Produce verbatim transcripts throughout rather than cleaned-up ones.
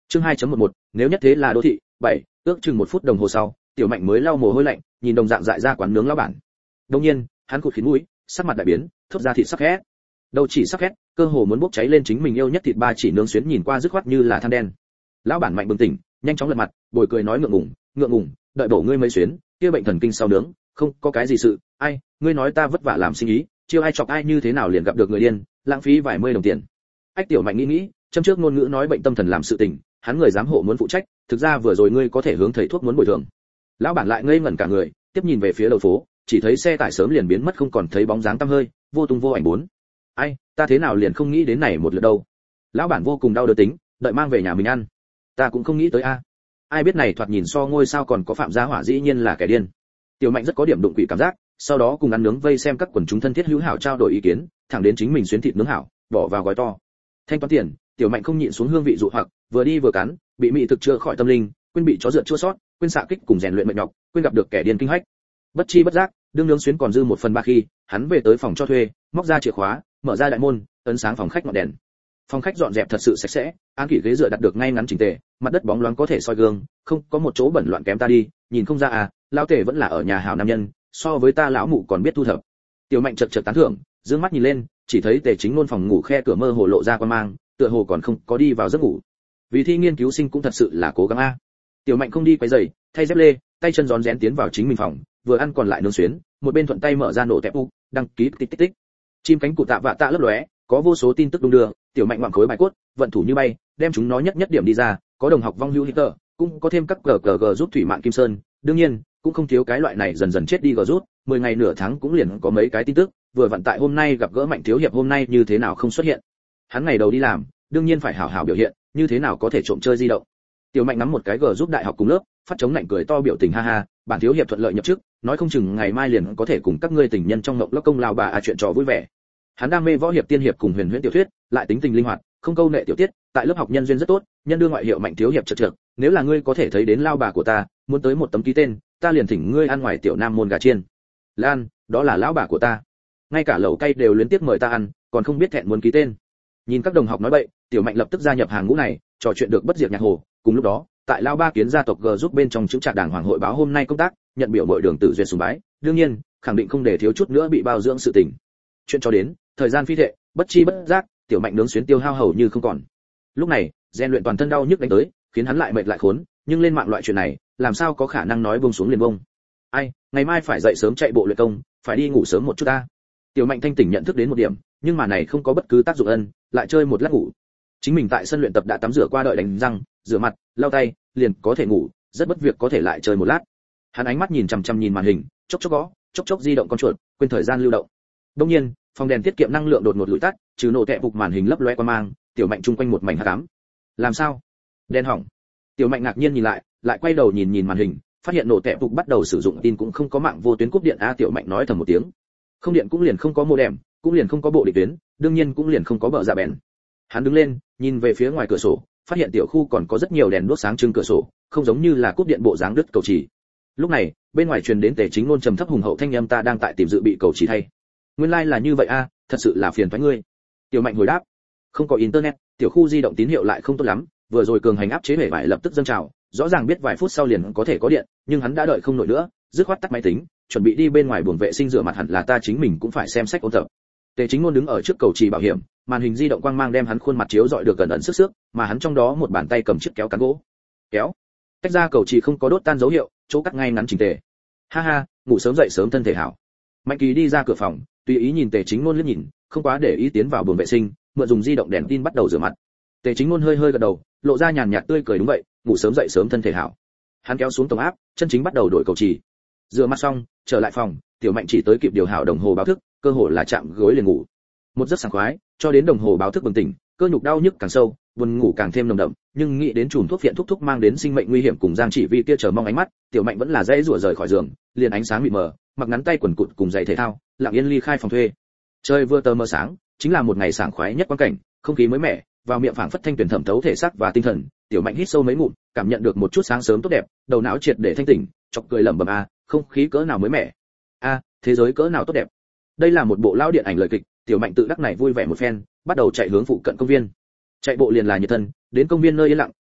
Chương hai chấm mười một, nếu nhất thế là đô thị, bảy, ước chừng một phút đồng hồ sau, Tiểu Mạnh mới lau mồ hôi lạnh, nhìn đồng dạng dại ra quán nướng lão bản. Đương nhiên, hắn cụt khít mũi, sắc mặt đại biến, thốt ra thịt sắc khét. Đầu chỉ sắc khét, cơ hồ muốn bốc cháy lên chính mình yêu nhất thịt ba chỉ nướng xuyến nhìn qua dứt khoát như là than đen. Lão bản Mạnh bừng tỉnh, nhanh chóng lật mặt, bồi cười nói ngượng ngùng, ngượng ngùng, đợi bổ ngươi mấy xuyến, kia bệnh thần kinh sau nướng, không, có cái gì sự, ai, ngươi nói ta vất vả làm sinh ý, chiêu ai chọc ai như thế nào liền gặp được người điên, lãng phí vài mươi đồng tiền. Ách Tiểu Mạnh nghĩ nghĩ, châm trước ngôn ngữ nói bệnh tâm thần làm sự tình, hắn người giám hộ muốn phụ trách, thực ra vừa rồi ngươi có thể hướng thầy thuốc muốn bồi thường. Lão bản lại ngây ngẩn cả người, tiếp nhìn về phía đầu phố, chỉ thấy xe tải sớm liền biến mất không còn thấy bóng dáng tăm hơi, vô tung vô ảnh bốn. Ai, ta thế nào liền không nghĩ đến này một lượt đâu. Lão bản vô cùng đau đớn tính, đợi mang về nhà mình ăn. Ta cũng không nghĩ tới a. Ai biết này thoạt nhìn so ngôi sao còn có phạm gia hỏa dĩ nhiên là kẻ điên. Tiểu Mạnh rất có điểm đụng quỷ cảm giác, sau đó cùng ăn nướng vây xem các quần chúng thân thiết hữu hảo trao đổi ý kiến, thẳng đến chính mình xuyến thịt nướng hảo, bỏ vào gói to. Thanh toán tiền, Tiểu Mạnh không nhịn xuống hương vị dụ hoặc, vừa đi vừa cắn, bị mị thực chữa khỏi tâm linh, quên bị chó rượt chua sót, quên xạ kích cùng rèn luyện mệt nhọc, quên gặp được kẻ điên kinh hách. Bất chi bất giác, đương nướng xuyến còn dư một phần ba khi, hắn về tới phòng cho thuê, móc ra chìa khóa, mở ra đại môn, ấn sáng phòng khách ngọn đèn. Phòng khách dọn dẹp thật sự sạch sẽ, án kỷ ghế dựa đặt được ngay ngắn chỉnh tề, mặt đất bóng loáng có thể soi gương, không có một chỗ bẩn loạn kém ta đi, nhìn không ra à, lão tể vẫn là ở nhà hảo nam nhân, so với ta lão mụ còn biết thu thập. Tiểu Mạnh chợt chợt tán thưởng, dương mắt nhìn lên, chỉ thấy Tề Chính Nôn phòng ngủ khe cửa mơ hồ lộ ra quan mang, tựa hồ còn không có đi vào giấc ngủ. Vì thi nghiên cứu sinh cũng thật sự là cố gắng a. Tiểu Mạnh không đi quấy giày, thay dép lê, tay chân rón rén tiến vào chính mình phòng, vừa ăn còn lại nướng xuyến, một bên thuận tay mở ra nổ tẹp u, đăng ký tích tích tích. Chim cánh cụt tạ vạ tạ lấp lóe, có vô số tin tức đung đưa, Tiểu Mạnh ngoạm khối bài cốt, vận thủ như bay, đem chúng nó nhất nhất điểm đi ra, có đồng học vong hữu Hitler, cũng có thêm các cờ cờ gờ giúp thủy mạng Kim Sơn, đương nhiên, cũng không thiếu cái loại này dần dần chết đi gờ rút, mười ngày nửa tháng cũng liền có mấy cái tin tức, vừa vận tại hôm nay gặp gỡ Mạnh thiếu hiệp hôm nay như thế nào không xuất hiện. Hắn ngày đầu đi làm, đương nhiên phải hảo hảo biểu hiện, như thế nào có thể trộm chơi di động. Tiểu Mạnh nắm một cái gờ giúp đại học cùng lớp, phát chống lạnh cười to biểu tình ha ha, bản thiếu hiệp thuận lợi nhập chức, nói không chừng ngày mai liền có thể cùng các ngươi tình nhân trong ngộng lốc công lao bà à chuyện trò vui vẻ. Hắn đam mê võ hiệp tiên hiệp cùng huyền huyễn tiểu thuyết, lại tính tình linh hoạt, không câu nệ tiểu tiết, tại lớp học nhân duyên rất tốt, nhân đưa ngoại hiệu Mạnh thiếu hiệp chật chật, nếu là ngươi có thể thấy đến lao bà của ta, muốn tới một tấm ký tên, ta liền thỉnh ngươi ăn ngoài tiểu nam môn gà chiên. Lan, đó là lão bà của ta. Ngay cả lẩu cay đều liên tiếp mời ta ăn, còn không biết thẹn muốn ký tên. Nhìn các đồng học nói bậy, Tiểu Mạnh lập tức gia nhập hàng ngũ này, trò chuyện được bất diệt nhạc hồ, cùng lúc đó, tại lao ba kiến gia tộc G giúp bên trong chứng trạc đảng hoàng hội báo hôm nay công tác, nhận biểu mọi đường tử duyệt sùng bái, đương nhiên, khẳng định không để thiếu chút nữa bị bao dưỡng sự tình. Chuyện cho đến, thời gian phi thệ, bất chi bất giác, Tiểu Mạnh nướng xuyến tiêu hao hầu như không còn. Lúc này, rèn luyện toàn thân đau nhức đánh tới, khiến hắn lại mệt lại khốn, nhưng lên mạng loại chuyện này, làm sao có khả năng nói buông xuống liền buông. Ai, ngày mai phải dậy sớm chạy bộ luyện công, phải đi ngủ sớm một chút ta. Tiểu Mạnh thanh tỉnh nhận thức đến một điểm, nhưng mà này không có bất cứ tác dụng ân, lại chơi một lát ngủ. Chính mình tại sân luyện tập đã tắm rửa qua đợi đánh răng, rửa mặt, lau tay, liền có thể ngủ, rất bất việc có thể lại chơi một lát. Hắn ánh mắt nhìn chằm chằm nhìn màn hình, chốc chốc gõ, chốc chốc di động con chuột, quên thời gian lưu động. Đương nhiên, phòng đèn tiết kiệm năng lượng đột ngột lụi tắt, trừ nổ tẹp bục màn hình lấp loe qua mang, Tiểu Mạnh chung quanh một mảnh hắc ám. Làm sao? Đèn hỏng. Tiểu Mạnh ngạc nhiên nhìn lại, lại quay đầu nhìn nhìn màn hình, phát hiện nổ tẹp bục bắt đầu sử dụng tin cũng không có mạng vô tuyến cúp điện a. Tiểu Mạnh nói thầm một tiếng. Không điện cũng liền không có modem, cũng liền không có bộ địch tuyến, đương nhiên cũng liền không có bờ dạ bèn. Hắn đứng lên, nhìn về phía ngoài cửa sổ, phát hiện tiểu khu còn có rất nhiều đèn đuốc sáng trưng cửa sổ, không giống như là cúp điện bộ dáng đứt cầu chỉ. Lúc này, bên ngoài truyền đến Tề Chính Nôn trầm thấp hùng hậu thanh âm ta đang tại tìm dự bị cầu chỉ thay. Nguyên lai like là như vậy a, thật sự là phiền toái ngươi. Tiểu Mạnh hồi đáp. Không có internet, tiểu khu di động tín hiệu lại không tốt lắm, vừa rồi cường hành áp chế bể bại lập tức dâng trào, rõ ràng biết vài phút sau liền có thể có điện, nhưng hắn đã đợi không nổi nữa, dứt khoát tắt máy tính, chuẩn bị đi bên ngoài buồng vệ sinh rửa mặt hẳn là ta chính mình cũng phải xem sách ôn tập. Tề Chính Nôn đứng ở trước cầu trì bảo hiểm, màn hình di động quang mang đem hắn khuôn mặt chiếu rọi được gần ẩn sức sức, mà hắn trong đó một bàn tay cầm chiếc kéo cán gỗ. Kéo. Tách ra cầu trì không có đốt tan dấu hiệu, chỗ cắt ngay ngắn chỉnh tề. Ha ha, ngủ sớm dậy sớm thân thể hảo. Mạnh Kỳ đi ra cửa phòng, tùy ý nhìn Tề Chính Nôn liếc nhìn, không quá để ý tiến vào buồng vệ sinh, mượn dùng di động đèn tin bắt đầu rửa mặt. Tề Chính Nôn hơi hơi gật đầu, lộ ra nhàn nhạt tươi cười đúng vậy, ngủ sớm dậy sớm thân thể hảo. Hắn kéo xuống tổng áp, chân chính bắt đầu đổi cầu trì. Rửa mặt xong, trở lại phòng, Tiểu Mạnh chỉ tới kịp điều hảo đồng hồ báo thức, cơ hồ là chạm gối liền ngủ. Một giấc sảng khoái, cho đến đồng hồ báo thức bừng tỉnh, cơ nhục đau nhức càng sâu, buồn ngủ càng thêm nồng đậm, nhưng nghĩ đến chùm thuốc phiện thúc thúc mang đến sinh mệnh nguy hiểm cùng Giang Chỉ Vi kia chờ mong ánh mắt, Tiểu Mạnh vẫn là dễ rủa rời khỏi giường, liền ánh sáng mịt mờ, mặc ngắn tay quần cụt cùng giày thể thao, lặng yên ly khai phòng thuê. Trời vừa tờ mờ sáng, chính là một ngày sảng khoái nhất quan cảnh, không khí mới mẻ, vào miệng phảng phất thanh tuyển thẩm thấu thể xác và tinh thần, Tiểu Mạnh hít sâu mấy ngụm, cảm nhận được một chút sáng sớm tốt đẹp, đầu não triệt để thanh tỉnh, chọc cười lẩm bẩm a, không khí cỡ nào mới mẻ. A, thế giới cỡ nào tốt đẹp. Đây là một bộ lão điện ảnh lời kịch, Tiểu Mạnh tự đắc này vui vẻ một phen, bắt đầu chạy hướng phụ cận công viên. Chạy bộ liền là nhiệt thân, đến công viên nơi yên lặng,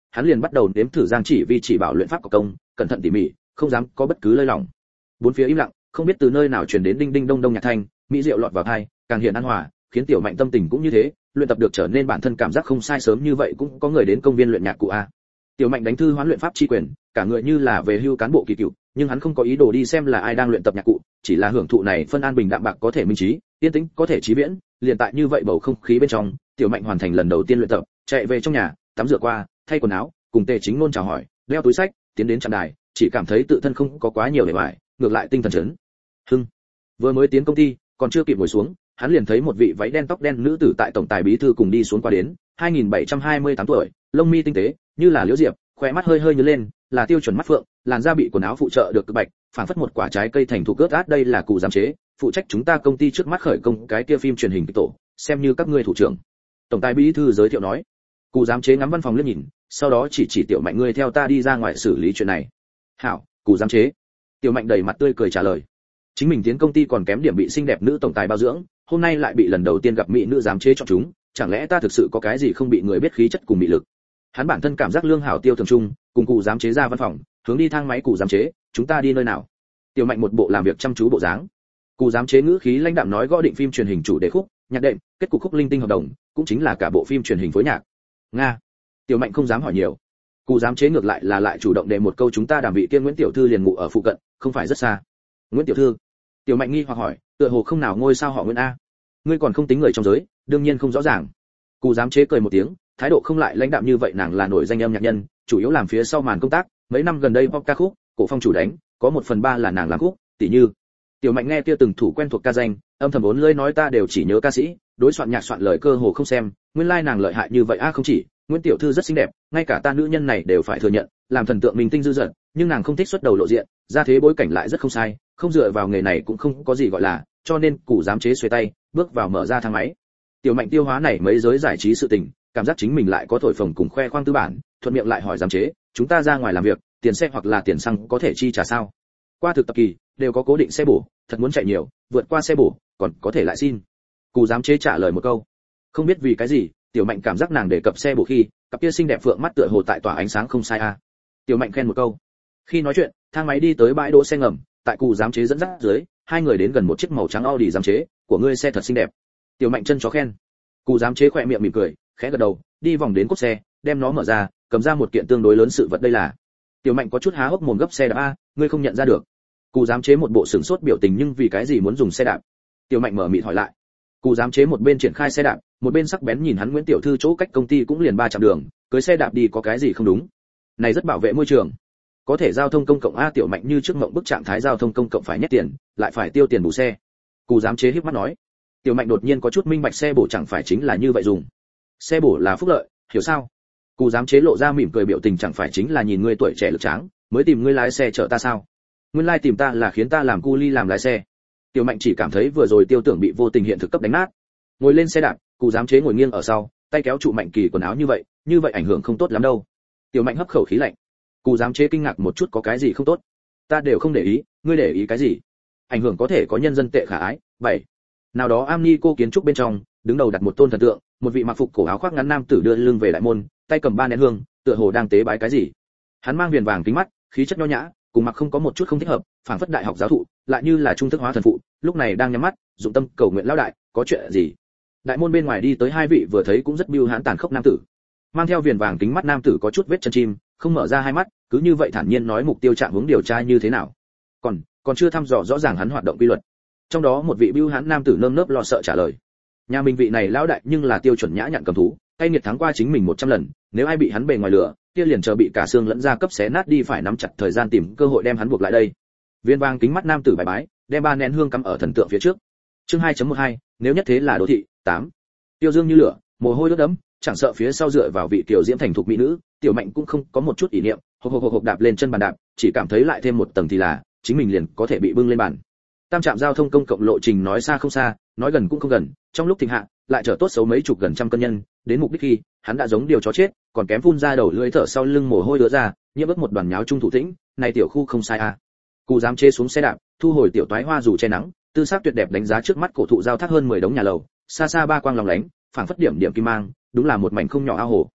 hắn liền bắt đầu nếm thử Giang Chỉ Vi chỉ bảo luyện pháp của công, cẩn thận tỉ mỉ, không dám có bất cứ lơi lỏng. Bốn phía im lặng, không biết từ nơi nào truyền đến đinh đinh đông đông nhạc thanh, mỹ diệu lọt vào tai, càng hiện an hòa, khiến Tiểu Mạnh tâm tình cũng như thế, luyện tập được trở nên bản thân cảm giác không sai. Sớm như vậy cũng có người đến công viên luyện nhạc cụ a. Tiểu Mạnh đánh thư hoán luyện pháp chi quyền, cả người như là về hưu cán bộ kỳ cựu, nhưng hắn không có ý đồ đi xem là ai đang luyện tập nhạc cụ, chỉ là hưởng thụ này phân an bình đạm bạc có thể minh trí, yên tĩnh có thể trí viễn. Liền tại như vậy bầu không khí bên trong, Tiểu Mạnh hoàn thành lần đầu tiên luyện tập, chạy về trong nhà, tắm rửa qua, thay quần áo, cùng Tề Chính Nôn chào hỏi, đeo túi sách, tiến đến trạm đài, chỉ cảm thấy tự thân không có quá nhiều để bại, ngược lại tinh thần chấn hưng. Vừa mới tiến công ty, còn chưa kịp ngồi xuống, hắn liền thấy một vị váy đen tóc đen nữ tử tại tổng tài bí thư cùng đi xuống qua đến, hai nghìn bảy trăm hai mươi tám tuổi, lông mi tinh tế, như là liễu diệp, khóe mắt hơi hơi nhướng lên, là tiêu chuẩn mắt phượng, làn da bị quần áo phụ trợ được cực bạch, phảng phất một quả trái cây thành thục ướt át. Đây là cụ giám chế, phụ trách chúng ta công ty trước mắt khởi công cái kia phim truyền hình kịch tổ, xem như các ngươi thủ trưởng. Tổng tài bí thư giới thiệu nói. Cụ giám chế ngắm văn phòng liếc nhìn, sau đó chỉ chỉ Tiểu Mạnh, ngươi theo ta đi ra ngoài xử lý chuyện này. Hảo, cụ giám chế. Tiểu Mạnh đầy mặt tươi cười trả lời. Chính mình tiến công ty còn kém điểm bị xinh đẹp nữ tổng tài bao dưỡng, hôm nay lại bị lần đầu tiên gặp mỹ nữ giám chế chọn chúng, chẳng lẽ ta thực sự có cái gì không bị người biết khí chất cùng mị lực. Hắn bản thân cảm giác lương hảo tiêu thường trung, cùng cụ giám chế ra văn phòng, hướng đi thang máy. Cụ giám chế, chúng ta đi nơi nào? Tiểu Mạnh một bộ làm việc chăm chú bộ dáng. Cụ giám chế ngữ khí lãnh đạm nói, gõ định phim truyền hình chủ đề khúc, nhạc đệm, kết cục khúc linh tinh hợp đồng, cũng chính là cả bộ phim truyền hình phối nhạc. Nga. Tiểu Mạnh không dám hỏi nhiều. Cụ giám chế ngược lại là lại chủ động đề một câu, chúng ta đàm vị kia Nguyễn tiểu thư liền ngủ ở phụ cận, không phải rất xa. Nguyễn tiểu thư? Tiểu Mạnh nghi hoặc hỏi, tựa hồ không nào ngôi sao họ Nguyễn a. Ngươi còn không tính người trong giới, đương nhiên không rõ ràng. Cụ giám chế cười một tiếng, thái độ không lại lãnh đạm như vậy. Nàng là nổi danh âm nhạc nhân, chủ yếu làm phía sau màn công tác, mấy năm gần đây pop ca khúc, cổ phong chủ đánh, có một phần ba là nàng làm khúc, tỷ như. Tiểu Mạnh nghe kia từng thủ quen thuộc ca danh, âm thầm vốn lưỡi nói, ta đều chỉ nhớ ca sĩ, đối soạn nhạc soạn lời cơ hồ không xem, nguyên lai like nàng lợi hại như vậy a. Không chỉ, Nguyễn tiểu thư rất xinh đẹp, ngay cả ta nữ nhân này đều phải thừa nhận, làm thần tượng mình tinh dư dật, nhưng nàng không thích xuất đầu lộ diện, ra thế bối cảnh lại rất không sai, không dựa vào nghề này cũng không có gì gọi là, cho nên cụ giám chế xuề tay, bước vào mở ra thang máy. Tiểu Mạnh tiêu hóa này mấy giới giải trí sự tình, cảm giác chính mình lại có thổi phồng cùng khoe khoang tư bản, thuận miệng lại hỏi giám chế, chúng ta ra ngoài làm việc, tiền xe hoặc là tiền xăng có thể chi trả sao? Qua thực tập kỳ đều có cố định xe bổ, thật muốn chạy nhiều, vượt qua xe bổ, còn có thể lại xin. Cụ giám chế trả lời một câu. Không biết vì cái gì, Tiểu Mạnh cảm giác nàng đề cập xe bổ khi, cặp kia xinh đẹp phượng mắt tựa hồ tại tỏa ánh sáng không sai a. Tiểu Mạnh khen một câu. Khi nói chuyện, thang máy đi tới bãi đỗ xe ngầm, tại cụ giám chế dẫn dắt dưới, hai người đến gần một chiếc màu trắng Audi. Giám chế, của ngươi xe thật xinh đẹp. Tiểu Mạnh chân chó khen. Cụ giám chế khỏe miệng mỉm cười, khẽ gật đầu, đi vòng đến cốt xe, đem nó mở ra, cầm ra một kiện tương đối lớn sự vật. Đây là. Tiểu Mạnh có chút há hốc mồm, gấp xe đạp a, ngươi không nhận ra được. Cụ giám chế một bộ sửng sốt biểu tình, nhưng vì cái gì muốn dùng xe đạp? Tiểu Mạnh mở miệng hỏi lại. Cụ giám chế một bên triển khai xe đạp, một bên sắc bén nhìn hắn, Nguyễn tiểu thư chỗ cách công ty cũng liền ba chặng đường, cưới xe đạp đi có cái gì không đúng? Này rất bảo vệ môi trường. Có thể giao thông công cộng a. Tiểu Mạnh như trước mộng bức trạng thái giao thông công cộng phải nhét tiền, lại phải tiêu tiền bù xe. Cụ giám chế híp mắt nói. Tiểu Mạnh đột nhiên có chút minh bạch, xe bổ chẳng phải chính là như vậy dùng. Xe bổ là phúc lợi, hiểu sao? Cụ giám chế lộ ra mỉm cười biểu tình, chẳng phải chính là nhìn ngươi tuổi trẻ lực tráng, mới tìm ngươi lái xe chở ta sao? Nguyên lai like tìm ta là khiến ta làm cu ly làm lái xe. Tiểu Mạnh chỉ cảm thấy vừa rồi tiêu tưởng bị vô tình hiện thực cấp đánh nát. Ngồi lên xe đạp, cụ giám chế ngồi nghiêng ở sau, tay kéo trụ Mạnh Kỳ quần áo, như vậy, như vậy ảnh hưởng không tốt lắm đâu. Tiểu Mạnh hấp khẩu khí lạnh. Cụ giám chế kinh ngạc một chút, có cái gì không tốt? Ta đều không để ý, ngươi để ý cái gì? Ảnh hưởng có thể có nhân dân tệ khả ái. Bảy. Nào đó am ni cô kiến trúc bên trong, đứng đầu đặt một tôn thần tượng, một vị mặc phục cổ áo khoác ngắn nam tử đưa lưng về đại môn, tay cầm ba nén hương, tựa hồ đang tế bái cái gì. Hắn mang viền vàng kính mắt, khí chất nho nhã, cùng mặc không có một chút không thích hợp, phảng phất đại học giáo thụ, lại như là trung thức hóa thần phụ, lúc này đang nhắm mắt, dụng tâm cầu nguyện lão đại, có chuyện gì? Đại môn bên ngoài đi tới hai vị vừa thấy cũng rất bưu hãn tàn khốc nam tử. Mang theo viền vàng kính mắt nam tử có chút vết chân chim, không mở ra hai mắt, cứ như vậy thản nhiên nói mục tiêu trạng hướng điều tra như thế nào. Còn, còn chưa thăm dò rõ ràng hắn hoạt động quy luật. Trong đó một vị bưu hãn nam tử nơm nớp lo sợ trả lời. Nhà mình vị này lão đại nhưng là tiêu chuẩn nhã nhặn cầm thú, cay nghiệt thắng qua chính mình một trăm lần, nếu ai bị hắn bề ngoài lửa, kia liền chờ bị cả xương lẫn da cấp xé nát đi, phải nắm chặt thời gian tìm cơ hội đem hắn buộc lại đây. Viên vàng kính mắt nam tử bài bái, đem ba nén hương cắm ở thần tượng phía trước. Chương hai chấm mười hai, nếu nhất thế là đô thị. Tám. Tiêu dương như lửa, mồ hôi ướt đẫm, chẳng sợ phía sau dựa vào vị tiểu diễm thành thục mỹ nữ, Tiểu Mạnh cũng không có một chút ý niệm, hộc hộc hộc hộc đạp lên chân bàn đạp, chỉ cảm thấy lại thêm một tầng thì là chính mình liền có thể bị bưng lên bàn. Tam trạm giao thông công cộng lộ trình nói xa không xa, nói gần cũng không gần, trong lúc thịnh hạ, lại trở tốt xấu mấy chục gần trăm cân nhân, đến mục đích khi, hắn đã giống điều chó chết, còn kém phun ra đầu lưỡi thở sau lưng mồ hôi đứa ra, nhiễm ướt một đoàn nháo trung thủ tĩnh, này tiểu khu không sai à. Cụ giám chế xuống xe đạp, thu hồi tiểu toái hoa dù che nắng, tư sắc tuyệt đẹp đánh giá trước mắt cổ thụ giao thác hơn mười đống nhà lầu, xa xa ba quang lòng lánh, phảng phất điểm điểm kim mang, đúng là một mảnh không nhỏ ao hồ.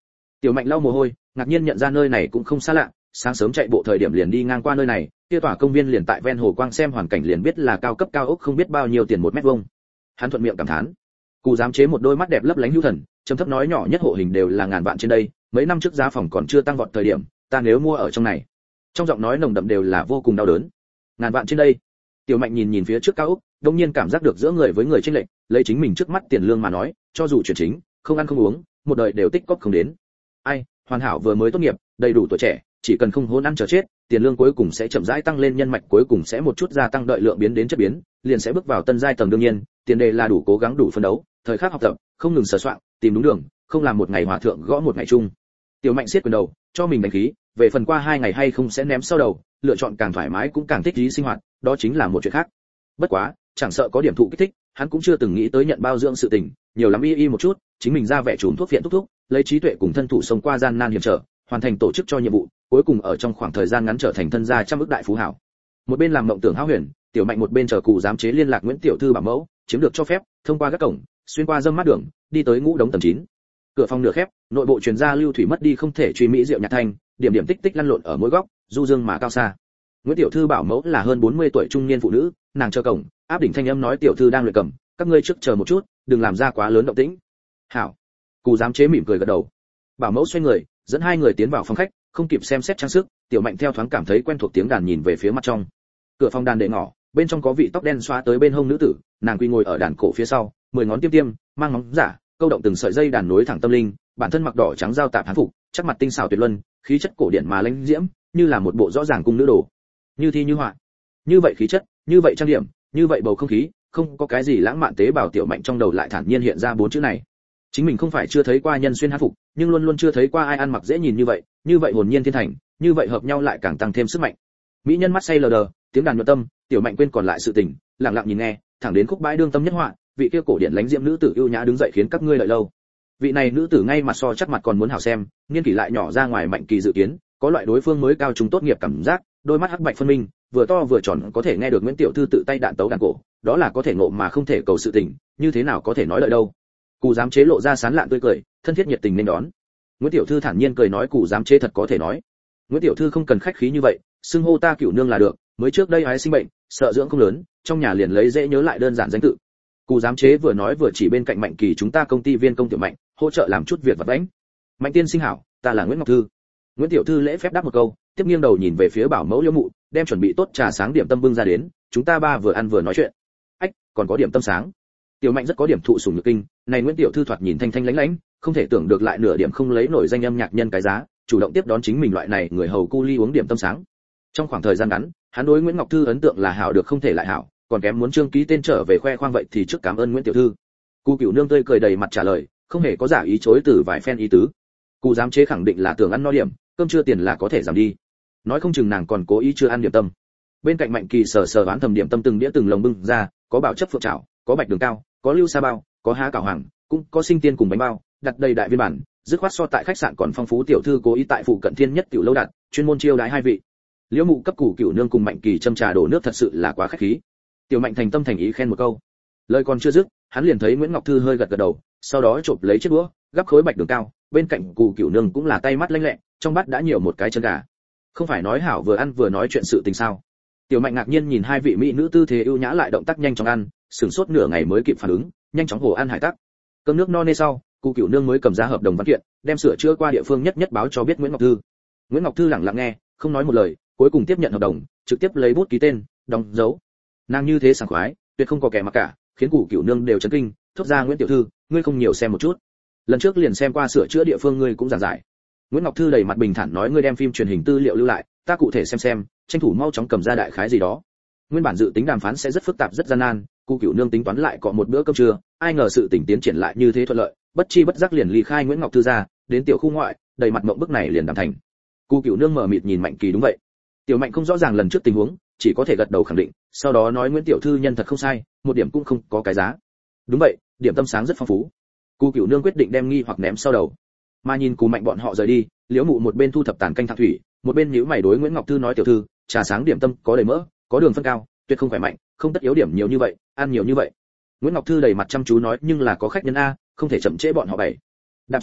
Tiểu Mạnh lau mồ hôi, ngạc nhiên nhận ra nơi này cũng không xa lạ, sáng sớm chạy bộ thời điểm liền đi ngang qua nơi này, kia tòa công viên liền tại ven hồ, quang xem hoàn cảnh liền biết là cao cấp cao ốc không biết bao nhiêu tiền một mét vuông. Hắn thuận miệng cảm thán. Cụ giám chế một đôi mắt đẹp lấp lánh hữu thần, trầm thấp nói nhỏ nhất hộ hình đều là ngàn vạn trên đây, mấy năm trước giá phòng còn chưa tăng vọt thời điểm, ta nếu mua ở trong này. Trong giọng nói nồng đậm đều là vô cùng đau đớn. Ngàn vạn trên đây. Tiểu Mạnh nhìn nhìn phía trước cao ốc, đột nhiên cảm giác được giữa người với người chênh lệch, lấy chính mình trước mắt tiền lương mà nói, cho dù chuyển chính, không ăn không uống, một đời đều tích cóp không đến. Ai, hoàn hảo vừa mới tốt nghiệp, đầy đủ tuổi trẻ, chỉ cần không hôn ăn chờ chết, tiền lương cuối cùng sẽ chậm rãi tăng lên, nhân mạch cuối cùng sẽ một chút gia tăng, đợi lượng biến đến chất biến, liền sẽ bước vào tân giai tầng. đương nhiên, tiền đề là đủ cố gắng, đủ phấn đấu, thời khắc học tập, không ngừng sửa soạn, tìm đúng đường, không làm một ngày hòa thượng gõ một ngày chung. Tiểu Mạnh siết quyền đầu, cho mình đánh khí, về phần qua hai ngày hay không sẽ ném sau đầu, lựa chọn càng thoải mái cũng càng thích trí sinh hoạt, đó chính là một chuyện khác. Bất quá, chẳng sợ có điểm thụ kích thích, hắn cũng chưa từng nghĩ tới nhận bao dưỡng sự tình, nhiều lắm y y một chút, chính mình ra vẻ trùm thuốc viện thúc thúc, lấy trí tuệ cùng thân thủ sống qua gian nan hiểm trở, hoàn thành tổ chức cho nhiệm vụ, cuối cùng ở trong khoảng thời gian ngắn trở thành thân gia trăm ức đại phú hảo. Một bên làm mộng tưởng hão huyền, Tiểu Mạnh một bên chờ cụ giám chế liên lạc Nguyễn tiểu thư bảo mẫu, chiếm được cho phép, thông qua các cổng, xuyên qua dâm mát đường, đi tới ngũ đống tầng chín. Cửa phòng nửa khép, nội bộ truyền ra lưu thủy mất đi không thể truy mỹ diệu nhạc thanh, điểm điểm tích tích lăn lộn ở mỗi góc, du dương mà cao xa. Nguyễn tiểu thư bảo mẫu là hơn bốn mươi tuổi trung niên phụ nữ, nàng chờ cổng, áp đỉnh thanh âm nói tiểu thư đang luyện cầm, các ngươi trước chờ một chút, đừng làm ra quá lớn động tĩnh. Hảo. Cụ giám chế mỉm cười gật đầu. Bảo mẫu xoay người, dẫn hai người tiến vào phòng khách, không kịp xem xét trang sức, Tiểu Mạnh theo thoáng cảm thấy quen thuộc tiếng đàn nhìn về phía mặt trong. Cửa phòng đàn đệ ngỏ, bên trong có vị tóc đen xóa tới bên hông nữ tử, nàng quy ngồi ở đàn cổ phía sau, mười ngón tiêm tiêm, mang móng giả, câu động từng sợi dây đàn nối thẳng tâm linh, bản thân mặc đỏ trắng giao tạp hán phục, chắc mặt tinh xảo tuyệt luân, khí chất cổ điển mà lãnh diễm, như là một bộ rõ ràng cung nữ đồ. Như thi như họa. Như vậy khí chất, như vậy trang điểm, như vậy bầu không khí, không có cái gì lãng mạn, tế bào Tiểu Mạnh trong đầu lại thản nhiên hiện ra bốn chữ này. Chính mình không phải chưa thấy qua nhân xuyên hán phục, nhưng luôn luôn chưa thấy qua ai ăn mặc dễ nhìn như vậy, như vậy hồn nhiên thiên thành, như vậy hợp nhau lại càng tăng thêm sức mạnh. Mỹ nhân mắt say lờ đờ, tiếng đàn nhuận tâm, Tiểu Mạnh quên còn lại sự tình, lặng lặng nhìn nghe, thẳng đến khúc bãi đương tâm nhất họa, vị kia cổ điển lãnh diễm nữ tử ưu nhã đứng dậy khiến các ngươi đợi lâu. Vị này nữ tử ngay mặt so chắc mặt còn muốn hảo xem, niên kỷ lại nhỏ ra ngoài Mạnh Kỳ dự kiến, có loại đối phương mới cao trung tốt nghiệp cảm giác, đôi mắt hắc bạch phân minh, vừa to vừa tròn, có thể nghe được Nguyễn tiểu thư tự tay đạn tấu đàn cổ, đó là có thể ngộ mà không thể cầu sự tình, như thế nào có thể nói lợi đâu. Cụ giám chế lộ ra sán lạn tươi cười, thân thiết nhiệt tình nên đón. Nguyễn tiểu thư thản nhiên cười nói cụ giám chế thật có thể nói. Nguyễn tiểu thư không cần khách khí như vậy, xưng hô ta Cửu nương là được, mới trước đây ái sinh bệnh, sợ dưỡng không lớn, trong nhà liền lấy dễ nhớ lại đơn giản danh tự. Cụ giám chế vừa nói vừa chỉ bên cạnh Mạnh Kỳ, chúng ta công ty viên công Tiểu Mạnh, hỗ trợ làm chút việc vặt vãnh. Mạnh tiên sinh hảo, ta là Nguyễn Ngọc Thư. Nguyễn tiểu thư lễ phép đáp một câu, tiếp nghiêng đầu nhìn về phía bảo mẫu Liễu Mụ, đem chuẩn bị tốt trà sáng điểm tâm bưng ra đến, chúng ta ba vừa ăn vừa nói chuyện. Ách, còn có điểm tâm sáng. Tiểu Mạnh rất có điểm thụ sủng nhược kinh, này Nguyễn tiểu thư thoạt nhìn thanh thanh lãnh lãnh, không thể tưởng được lại nửa điểm không lấy nổi danh âm nhạc nhân cái giá, chủ động tiếp đón chính mình loại này người hầu cu ly uống điểm tâm sáng. Trong khoảng thời gian ngắn, hắn đối Nguyễn Ngọc Thư ấn tượng là hảo được không thể lại hảo, còn kém muốn trương ký tên trở về khoe khoang vậy thì trước cảm ơn Nguyễn tiểu thư. Cụ Cửu nương tươi cười đầy mặt trả lời, không hề có giả ý chối từ vài phen ý tứ. Cụ giám chế khẳng định là tưởng ăn no điểm, cơm trưa tiền là có thể giảm đi. Nói không chừng nàng còn cố ý chưa ăn điểm tâm. Bên cạnh Mạnh Kỳ sờ sờ đoán thầm điểm tâm từng đĩa từng lồng bưng ra, có bảo chấp phượng chảo, có bạch đường cao, có lưu sa bao, có há cảo hoàng, cũng có sinh tiên cùng bánh bao, đặt đầy đại viên bản, dứt khoát so tại khách sạn còn phong phú. Tiểu thư cố ý tại phụ cận Thiên Nhất tiểu lâu đặt, chuyên môn chiêu đãi hai vị. Liễu Mụ cấp Cụ Cửu nương cùng Mạnh Kỳ châm trà đổ nước thật sự là quá khách khí. Tiểu Mạnh thành tâm thành ý khen một câu. Lời còn chưa dứt, hắn liền thấy Nguyễn Ngọc Thư hơi gật gật đầu, sau đó chộp lấy chiếc đũa, gắp khối bạch đường cao, bên cạnh Cụ Cửu nương cũng là tay mắt lanh lẹ, trong bát đã nhiều một cái chân gà. Không phải nói hảo vừa ăn vừa nói chuyện sự tình sao? Tiểu Mạnh ngạc nhiên nhìn hai vị mỹ nữ tư thế ưu nhã lại động tác nhanh chóng ăn, sửng sốt nửa ngày mới kịp phản ứng, nhanh chóng hồ ăn hải tắc. Cơm nước no nê sau, Cụ Cửu nương mới cầm ra hợp đồng văn kiện, đem sửa chữa qua địa phương nhất nhất báo cho biết Nguyễn Ngọc Thư. Nguyễn Ngọc Thư lặng lặng nghe, không nói một lời, cuối cùng tiếp nhận hợp đồng, trực tiếp lấy bút ký tên, đóng dấu. Nàng như thế sảng khoái, tuyệt không có kẻ mặc cả, khiến Cụ Cửu nương đều chấn kinh, thốt ra Nguyễn tiểu thư, ngươi không nhiều xem một chút. Lần trước liền xem qua sửa chữa địa phương ngươi cũng giảng giải. Nguyễn Ngọc Thư đầy mặt bình thản nói ngươi đem phim truyền hình tư liệu lưu lại, ta cụ thể xem xem, tranh thủ mau chóng cầm ra đại khái gì đó. Nguyên bản dự tính đàm phán sẽ rất phức tạp rất gian nan, Cụ Cửu nương tính toán lại có một bữa cơm trưa, ai ngờ sự tình tiến triển lại như thế thuận lợi, bất chi bất giác liền ly khai Nguyễn Ngọc Thư ra, đến tiểu khu ngoại, đầy mặt mộng bức này liền đàm thành. Cụ Cửu nương mở mịt nhìn Mạnh Kỳ đúng vậy. Tiểu Mạnh không rõ ràng lần trước tình huống, chỉ có thể gật đầu khẳng định, sau đó nói Nguyễn tiểu thư nhân thật không sai, một điểm cũng không có cái giá. Đúng vậy, điểm tâm sáng rất phong phú. Cụ Cửu nương quyết định đem nghi hoặc ném sau đầu. Mà nhìn Cụ Mạnh bọn họ rời đi, Liễu Mụ một bên thu thập tàn canh thạc thủy, một bên nhíu mày đối Nguyễn Ngọc Thư nói tiểu thư, trà sáng điểm tâm có đầy mỡ, có đường phân cao, tuyệt không khỏe mạnh, không tất yếu điểm nhiều như vậy, ăn nhiều như vậy. Nguyễn Ngọc Thư đầy mặt chăm chú nói nhưng là có khách nhân a, không thể chậm trễ bọn họ bảy. Đạp xe đạp,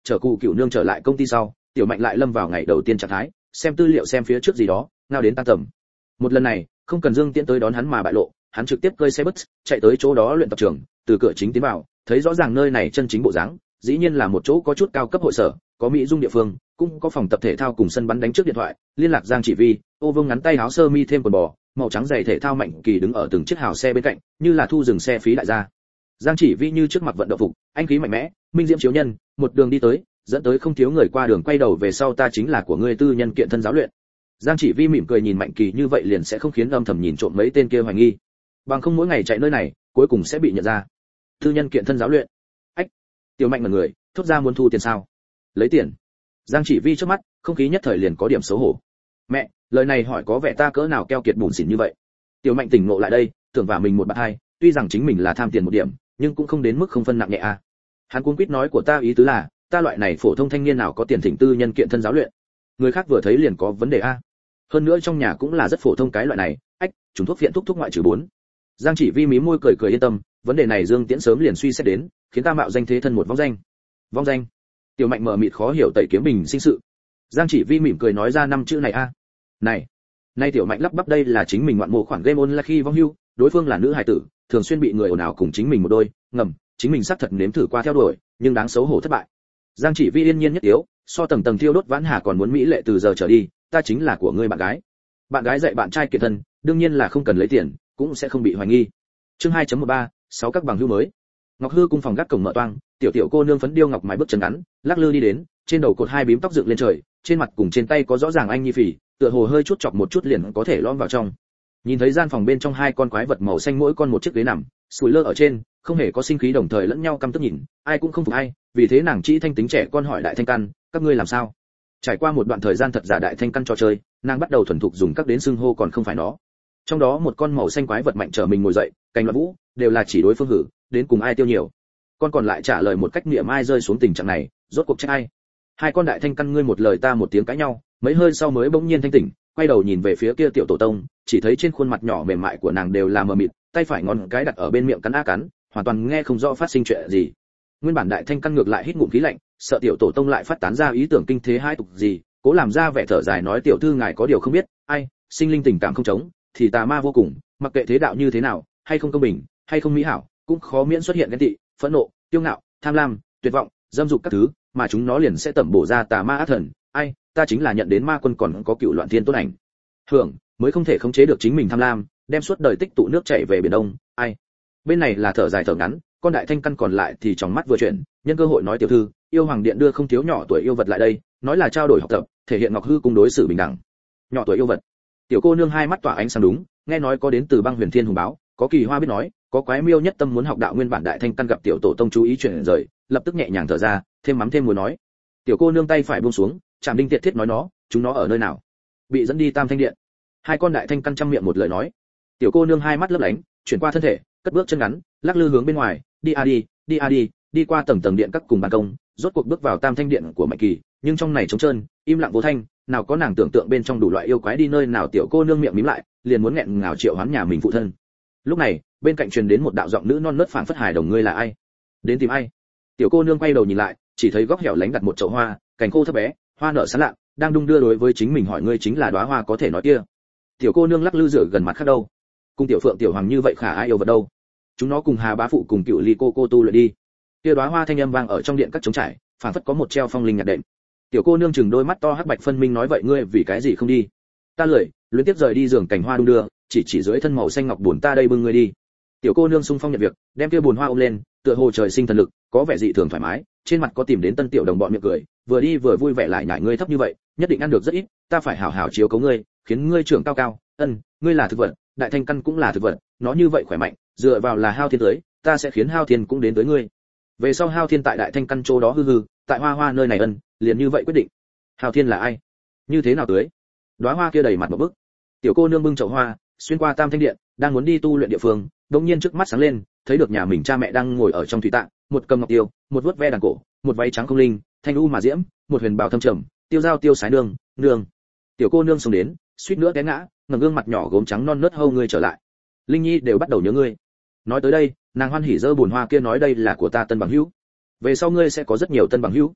Chờ cụ Cửu Nương trở lại công ty sau, Tiểu Mạnh lại lâm vào ngày đầu tiên trạng thái, xem tư liệu xem phía trước gì đó, ngao đến tan tầm. Một lần này, không cần Dương Tiễn tới đón hắn mà bại lộ, hắn trực tiếp cơi xe bus, chạy tới chỗ đó luyện tập trường, từ cửa chính tiến vào, thấy rõ ràng nơi này chân chính bộ dáng, dĩ nhiên là một chỗ có chút cao cấp hội sở, có mỹ dung địa phương, cũng có phòng tập thể thao cùng sân bắn đánh trước điện thoại, liên lạc Giang Chỉ Vi, ô vương ngắn tay áo sơ mi thêm quần bò, màu trắng giày thể thao Mạnh Kỳ đứng ở từng chiếc hào xe bên cạnh, như là thu dừng xe phí đại gia. Giang Chỉ Vi như trước mặt vận động phục, anh khí mạnh mẽ, minh diễm chiếu nhân, một đường đi tới, dẫn tới không thiếu người qua đường quay đầu về sau ta chính là của ngươi tư nhân kiện thân giáo luyện. Giang Chỉ Vi mỉm cười nhìn Mạnh Kỳ như vậy liền sẽ không khiến âm thầm nhìn trộm mấy tên kia hoài nghi. Bằng không mỗi ngày chạy nơi này, cuối cùng sẽ bị nhận ra. Tư nhân kiện thân giáo luyện. Ách. Tiểu Mạnh mặt người, thốt ra muốn thu tiền sao? Lấy tiền. Giang Chỉ Vi trước mắt, không khí nhất thời liền có điểm xấu hổ. Mẹ, lời này hỏi có vẻ ta cỡ nào keo kiệt bùn xỉn như vậy. Tiểu Mạnh tỉnh ngộ lại đây, tưởng vả mình một bạt hai, tuy rằng chính mình là tham tiền một điểm, nhưng cũng không đến mức không phân nặng nhẹ a. À. Hắn cuống quýt nói của ta ý tứ là, ta loại này phổ thông thanh niên nào có tiền thỉnh tư nhân kiện thân giáo luyện. Người khác vừa thấy liền có vấn đề a. Hơn nữa trong nhà cũng là rất phổ thông cái loại này, ách, chúng thuốc viện thuốc thuốc ngoại trừ bốn. Giang Chỉ Vi mí môi cười cười yên tâm, vấn đề này Dương Tiễn sớm liền suy xét đến, khiến ta mạo danh thế thân một vong danh. Vong danh? Tiểu Mạnh mở mịt khó hiểu tẩy kiếm bình sinh sự. Giang Chỉ Vi mỉm cười nói ra năm chữ này a. À. Này, nay Tiểu Mạnh lắp bắp đây là chính mình ngoạn mộ khoản game online khi vong hưu, đối phương là nữ hài tử, thường xuyên bị người ồn ào cùng chính mình một đôi, ngầm, chính mình xác thật nếm thử qua theo đuổi, nhưng đáng xấu hổ thất bại. Giang Chỉ Vi yên nhiên nhất yếu, so tầng tầng thiêu đốt vãn hà còn muốn mỹ lệ từ giờ trở đi, ta chính là của ngươi bạn gái. Bạn gái dạy bạn trai kiện thân, đương nhiên là không cần lấy tiền, cũng sẽ không bị hoài nghi. Chương hai chấm mười ba, sáu các bằng hữu mới. Ngọc Hư cung phòng gác cổng mở toang, tiểu tiểu cô nương phấn điêu ngọc mái bước chân ngắn, lắc lư đi đến, trên đầu cột hai bím tóc dựng lên trời, trên mặt cùng trên tay có rõ ràng anh nhi phì, tựa hồ hơi chút chọc một chút liền có thể lõm vào trong. Nhìn thấy gian phòng bên trong hai con quái vật màu xanh mỗi con một chiếc ghế nằm, sủi lơ ở trên, không hề có sinh khí đồng thời lẫn nhau căm tức nhìn, ai cũng không phục ai, vì thế nàng chỉ thanh tính trẻ con hỏi Đại Thanh Căn, các ngươi làm sao? Trải qua một đoạn thời gian thật giả Đại Thanh Căn trò chơi, nàng bắt đầu thuần thục dùng các đến xưng hô còn không phải nó. Trong đó một con màu xanh quái vật mạnh trở mình ngồi dậy, cành loạn vũ, đều là chỉ đối phương hử, đến cùng ai tiêu nhiều. Con còn lại trả lời một cách niệm ai rơi xuống tình trạng này, rốt cuộc trách ai? Hai con Đại Thanh Căn ngươi một lời ta một tiếng cãi nhau, mấy hơi sau mới bỗng nhiên thanh tỉnh, quay đầu nhìn về phía kia tiểu tổ tông, chỉ thấy trên khuôn mặt nhỏ mềm mại của nàng đều là mờ mịt, tay phải ngón cái đặt ở bên miệng cắn a cắn, hoàn toàn nghe không rõ phát sinh chuyện gì. Nguyên bản Đại Thanh Căn ngược lại hít ngụm khí lạnh, sợ tiểu tổ tông lại phát tán ra ý tưởng kinh thế hai tục gì, cố làm ra vẻ thở dài nói tiểu thư ngài có điều không biết, ai, sinh linh tình cảm không chống, thì tà ma vô cùng, mặc kệ thế đạo như thế nào, hay không công bình, hay không mỹ hảo, cũng khó miễn xuất hiện ghen tị, phẫn nộ, kiêu ngạo, tham lam, tuyệt vọng, dâm dục các thứ, mà chúng nó liền sẽ tẩm bổ ra tà ma ác thần, ai, ta chính là nhận đến ma quân còn có cựu loạn thiên tốt ảnh. Hưởng, mới không thể khống chế được chính mình tham lam, đem suốt đời tích tụ nước chảy về biển đông, ai. Bên này là thở dài thở ngắn, con Đại Thanh Căn còn lại thì trong mắt vừa chuyển, nhân cơ hội nói tiểu thư, yêu hoàng điện đưa không thiếu nhỏ tuổi yêu vật lại đây, nói là trao đổi học tập, thể hiện Ngọc Hư cung đối xử bình đẳng. Nhỏ tuổi yêu vật. Tiểu cô nương hai mắt tỏa ánh sáng đúng, nghe nói có đến từ băng huyền thiên hùng báo, có kỳ hoa biết nói, có quái miêu nhất tâm muốn học đạo nguyên bản Đại Thanh Căn gặp tiểu tổ tông chú ý chuyển rời, lập tức nhẹ nhàng thở ra, thêm mắm thêm muối nói. Tiểu cô nương tay phải buông xuống, chạm đinh tiệt thiết nói nó, chúng nó ở nơi nào? Bị dẫn đi Tam Thanh điện. Hai con Đại Thanh Căn trăm miệng một lời nói. Tiểu cô nương hai mắt lấp lánh, chuyển qua thân thể, cất bước chân ngắn, lắc lư hướng bên ngoài, đi a đi, đi a đi, đi qua tầng tầng điện các cùng ban công, rốt cuộc bước vào Tam Thanh điện của Mạnh Kỳ, nhưng trong này trống trơn, im lặng vô thanh, nào có nàng tưởng tượng bên trong đủ loại yêu quái đi nơi nào tiểu cô nương miệng mím lại, liền muốn nghẹn ngào triệu hoán nhà mình phụ thân. Lúc này, bên cạnh truyền đến một đạo giọng nữ non nớt phảng phất hài đồng ngươi là ai? Đến tìm ai? Tiểu cô nương quay đầu nhìn lại, chỉ thấy góc hẻo lánh đặt một chậu hoa, cành khô thấp bé, hoa nở sáng lạ, đang đung đưa đối với chính mình hỏi ngươi chính là đóa hoa có thể nói kia. Tiểu cô nương lắc lư rửa gần mặt khác đâu? Cùng tiểu phượng tiểu hoàng như vậy khả ai yêu vật đâu? Chúng nó cùng Hà bá phụ cùng cựu ly cô cô tu luyện đi. Kia đóa hoa thanh âm vang ở trong điện các trống trải, phảng phất có một treo phong linh nhạc đệm. Tiểu cô nương chừng đôi mắt to hắc bạch phân minh nói vậy ngươi vì cái gì không đi? Ta lười, luyến tiếp rời đi giường cảnh hoa đung đưa, chỉ chỉ dưới thân màu xanh ngọc buồn ta đây bưng ngươi đi. Tiểu cô nương sung phong nhận việc, đem kia buồn hoa ôm lên, tựa hồ trời sinh thần lực, có vẻ dị thường thoải mái, trên mặt có tìm đến tân tiểu đồng bọn miệng cười, vừa đi vừa vui vẻ lại nhảy ngươi thấp như vậy, nhất định ăn được rất ít, ta phải hảo hảo chiếu cố ngươi, khiến ngươi trưởng cao cao, ân, ngươi là thực vật, Đại Thanh Căn cũng là thực vật, nó như vậy khỏe mạnh, dựa vào là Hao Thiên tới, ta sẽ khiến Hao Thiên cũng đến tới ngươi. Về sau Hao Thiên tại Đại Thanh Căn chỗ đó hư hư, tại Hoa Hoa nơi này ân, liền như vậy quyết định. Hao Thiên là ai? Như thế nào tới? Đóa hoa kia đầy mặt một bức. Tiểu cô nương bưng chậu hoa, xuyên qua Tam Thanh điện, đang muốn đi tu luyện địa phương, đột nhiên trước mắt sáng lên, thấy được nhà mình cha mẹ đang ngồi ở trong thủy tạng, một cầm ngọc tiêu, một vuốt ve đàn cổ, một váy trắng không linh, thanh u mà diễm, một huyền bào thâm trầm, tiêu giao tiêu sái nương, nương. Tiểu cô nương xông đến, suýt nữa té ngã, ngẩng gương mặt nhỏ gốm trắng non nớt hâu ngươi trở lại. Linh Nhi đều bắt đầu nhớ ngươi. Nói tới đây, nàng hoan hỉ giơ buồn hoa kia nói đây là của ta tân bằng hữu. Về sau ngươi sẽ có rất nhiều tân bằng hữu.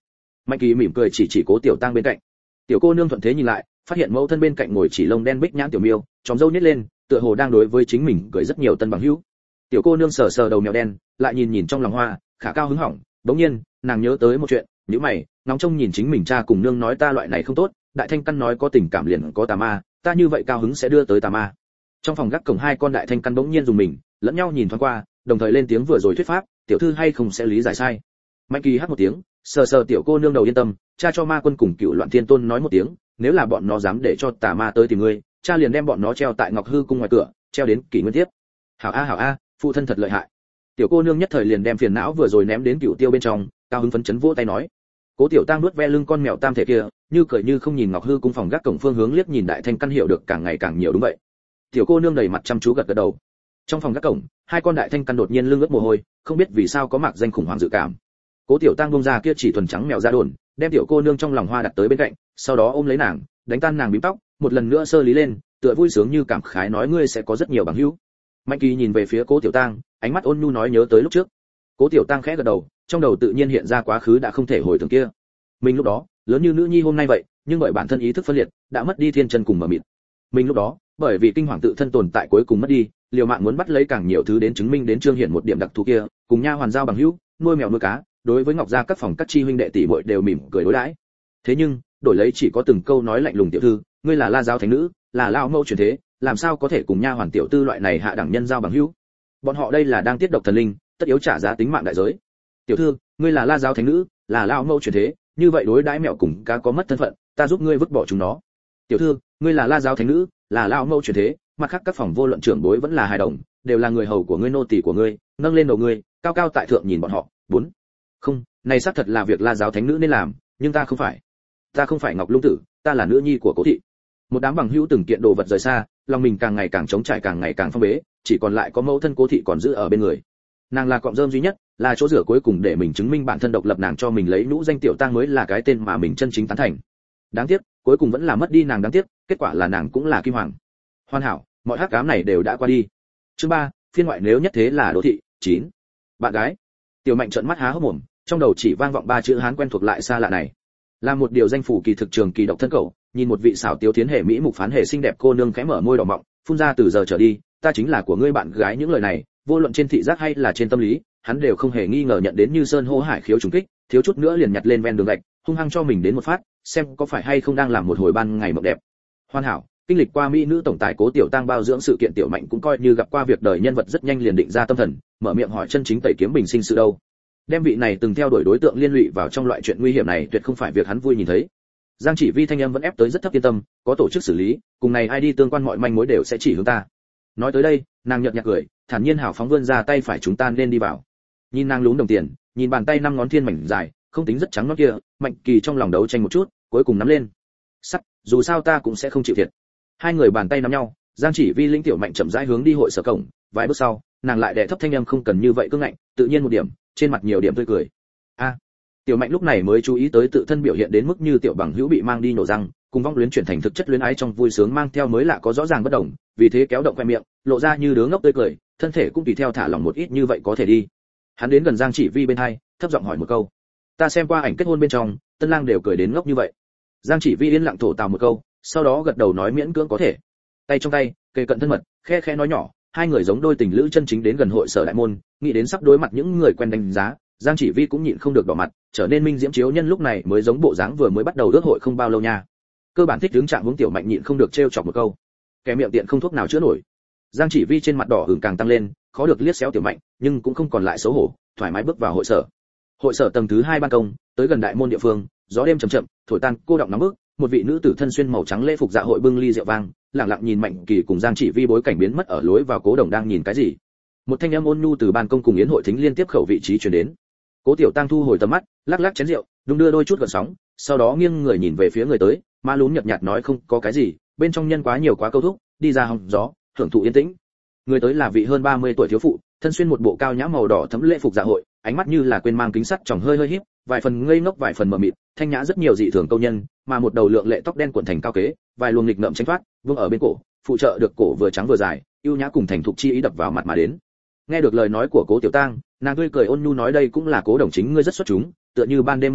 Mạnh Kỳ mỉm cười chỉ chỉ Cố Tiểu Tăng bên cạnh. Tiểu cô nương thuận thế nhìn lại, phát hiện mẫu thân bên cạnh ngồi chỉ lông đen bích nhãn tiểu miêu, chóm râu nhếch lên, tựa hồ đang đối với chính mình cười rất nhiều tân bằng hữu. Tiểu cô nương sờ sờ đầu mèo đen, lại nhìn nhìn trong lòng hoa, khả cao hứng hỏng, đống nhiên, nàng nhớ tới một chuyện, nhíu mày, ngóng trông nhìn chính mình cha cùng nương nói ta loại này không tốt, đại thanh căn nói có tình cảm liền có tà ma, ta như vậy cao hứng sẽ đưa tới tà ma. Trong phòng gác cổng hai con đại thanh căn bỗng nhiên dùng mình, lẫn nhau nhìn thoáng qua, đồng thời lên tiếng vừa rồi thuyết pháp, tiểu thư hay không sẽ lý giải sai. Mạnh Kỳ hát một tiếng, sờ sờ tiểu cô nương đầu yên tâm, cha cho ma quân cùng Cựu Loạn Thiên Tôn nói một tiếng, nếu là bọn nó dám để cho tà ma tới tìm ngươi, cha liền đem bọn nó treo tại Ngọc Hư cung ngoài cửa, treo đến kỷ nguyên tiếp. Hảo a hảo a, phụ thân thật lợi hại. Tiểu cô nương nhất thời liền đem phiền não vừa rồi ném đến Cựu Tiêu bên trong, cao hứng phấn chấn vỗ tay nói. Cố Tiểu Tăng nuốt ve lưng con mèo tam thể kia, như cười như không nhìn Ngọc Hư cung phòng gác cổng phương hướng liếc nhìn đại thanh căn hiểu được càng ngày càng nhiều đúng vậy. Tiểu cô nương đầy mặt chăm chú gật gật đầu. Trong phòng gác cổng, hai con đại thanh căn đột nhiên lưng ướt mồ hôi, không biết vì sao có mạc danh khủng hoảng dự cảm. Cố Tiểu Tăng bông ra kia chỉ thuần trắng mèo da đồn, đem tiểu cô nương trong lòng hoa đặt tới bên cạnh, sau đó ôm lấy nàng, đánh tan nàng bím tóc, một lần nữa sơ lý lên, tựa vui sướng như cảm khái nói ngươi sẽ có rất nhiều bằng hữu. Mạnh Kỳ nhìn về phía Cố Tiểu Tăng, ánh mắt ôn nhu nói nhớ tới lúc trước. Cố Tiểu Tăng khẽ gật đầu, trong đầu tự nhiên hiện ra quá khứ đã không thể hồi tưởng kia. Mình lúc đó, lớn như nữ nhi hôm nay vậy, nhưng bởi bản thân ý thức phân liệt, đã mất đi thiên chân cùng mở mịt. Mình lúc đó, bởi vì kinh hoàng tự thân tồn tại cuối cùng mất đi, liều mạng muốn bắt lấy càng nhiều thứ đến chứng minh đến trương hiển một điểm đặc thù kia, cùng nha hoàn giao bằng hữu, nuôi mèo nuôi cá, đối với Ngọc gia các phòng các chi huynh đệ tỷ muội đều mỉm cười đối đãi. Thế nhưng, đổi lấy chỉ có từng câu nói lạnh lùng tiểu thư, ngươi là La giáo thánh nữ, là lão mẫu truyền thế, làm sao có thể cùng nha hoàn tiểu tư loại này hạ đẳng nhân giao bằng hữu? Bọn họ đây là đang tiết độc thần linh, tất yếu trả giá tính mạng đại giới. Tiểu thư, ngươi là La giáo thánh nữ, là lão mẫu truyền thế, như vậy đối đãi mẹo cùng cá có mất thân phận, ta giúp ngươi vứt bỏ chúng nó. Tiểu thư, ngươi là La giáo thánh nữ, là lão mẫu truyền thế, mặt khác các phòng vô luận trưởng bối vẫn là hài đồng, đều là người hầu của ngươi nô tỳ của ngươi, nâng lên đầu ngươi, cao cao tại thượng nhìn bọn họ. Bốn. Không, này xác thật là việc La giáo thánh nữ nên làm, nhưng ta không phải. Ta không phải Ngọc Lung tử, ta là nữ nhi của Cố thị. Một đám bằng hữu từng kiện đồ vật rời xa, lòng mình càng ngày càng trống trải càng ngày càng phong bế, chỉ còn lại có mẫu thân Cố thị còn giữ ở bên người. Nàng là cọng rơm duy nhất, là chỗ rửa cuối cùng để mình chứng minh bản thân độc lập, nàng cho mình lấy nhũ danh Tiểu Tăng mới là cái tên mà mình chân chính tán thành. Đáng tiếc, cuối cùng vẫn là mất đi nàng đáng tiếc, kết quả là nàng cũng là kim hoàng. Hoàn hảo, mọi hắc ám này đều đã qua đi. Chương ba, phiên ngoại nếu nhất thế là Đỗ thị. Chín. Bạn gái. Tiểu Mạnh trợn mắt há hốc mồm, trong đầu chỉ vang vọng ba chữ Hán quen thuộc lại xa lạ này. Là một điều danh phủ kỳ thực trường kỳ độc thân cậu, nhìn một vị xảo tiếu tiến hệ mỹ mục phán hệ xinh đẹp cô nương khẽ mở môi đỏ mọng, phun ra từ giờ trở đi, ta chính là của ngươi bạn gái. Những lời này, vô luận trên thị giác hay là trên tâm lý, hắn đều không hề nghi ngờ nhận đến như sơn hô hải khiếu trùng kích, thiếu chút nữa liền nhặt lên ven đường gạch, hung hăng cho mình đến một phát, xem có phải hay không đang làm một hồi ban ngày mộng đẹp. Hoàn hảo, kinh lịch qua mỹ nữ tổng tài Cố Tiểu Tăng bao dưỡng sự kiện, Tiểu Mạnh cũng coi như gặp qua việc đời nhân vật, rất nhanh liền định ra tâm thần, mở miệng hỏi chân chính tẩy kiếm bình sinh sự đâu. Đem vị này từng theo đuổi đối tượng liên lụy vào trong loại chuyện nguy hiểm này tuyệt không phải việc hắn vui nhìn thấy. Giang Chỉ Vi thanh âm vẫn ép tới rất thấp, yên tâm, có tổ chức xử lý, cùng này ai đi tương quan mọi manh mối đều sẽ chỉ hướng ta. Nói tới đây, nàng nhợt nhạt cười, thản nhiên hào phóng vươn ra tay phải, chúng ta nên đi vào. Nhìn nàng lún đồng tiền, nhìn bàn tay năm ngón thiên mảnh dài, không tính rất trắng nõn kia, Mạnh Kỳ trong lòng đấu tranh một chút, cuối cùng nắm lên. Sắt, dù sao ta cũng sẽ không chịu thiệt. Hai người bàn tay nắm nhau, Giang Chỉ Vi linh Tiểu Mạnh chậm rãi hướng đi hội sở cổng, vài bước sau, nàng lại đè thấp thanh âm, không cần như vậy cứng ngạnh, tự nhiên một điểm, trên mặt nhiều điểm tươi cười. A. Tiểu Mạnh lúc này mới chú ý tới tự thân biểu hiện đến mức như tiểu bằng hữu bị mang đi nổ răng, cùng vong luyến chuyển thành thực chất luyến ái trong vui sướng mang theo mới lạ có rõ ràng bất đồng, vì thế kéo động khoe miệng, lộ ra như đứa ngốc tươi cười, thân thể cũng tùy theo thả lỏng một ít, như vậy có thể đi. Hắn đến gần Giang Chỉ Vi bên hai, thấp giọng hỏi một câu. Ta xem qua ảnh kết hôn bên trong, tân lang đều cười đến ngốc như vậy. Giang Chỉ Vi yên lặng thổ tào một câu, sau đó gật đầu nói miễn cưỡng có thể. Tay trong tay, kề cận thân mật, khe khẽ nói nhỏ, hai người giống đôi tình lữ chân chính đến gần hội sở đại môn, nghĩ đến sắp đối mặt những người quen đánh giá, Giang Chỉ Vi cũng nhịn không được đỏ mặt, trở nên minh diễm chiếu nhân lúc này mới giống bộ dáng vừa mới bắt đầu ước hội không bao lâu nha. Cơ bản thích đứng trạng hướng Tiểu Mạnh nhịn không được trêu chọc một câu. Kẻ miệng tiện không thuốc nào chữa nổi. Giang Chỉ Vi trên mặt đỏ ửng càng tăng lên, khó được liếc xéo Tiểu Mạnh, nhưng cũng không còn lại xấu hổ, thoải mái bước vào hội sở. Hội sở tầng thứ hai ban công, tới gần đại môn địa phương, gió đêm chậm chậm, thổi tan cô đọng nóng bức, một vị nữ tử thân xuyên màu trắng lễ phục dạ hội bưng ly rượu vang, lặng lặng nhìn Mạnh Kỳ cùng Giang Chỉ Vi bối cảnh biến mất ở lối vào Cố Đồng đang nhìn cái gì. Một thanh âm ôn nhu từ ban công cùng yến hội thính liên tiếp khẩu vị trí truyền đến. Cố Tiểu Tăng thu hồi tầm mắt, lắc lắc chén rượu, đung đưa đôi chút gợn sóng, sau đó nghiêng người nhìn về phía người tới, má lún nhợt nhạt nói không có cái gì, bên trong nhân quá nhiều quá câu thúc, đi ra hòng gió, hưởng thụ yên tĩnh. Người tới là vị hơn ba mươi tuổi thiếu phụ, thân xuyên một bộ cao nhã màu đỏ thấm lễ phục dạ hội, ánh mắt như là quên mang kính sắt tròng hơi hơi híp, vài phần ngây ngốc vài phần mờ mịt, thanh nhã rất nhiều dị thường câu nhân, mà một đầu lượng lệ tóc đen cuộn thành cao kế, vài luồng nghịch ngợm tránh thoát, vương ở bên cổ, phụ trợ được cổ vừa trắng vừa dài, ưu nhã cùng thành thục chi ý đập vào mặt mà đến. Nghe được lời nói của Cố Tiểu Tăng, nàng tươi cười ôn nhu nói đây cũng là Cố đồng chính ngươi rất xuất chúng, tựa như ban đêm minh nguyệt,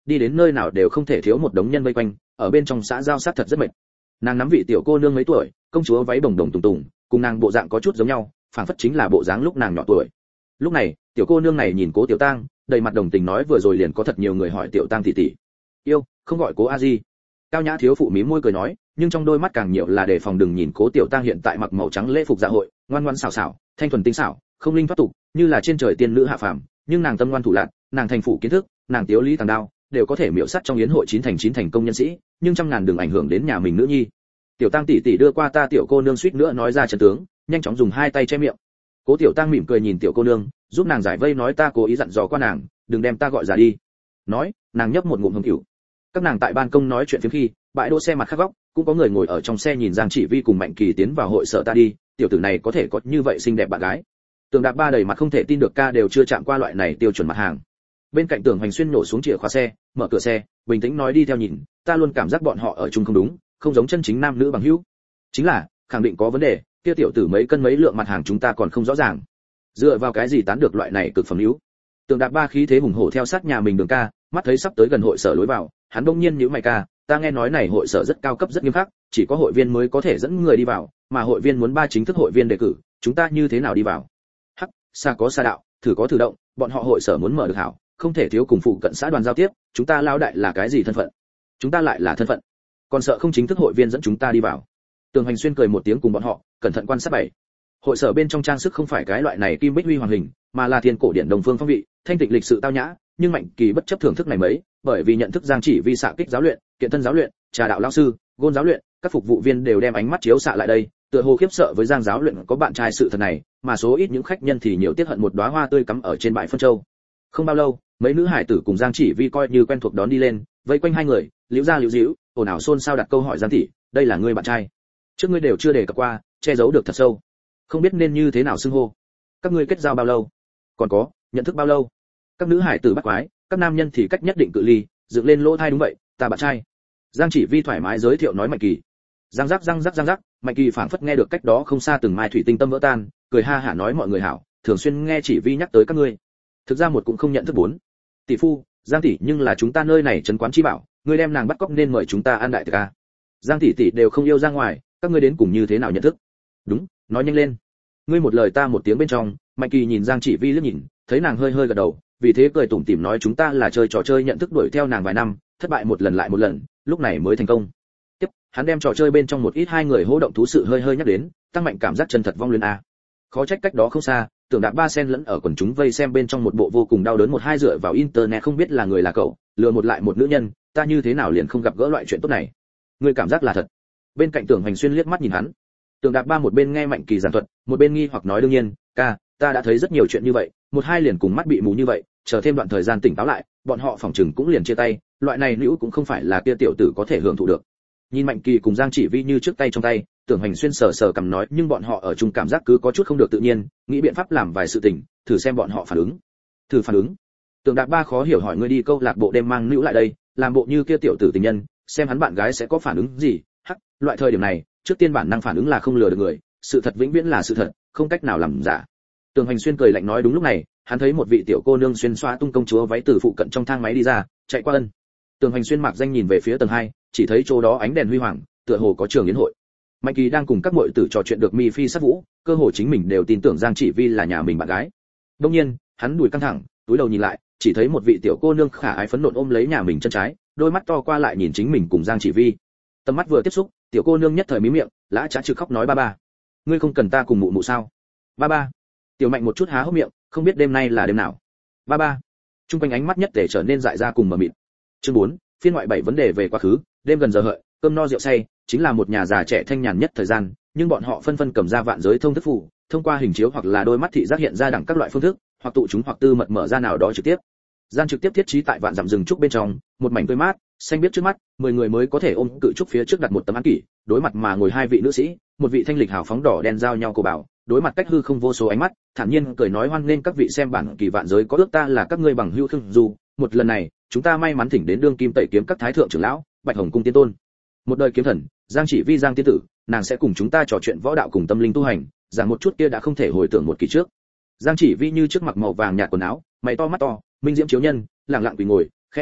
đi đến nơi nào đều không thể thiếu một đống nhân vây quanh, ở bên trong xã giao sát thật rất mệt. Nàng nắm vị tiểu cô nương mấy tuổi, công chúa váy bồng đồng tùng tùng, cùng nàng bộ dạng có chút giống nhau, phảng phất chính là bộ dáng lúc nàng nhỏ tuổi. Lúc này, tiểu cô nương này nhìn Cố Tiểu Tang, đầy mặt đồng tình nói vừa rồi liền có thật nhiều người hỏi Tiểu Tang tỷ tỷ. Yêu, không gọi Cố a di. Cao Nhã thiếu phụ mím môi cười nói, nhưng trong đôi mắt càng nhiều là đề phòng đừng nhìn Cố Tiểu Tang hiện tại mặc màu trắng lễ phục dạ hội, ngoan ngoãn xảo xảo, thanh thuần tinh xảo, không linh thoát tục, như là trên trời tiên nữ hạ phàm, nhưng nàng tâm ngoan thủ lạn, nàng thành phụ kiến thức, nàng tiếu lý tàng đao, đều có thể miểu sát trong yến hội chín thành chín thành công nhân sĩ, nhưng trăm ngàn đừng ảnh hưởng đến nhà mình nữ nhi. Tiểu Tang tỷ tỷ đưa qua ta, tiểu cô nương suýt nữa nói ra trận tướng, nhanh chóng dùng hai tay che miệng. Cố Tiểu Tang mỉm cười nhìn tiểu cô nương, giúp nàng giải vây nói ta cố ý dặn dò qua nàng, đừng đem ta gọi ra đi. Nói, nàng nhấp một ngụm hương cửu. Các nàng tại ban công nói chuyện phiếm khi, bãi đỗ xe mặt khác góc, cũng có người ngồi ở trong xe nhìn Giang Chỉ Vi cùng Mạnh Kỳ tiến vào hội sở ta đi, tiểu tử này có thể có như vậy xinh đẹp bạn gái. Tường Đạp Ba đầy mặt không thể tin được, ca đều chưa chạm qua loại này tiêu chuẩn mặt hàng. Bên cạnh Tưởng Hoành Xuyên nổ xuống chìa khóa xe, mở cửa xe, bình tĩnh nói đi theo nhìn, ta luôn cảm giác bọn họ ở chung không đúng, không giống chân chính nam nữ bằng hữu. Chính là, khẳng định có vấn đề, kia tiểu tử mấy cân mấy lượng mặt hàng chúng ta còn không rõ ràng. Dựa vào cái gì tán được loại này cực phẩm hữu? Tường Đạp Ba khí thế hùng hổ theo sát nhà mình Đường ca, mắt thấy sắp tới gần hội sở lối vào, hắn bỗng nhiên nhíu mày, ca, ta nghe nói này hội sở rất cao cấp rất nghiêm khắc, chỉ có hội viên mới có thể dẫn người đi vào, mà hội viên muốn ba chính thức hội viên đề cử, chúng ta như thế nào đi vào? Hắc, xa có xa đạo, thử có thử động, bọn họ hội sở muốn mở được hảo, không thể thiếu cùng phụ cận xã đoàn giao tiếp, chúng ta lao đại là cái gì thân phận? Chúng ta lại là thân phận, còn sợ không chính thức hội viên dẫn chúng ta đi vào? Tường Hoành Xuyên cười một tiếng cùng bọn họ, cẩn thận quan sát bảy. Hội sở bên trong trang sức không phải cái loại này kim bích huy hoàng hình, mà là thiên cổ điển đồng phương phong vị, thanh tịnh lịch sự tao nhã, nhưng Mạnh Kỳ bất chấp thưởng thức này mấy, bởi vì nhận thức Giang Chỉ Vi xạ kích giáo luyện, kiện thân giáo luyện, trà đạo lão sư, gôn giáo luyện, các phục vụ viên đều đem ánh mắt chiếu xạ lại đây, tựa hồ khiếp sợ với Giang giáo luyện có bạn trai sự thật này, mà số ít những khách nhân thì nhiều tiếc hận một đóa hoa tươi cắm ở trên bãi phân châu. Không bao lâu, mấy nữ hải tử cùng Giang Chỉ Vi coi như quen thuộc đón đi lên, vây quanh hai người, liễu ra liễu díu, ồn ào xôn xao đặt câu hỏi Giang tỷ, đây là ngươi bạn trai? Trước ngươi đều chưa đề cập qua, che giấu được thật sâu, không biết nên như thế nào xưng hô. Các ngươi kết giao bao lâu? Còn có, nhận thức bao lâu? Các nữ hải tử bắt quái, các nam nhân thì cách nhất định cự ly, dựng lên lỗ thai đúng vậy, ta bạn trai. Giang Chỉ Vi thoải mái giới thiệu nói Mạnh Kỳ. Giang giác giang giác giang giác, Mạnh Kỳ phảng phất nghe được cách đó không xa từng mai thủy tinh tâm vỡ tan, cười ha hả nói mọi người hảo, thường xuyên nghe Chỉ Vi nhắc tới các ngươi. Thực ra một cũng không nhận thức bốn. Tỷ phu, Giang tỷ nhưng là chúng ta nơi này trấn quán chi bảo, ngươi đem nàng bắt cóc nên mời chúng ta ăn đại tiệc a. Giang tỷ tỷ đều không yêu ra ngoài, các ngươi đến cùng như thế nào nhận thức? Đúng, nói nhanh lên. Ngươi một lời ta một tiếng bên trong, Mạnh Kỳ nhìn Giang Chỉ Vi liếc nhìn, thấy nàng hơi hơi gật đầu, vì thế cười tủm tỉm nói chúng ta là chơi trò chơi nhận thức đuổi theo nàng vài năm, thất bại một lần lại một lần, lúc này mới thành công. Tiếp, hắn đem trò chơi bên trong một ít hai người hô động thú sự hơi hơi nhắc đến, tăng mạnh cảm giác chân thật vong luyến a. Khó trách cách đó không xa, Tưởng Đạp Ba sen lẫn ở quần chúng vây xem bên trong một bộ vô cùng đau đớn một hai dựa vào internet không biết là người là cậu, lừa một lại một nữ nhân, ta như thế nào liền không gặp gỡ loại chuyện tốt này. Ngươi cảm giác là thật. Bên cạnh Tưởng Hoành Xuyên liếc mắt nhìn hắn. Tưởng Đạp Ba một bên nghe Mạnh Kỳ giảng thuật, một bên nghi hoặc nói đương nhiên, ca, ta đã thấy rất nhiều chuyện như vậy, một hai liền cùng mắt bị mù như vậy, chờ thêm đoạn thời gian tỉnh táo lại, bọn họ phòng trừng cũng liền chia tay, loại này nữ cũng không phải là kia tiểu tử có thể hưởng thụ được. Nhìn Mạnh Kỳ cùng Giang Chỉ Vi như trước tay trong tay, Tưởng Hoành Xuyên sờ sờ cầm nói, nhưng bọn họ ở chung cảm giác cứ có chút không được tự nhiên, nghĩ biện pháp làm vài sự tình, thử xem bọn họ phản ứng. Thử phản ứng. Tưởng Đạp Ba khó hiểu hỏi ngươi đi câu lạc bộ đêm mang nữ lại đây, làm bộ như kia tiểu tử tình nhân, xem hắn bạn gái sẽ có phản ứng gì. Hắc, loại thời điểm này, trước tiên bản năng phản ứng là không lừa được người, sự thật vĩnh viễn là sự thật, không cách nào làm giả. Tưởng Hoành Xuyên cười lạnh nói đúng lúc này, hắn thấy một vị tiểu cô nương xuyên xoa tung công chúa váy từ phụ cận trong thang máy đi ra, chạy qua ân. Tưởng Hoành Xuyên mặc danh nhìn về phía tầng hai, chỉ thấy chỗ đó ánh đèn huy hoàng, tựa hồ có trường yến hội. Mạnh Kỳ đang cùng các muội tử trò chuyện được mi phi sát vũ, cơ hồ chính mình đều tin tưởng Giang Chỉ Vi là nhà mình bạn gái. Đương nhiên, hắn đùi căng thẳng, túi đầu nhìn lại, chỉ thấy một vị tiểu cô nương khả ái phấn nộn ôm lấy nhà mình chân trái, đôi mắt to qua lại nhìn chính mình cùng Giang Chỉ Vi. Tầm mắt vừa tiếp xúc, tiểu cô nương nhất thời mí miệng, lã chã trực khóc nói ba ba, ngươi không cần ta cùng mụ mụ sao? Ba ba. Tiểu Mạnh một chút há hốc miệng, không biết đêm nay là đêm nào. Ba ba. Trung quanh ánh mắt nhất để trở nên dại ra cùng mờ mịt. Chương bốn, phiên ngoại bảy vấn đề về quá khứ, đêm gần giờ hợi, cơm no rượu say, chính là một nhà già trẻ thanh nhàn nhất thời gian, nhưng bọn họ phân phân cầm ra vạn giới thông thức phù, thông qua hình chiếu hoặc là đôi mắt thị giác hiện ra đẳng các loại phương thức, hoặc tụ chúng hoặc tư mật mở ra nào đó trực tiếp. Gian trực tiếp thiết trí tại vạn dặm rừng trúc bên trong, một mảnh tươi mát, xanh biết trước mắt, mười người mới có thể ôm cự trúc phía trước đặt một tấm án kỷ, đối mặt mà ngồi hai vị nữ sĩ, một vị thanh lịch hào phóng đỏ đen giao nhau cô bảo, đối mặt cách hư không vô số ánh mắt, thản nhiên cười nói hoan nên các vị xem bản kỳ vạn giới có ước ta là các ngươi bằng hữu khương du, một lần này, chúng ta may mắn thỉnh đến đương kim tẩy kiếm các thái thượng trưởng lão, Bạch Hồng cung tiên tôn. Một đời kiếm thần, Giang Chỉ Vi Giang tiên tử, nàng sẽ cùng chúng ta trò chuyện võ đạo cùng tâm linh tu hành, rằng một chút kia đã không thể hồi tưởng một kỳ trước. Giang Chỉ Vi như trước mặc màu vàng nhạt quần áo, mày to mắt to, minh diễm chiếu nhân, lặng lặng quỳ ngồi, khẽ gật đầu,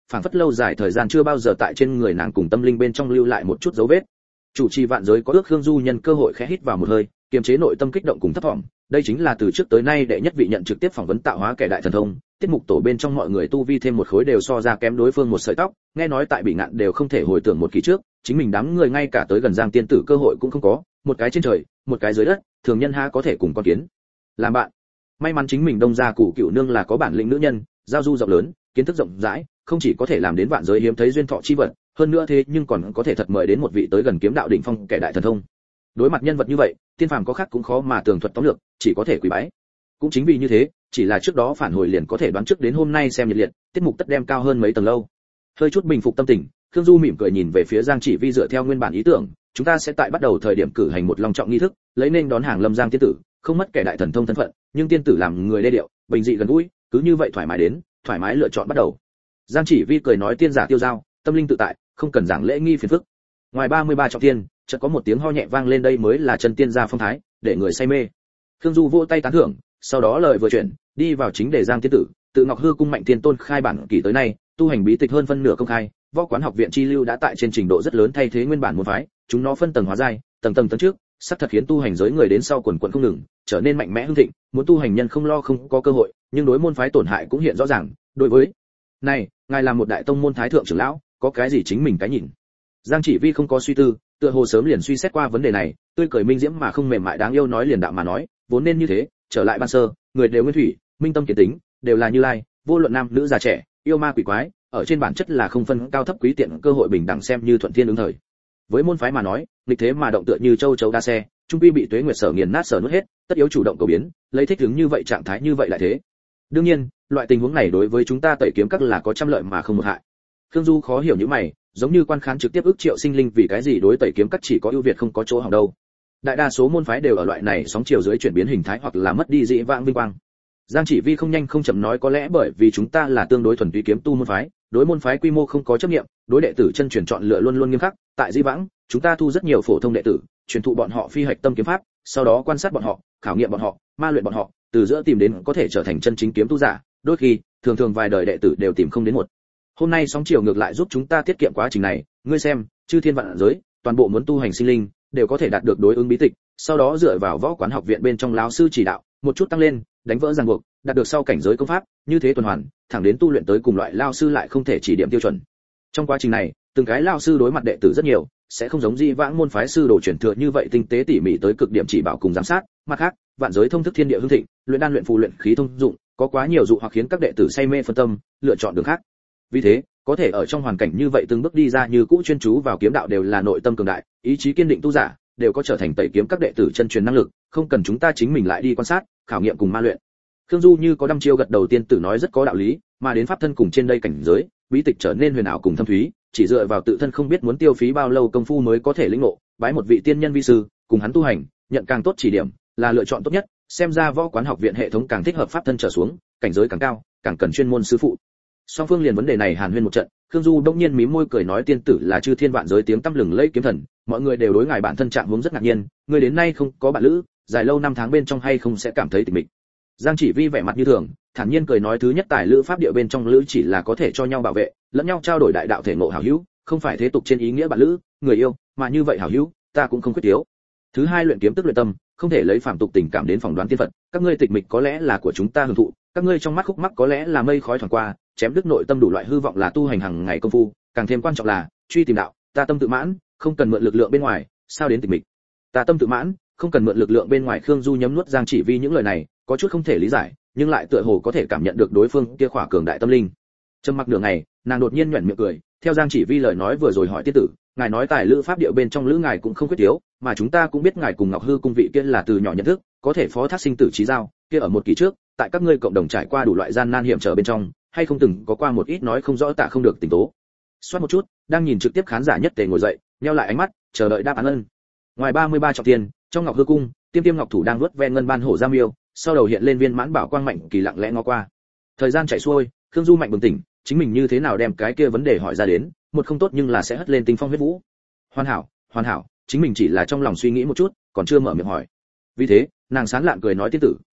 phảng phất lâu dài thời gian chưa bao giờ tại trên người nàng cùng tâm linh bên trong lưu lại một chút dấu vết. Chủ trì vạn giới có ước Khương Du nhân cơ hội khẽ hít vào một hơi, kiềm chế nội tâm kích động cùng thấp vọng. Đây chính là từ trước tới nay đệ nhất vị nhận trực tiếp phỏng vấn tạo hóa kẻ đại thần thông, tiết mục tổ bên trong mọi người tu vi thêm một khối đều so ra kém đối phương một sợi tóc, nghe nói tại bị ngạn đều không thể hồi tưởng một kỳ trước, chính mình đám người ngay cả tới gần Giang tiên tử cơ hội cũng không có, một cái trên trời, một cái dưới đất, thường nhân ha có thể cùng con kiến làm bạn. May mắn chính mình đông gia cụ cựu nương là có bản lĩnh nữ nhân, giao du rộng lớn, kiến thức rộng rãi, không chỉ có thể làm đến vạn giới hiếm thấy duyên thọ chi vật, hơn nữa thế nhưng còn có thể thật mời đến một vị tới gần kiếm đạo đỉnh phong kẻ đại thần thông. Đối mặt nhân vật như vậy, tiên phàm có khác cũng khó mà tường thuật tóm lược, chỉ có thể quỳ bái. Cũng chính vì như thế, chỉ là trước đó phản hồi liền có thể đoán trước đến hôm nay xem nhiệt liệt, tiết mục tất đem cao hơn mấy tầng lâu. Hơi chút bình phục tâm tình, Khương Du mỉm cười nhìn về phía Giang Chỉ Vi dựa theo nguyên bản ý tưởng, chúng ta sẽ tại bắt đầu thời điểm cử hành một long trọng nghi thức, lấy nên đón hàng Lâm Giang tiên tử, không mất kẻ đại thần thông thân phận, nhưng tiên tử làm người đê điệu, bình dị gần gũi, cứ như vậy thoải mái đến, thoải mái lựa chọn bắt đầu. Giang Chỉ Vi cười nói tiên giả tiêu dao, tâm linh tự tại, không cần giảng lễ nghi phiền phức. Ngoài ba mươi ba trọng tiên, chợt có một tiếng ho nhẹ vang lên, đây mới là chân tiên gia phong thái, để người say mê. Khương Du vỗ tay tán thưởng, sau đó lời vừa chuyển, đi vào chính đề Giang tiên tử, tự Ngọc Hư cung Mạnh Tiên Tôn khai bản kỳ tới nay, tu hành bí tịch hơn phân nửa công khai, võ quán học viện chi lưu đã tại trên trình độ rất lớn thay thế nguyên bản môn phái, chúng nó phân tầng hóa giai, tầng tầng tấn trước, sắp thật khiến tu hành giới người đến sau quần quần không ngừng, trở nên mạnh mẽ hưng thịnh, muốn tu hành nhân không lo không có cơ hội, nhưng đối môn phái tổn hại cũng hiện rõ ràng, đối với này, ngài là một đại tông môn thái thượng trưởng lão, có cái gì chính mình cái nhìn. Giang Chỉ Vi không có suy tư, tựa hồ sớm liền suy xét qua vấn đề này, tươi cười minh diễm mà không mềm mại đáng yêu nói liền đạo mà nói, vốn nên như thế, trở lại ban sơ, người đều nguyên thủy, minh tâm kiến tính, đều là Như Lai, vô luận nam nữ già trẻ, yêu ma quỷ quái, ở trên bản chất là không phân cao thấp quý tiện, cơ hội bình đẳng xem như thuận thiên ứng thời. Với môn phái mà nói, nghịch thế mà động tựa như châu chấu đa xe, trung quy bị tuế nguyệt sở nghiền nát sở nuốt hết, tất yếu chủ động cầu biến, lấy thích ứng như vậy trạng thái như vậy lại thế. Đương nhiên, loại tình huống này đối với chúng ta tẩy kiếm các là có trăm lợi mà không một hại. Khương Du khó hiểu như mày, giống như quan khán trực tiếp ức triệu sinh linh vì cái gì đối tẩy kiếm các chỉ có ưu việt không có chỗ hỏng đâu. Đại đa số môn phái đều ở loại này sóng chiều dưới chuyển biến hình thái hoặc là mất đi dĩ vãng vinh quang. Giang Chỉ Vi không nhanh không chậm nói có lẽ bởi vì chúng ta là tương đối thuần túy kiếm tu môn phái, đối môn phái quy mô không có chấp niệm, đối đệ tử chân truyền chọn lựa luôn luôn nghiêm khắc, tại dĩ vãng, chúng ta thu rất nhiều phổ thông đệ tử, truyền thụ bọn họ phi hạch tâm kiếm pháp, sau đó quan sát bọn họ, khảo nghiệm bọn họ, ma luyện bọn họ, từ giữa tìm đến có thể trở thành chân chính kiếm tu giả, đôi khi, thường thường vài đời đệ tử đều tìm không đến một. Hôm nay sóng chiều ngược lại giúp chúng ta tiết kiệm quá trình này, ngươi xem, chư thiên vạn giới, toàn bộ muốn tu hành sinh linh, đều có thể đạt được đối ứng bí tịch, sau đó dựa vào võ quán học viện bên trong lão sư chỉ đạo, một chút tăng lên, đánh vỡ ràng buộc, đạt được sau cảnh giới công pháp, như thế tuần hoàn, thẳng đến tu luyện tới cùng loại lão sư lại không thể chỉ điểm tiêu chuẩn. Trong quá trình này, từng cái lão sư đối mặt đệ tử rất nhiều, sẽ không giống di vãng môn phái sư đồ truyền thừa như vậy tinh tế tỉ mỉ tới cực điểm chỉ bảo cùng giám sát, mặt khác, vạn giới thông thức thiên địa hưng thịnh, luyện đan luyện phù luyện khí thông dụng, có quá nhiều dụ hoặc khiến các đệ tử say mê phân tâm, lựa chọn đường khác. Vì thế, có thể ở trong hoàn cảnh như vậy từng bước đi ra như cũ chuyên chú vào kiếm đạo đều là nội tâm cường đại, ý chí kiên định tu giả, đều có trở thành tẩy kiếm các đệ tử chân truyền năng lực, không cần chúng ta chính mình lại đi quan sát, khảo nghiệm cùng ma luyện. Khương Du như có đăm chiêu gật đầu, tiên tử nói rất có đạo lý, mà đến pháp thân cùng trên đây cảnh giới, bí tịch trở nên huyền ảo cùng thâm thúy, chỉ dựa vào tự thân không biết muốn tiêu phí bao lâu công phu mới có thể lĩnh ngộ, bái một vị tiên nhân vi sư, cùng hắn tu hành, nhận càng tốt chỉ điểm, là lựa chọn tốt nhất, xem ra võ quán học viện hệ thống càng thích hợp pháp thân trở xuống, cảnh giới càng cao, càng cần chuyên môn sư phụ. Song phương liền vấn đề này hàn huyên một trận, Khương Du đông nhiên mím môi cười nói tiên tử là chư thiên vạn giới tiếng tăm lừng lẫy kiếm thần, mọi người đều đối ngài bản thân trạng huống rất ngạc nhiên, người đến nay không có bạn lữ, dài lâu năm tháng bên trong hay không sẽ cảm thấy tịch mịch. Giang Chỉ Vi vẻ mặt như thường, thản nhiên cười nói thứ nhất tài lữ pháp địa bên trong lữ chỉ là có thể cho nhau bảo vệ, lẫn nhau trao đổi đại đạo thể ngộ hảo hữu, không phải thế tục trên ý nghĩa bạn lữ, người yêu, mà như vậy hảo hữu, ta cũng không khuyết thiếu. Thứ hai luyện kiếm tức luyện tâm, không thể lấy phàm tục tình cảm đến phỏng đoán tiên phật, các ngươi tịch mịch có lẽ là của chúng ta hưởng thụ, các ngươi trong mắt khúc mắc có lẽ là mây khói thoảng qua, chém đứt nội tâm đủ loại hư vọng là tu hành hàng ngày công phu, càng thêm quan trọng là truy tìm đạo, ta tâm tự mãn, không cần mượn lực lượng bên ngoài, sao đến tịch mịch. Ta tâm tự mãn, không cần mượn lực lượng bên ngoài. Khương Du nhấm nuốt Giang Chỉ Vi những lời này, có chút không thể lý giải, nhưng lại tựa hồ có thể cảm nhận được đối phương kia khỏa cường đại tâm linh. Trầm mặc nửa ngày, nàng đột nhiên nhuyễn miệng cười, theo Giang Chỉ Vi lời nói vừa rồi hỏi tiên tử, ngài nói tài lữ pháp địa bên trong lữ ngài cũng không khuyết thiếu, mà chúng ta cũng biết ngài cùng Ngọc Hư cung vị kia là từ nhỏ nhận thức, có thể phó thác sinh tử chí giao, kia ở một kỳ trước, tại các ngươi cộng đồng trải qua đủ loại gian nan hiểm trở bên trong, hay không từng có qua một ít nói không rõ tạ không được tình tố. Xoát một chút, đang nhìn trực tiếp khán giả nhất tề ngồi dậy, nheo lại ánh mắt, chờ đợi đáp án ân. Ngoài ba mươi ba trọng tiền, trong Ngọc Hư cung, Tiêm Tiêm Ngọc thủ đang nuốt ve ngân ban hổ giam yêu, sau đầu hiện lên viên mãn bảo quang mạnh kỳ lặng lẽ ngó qua. Thời gian chảy xuôi, Khương Du mạnh bừng tỉnh, chính mình như thế nào đem cái kia vấn đề hỏi ra đến, một không tốt nhưng là sẽ hất lên tinh phong huyết vũ. Hoàn hảo, hoàn hảo, chính mình chỉ là trong lòng suy nghĩ một chút, còn chưa mở miệng hỏi. Vì thế, nàng sán lạn cười nói tiên tử,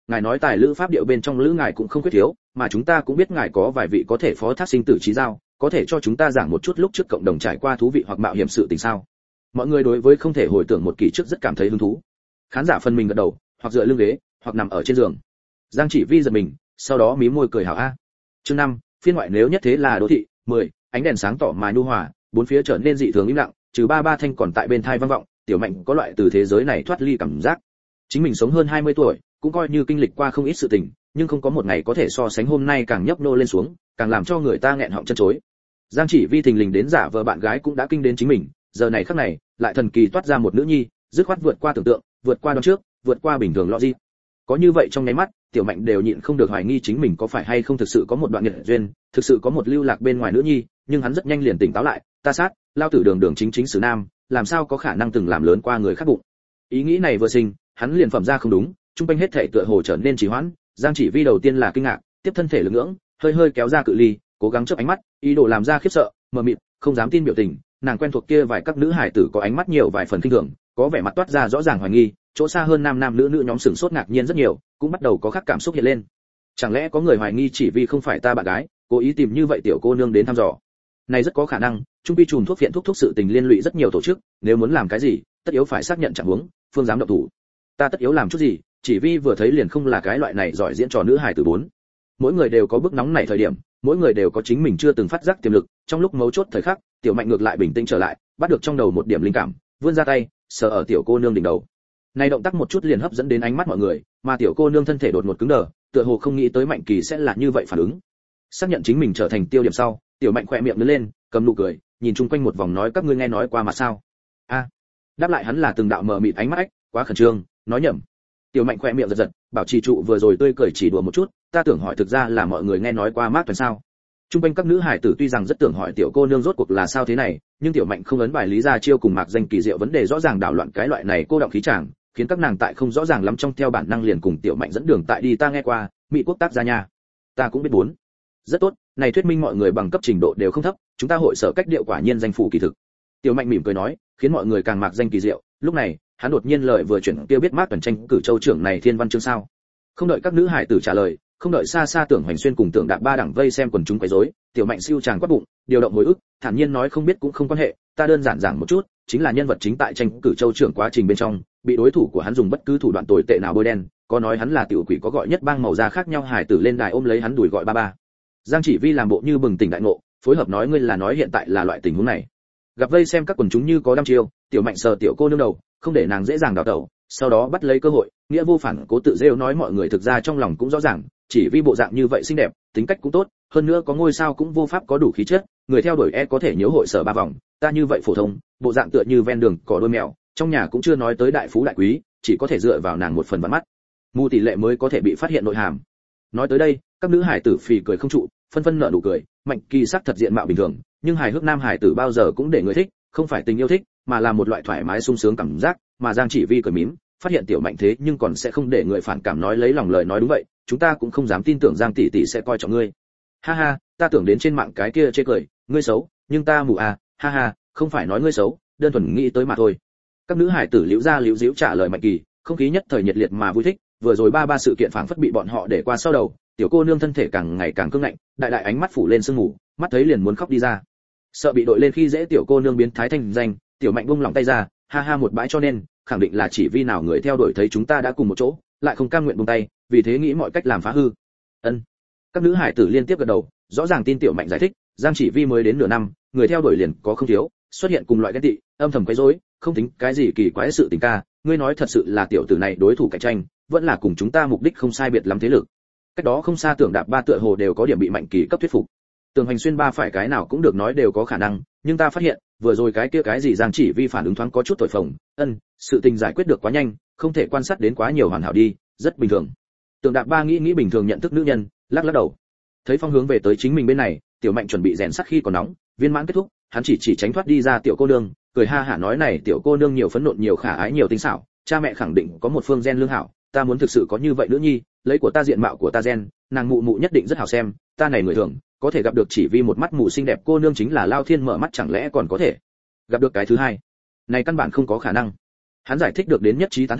ngài nói tài lữ pháp điệu bên trong lữ ngài cũng không khuyết thiếu, mà chúng ta cũng biết ngài có vài vị có thể phó thác sinh tử trí giao, có thể cho chúng ta giảng một chút lúc trước cộng đồng trải qua thú vị hoặc mạo hiểm sự tình sao? Mọi người đối với không thể hồi tưởng một kỳ trước rất cảm thấy hứng thú. Khán giả phần mình gật đầu, hoặc dựa lưng ghế, hoặc nằm ở trên giường. Giang Chỉ Vi giật mình, sau đó mím môi cười hảo a. Chương năm, phiên ngoại nếu nhất thế là đô thị. Mười, ánh đèn sáng tỏ mà nhu hòa, bốn phía trở nên dị thường im lặng, trừ ba ba thanh còn tại bên tai vang vọng, Tiểu Mạnh có loại từ thế giới này thoát ly cảm giác. Chính mình sống hơn hai mươi tuổi, cũng coi như kinh lịch qua không ít sự tình, nhưng không có một ngày có thể so sánh hôm nay càng nhấp nô lên xuống, càng làm cho người ta nghẹn họng chân chối. Giang Chỉ Vi thình lình đến giả vờ bạn gái cũng đã kinh đến chính mình, giờ này khắc này, lại thần kỳ toát ra một nữ nhi, dứt khoát vượt qua tưởng tượng, vượt qua đoán trước, vượt qua bình thường logic. Có như vậy trong nháy mắt, Tiểu Mạnh đều nhịn không được hoài nghi chính mình có phải hay không thực sự có một đoạn nghiệt duyên, thực sự có một lưu lạc bên ngoài nữ nhi, nhưng hắn rất nhanh liền tỉnh táo lại, ta sát, lao tử đường đường chính chính xứ nam, làm sao có khả năng từng làm lớn qua người khác bụng. Ý nghĩ này vừa sinh, hắn liền phẩm ra không đúng, trung quanh hết thảy tựa hồ trở nên trì hoãn, Giang Chỉ Vi đầu tiên là kinh ngạc, tiếp thân thể lực ngưỡng, hơi hơi kéo ra cự ly, cố gắng chớp ánh mắt, ý đồ làm ra khiếp sợ, mờ mịt, không dám tin biểu tình, nàng quen thuộc kia vài các nữ hải tử có ánh mắt nhiều vài phần kinh thường, có vẻ mặt toát ra rõ ràng hoài nghi, chỗ xa hơn nam nam nữ nữ nhóm sửng sốt ngạc nhiên rất nhiều, cũng bắt đầu có khác cảm xúc hiện lên. Chẳng lẽ có người hoài nghi Chỉ Vi không phải ta bạn gái, cố ý tìm như vậy tiểu cô nương đến thăm dò? Này rất có khả năng, trung quy trùm thuốc viện thuốc thuốc sự tình liên lụy rất nhiều tổ chức, nếu muốn làm cái gì, tất yếu phải xác nhận trạng huống, phương dám động thủ. Ta tất yếu làm chút gì, Chỉ Vi vừa thấy liền không là cái loại này giỏi diễn trò nữ hài tử bốn. Mỗi người đều có bước nóng này thời điểm, mỗi người đều có chính mình chưa từng phát giác tiềm lực, trong lúc mấu chốt thời khắc, Tiểu Mạnh ngược lại bình tĩnh trở lại, bắt được trong đầu một điểm linh cảm, vươn ra tay, sờ ở tiểu cô nương đỉnh đầu. Này động tác một chút liền hấp dẫn đến ánh mắt mọi người, mà tiểu cô nương thân thể đột ngột cứng đờ, tựa hồ không nghĩ tới Mạnh Kỳ sẽ là như vậy phản ứng. Xác nhận chính mình trở thành tiêu điểm sau, Tiểu Mạnh khỏe miệng nhếch lên, cầm nụ cười, nhìn chung quanh một vòng nói các ngươi nghe nói qua mà sao? A. Đáp lại hắn là từng đạo mờ mịt ánh mắt ách, quá khẩn trương, nói nhầm. Tiểu Mạnh khỏe miệng giật giật, bảo trì trụ vừa rồi tươi cười chỉ đùa một chút, ta tưởng hỏi thực ra là mọi người nghe nói qua Mác Tuần sao? Trung quanh các nữ hải tử tuy rằng rất tưởng hỏi tiểu cô nương rốt cuộc là sao thế này, nhưng Tiểu Mạnh không ấn bài lý ra chiêu cùng Mạc Danh kỳ diệu vấn đề rõ ràng đảo loạn cái loại này cô động khí chàng, khiến các nàng tại không rõ ràng lắm trong theo bản năng liền cùng Tiểu Mạnh dẫn đường tại đi ta nghe qua, Mỹ quốc tác gia nhà. Ta cũng biết bốn. Rất tốt, này thuyết minh mọi người bằng cấp trình độ đều không thấp, chúng ta hội sở cách điệu quả nhiên danh phủ kỳ thực. Tiểu Mạnh mỉm cười nói, khiến mọi người càng Mạc Danh kỳ diệu, lúc này, hắn đột nhiên lời vừa chuyển kia biết Mác Tuần tranh cử châu trưởng này thiên văn chương sao? Không đợi các nữ hải tử trả lời, không đợi xa xa tưởng Hoành Xuyên cùng tưởng Đạp ba đẳng vây xem quần chúng quấy rối, Tiểu Mạnh siêu tràng quát bụng, điều động hồi ức, thản nhiên nói không biết cũng không quan hệ, ta đơn giản giảng một chút, chính là nhân vật chính tại tranh cử châu trưởng quá trình bên trong, bị đối thủ của hắn dùng bất cứ thủ đoạn tồi tệ nào bôi đen, có nói hắn là tiểu quỷ có gọi nhất bang màu da khác nhau hải tử lên đài ôm lấy hắn đùi gọi ba ba. Giang Chỉ Vi làm bộ như bừng tỉnh đại ngộ, phối hợp nói ngươi là nói hiện tại là loại tình huống này. Gặp vây xem các quần chúng như có đăm chiêu, Tiểu Mạnh sờ tiểu cô nương đầu, không để nàng dễ dàng đào tẩu, sau đó bắt lấy cơ hội, nghĩa vô phản cố tự rêu nói mọi người thực ra trong lòng cũng rõ ràng, Chỉ Vi bộ dạng như vậy xinh đẹp, tính cách cũng tốt, hơn nữa có ngôi sao cũng vô pháp có đủ khí chất, người theo đuổi e có thể nhớ hội sở ba vòng, ta như vậy phổ thông, bộ dạng tựa như ven đường cỏ đôi mèo, trong nhà cũng chưa nói tới đại phú đại quý, chỉ có thể dựa vào nàng một phần vạn mắt, mù tỷ lệ mới có thể bị phát hiện nội hàm. Nói tới đây, các nữ hải tử phì cười không trụ, phân phân nở nụ cười, Mạnh Kỳ sắc thật diện mạo bình thường, nhưng hài hước nam hải tử bao giờ cũng để người thích, không phải tình yêu thích, mà là một loại thoải mái sung sướng cảm giác, mà Giang Chỉ Vi cười mím, phát hiện Tiểu Mạnh thế nhưng còn sẽ không để người phản cảm nói lấy lòng lời nói đúng vậy, chúng ta cũng không dám tin tưởng Giang tỷ tỷ sẽ coi trọng ngươi. Ha ha, ta tưởng đến trên mạng cái kia chê cười, ngươi xấu, nhưng ta mù à, ha ha, không phải nói ngươi xấu, đơn thuần nghĩ tới mà thôi. Các nữ hải tử liễu ra liễu díu trả lời Mạnh Kỳ, không khí nhất thời nhiệt liệt mà vui thích, vừa rồi ba ba sự kiện phảng phất bị bọn họ để qua sau đầu, tiểu cô nương thân thể càng ngày càng cứng ngạnh, đại đại ánh mắt phủ lên sương mù, mắt thấy liền muốn khóc đi ra. Sợ bị đội lên khi dễ tiểu cô nương biến thái thành danh, Tiểu Mạnh buông lòng tay ra, ha ha một bãi cho nên, khẳng định là chỉ vì nào người theo đuổi thấy chúng ta đã cùng một chỗ, lại không cam nguyện buông tay, vì thế nghĩ mọi cách làm phá hư. Ân. Các nữ hải tử liên tiếp gật đầu, rõ ràng tin Tiểu Mạnh giải thích, Giang Chỉ Vi mới đến nửa năm, người theo đuổi liền có không thiếu, xuất hiện cùng loại ghen tị, âm thầm quấy rối, không tính cái gì kỳ quái sự tình ca, ngươi nói thật sự là tiểu tử này đối thủ cạnh tranh, vẫn là cùng chúng ta mục đích không sai biệt lắm thế lực. Cách đó không xa tưởng Đạp ba tựa hồ đều có điểm bị Mạnh Kỳ cấp thuyết phục. Tưởng Hoành Xuyên ba phải cái nào cũng được nói đều có khả năng, nhưng ta phát hiện, vừa rồi cái kia cái gì Giang Chỉ Vi phản ứng thoáng có chút thổi phồng, ân, sự tình giải quyết được quá nhanh, không thể quan sát đến quá nhiều hoàn hảo đi, rất bình thường. Tưởng Đạp ba nghĩ nghĩ bình thường nhận thức nữ nhân, lắc lắc đầu. Thấy phong hướng về tới chính mình bên này, Tiểu Mạnh chuẩn bị rèn sắt khi còn nóng, viên mãn kết thúc, hắn chỉ chỉ tránh thoát đi ra tiểu cô nương, cười ha hả nói này tiểu cô nương nhiều phấn nộn nhiều khả ái nhiều tinh xảo, cha mẹ khẳng định có một phương gen lương hảo, ta muốn thực sự có như vậy nữ nhi, lấy của ta diện mạo của ta gen, nàng mụ mụ nhất định rất hảo xem, ta này người thường, có thể gặp được chỉ vì một mắt mù xinh đẹp cô nương chính là lao thiên mở mắt chẳng lẽ còn có thể gặp được cái thứ hai, này căn bản không có khả năng. Hắn giải thích được đến nhất trí tán thành,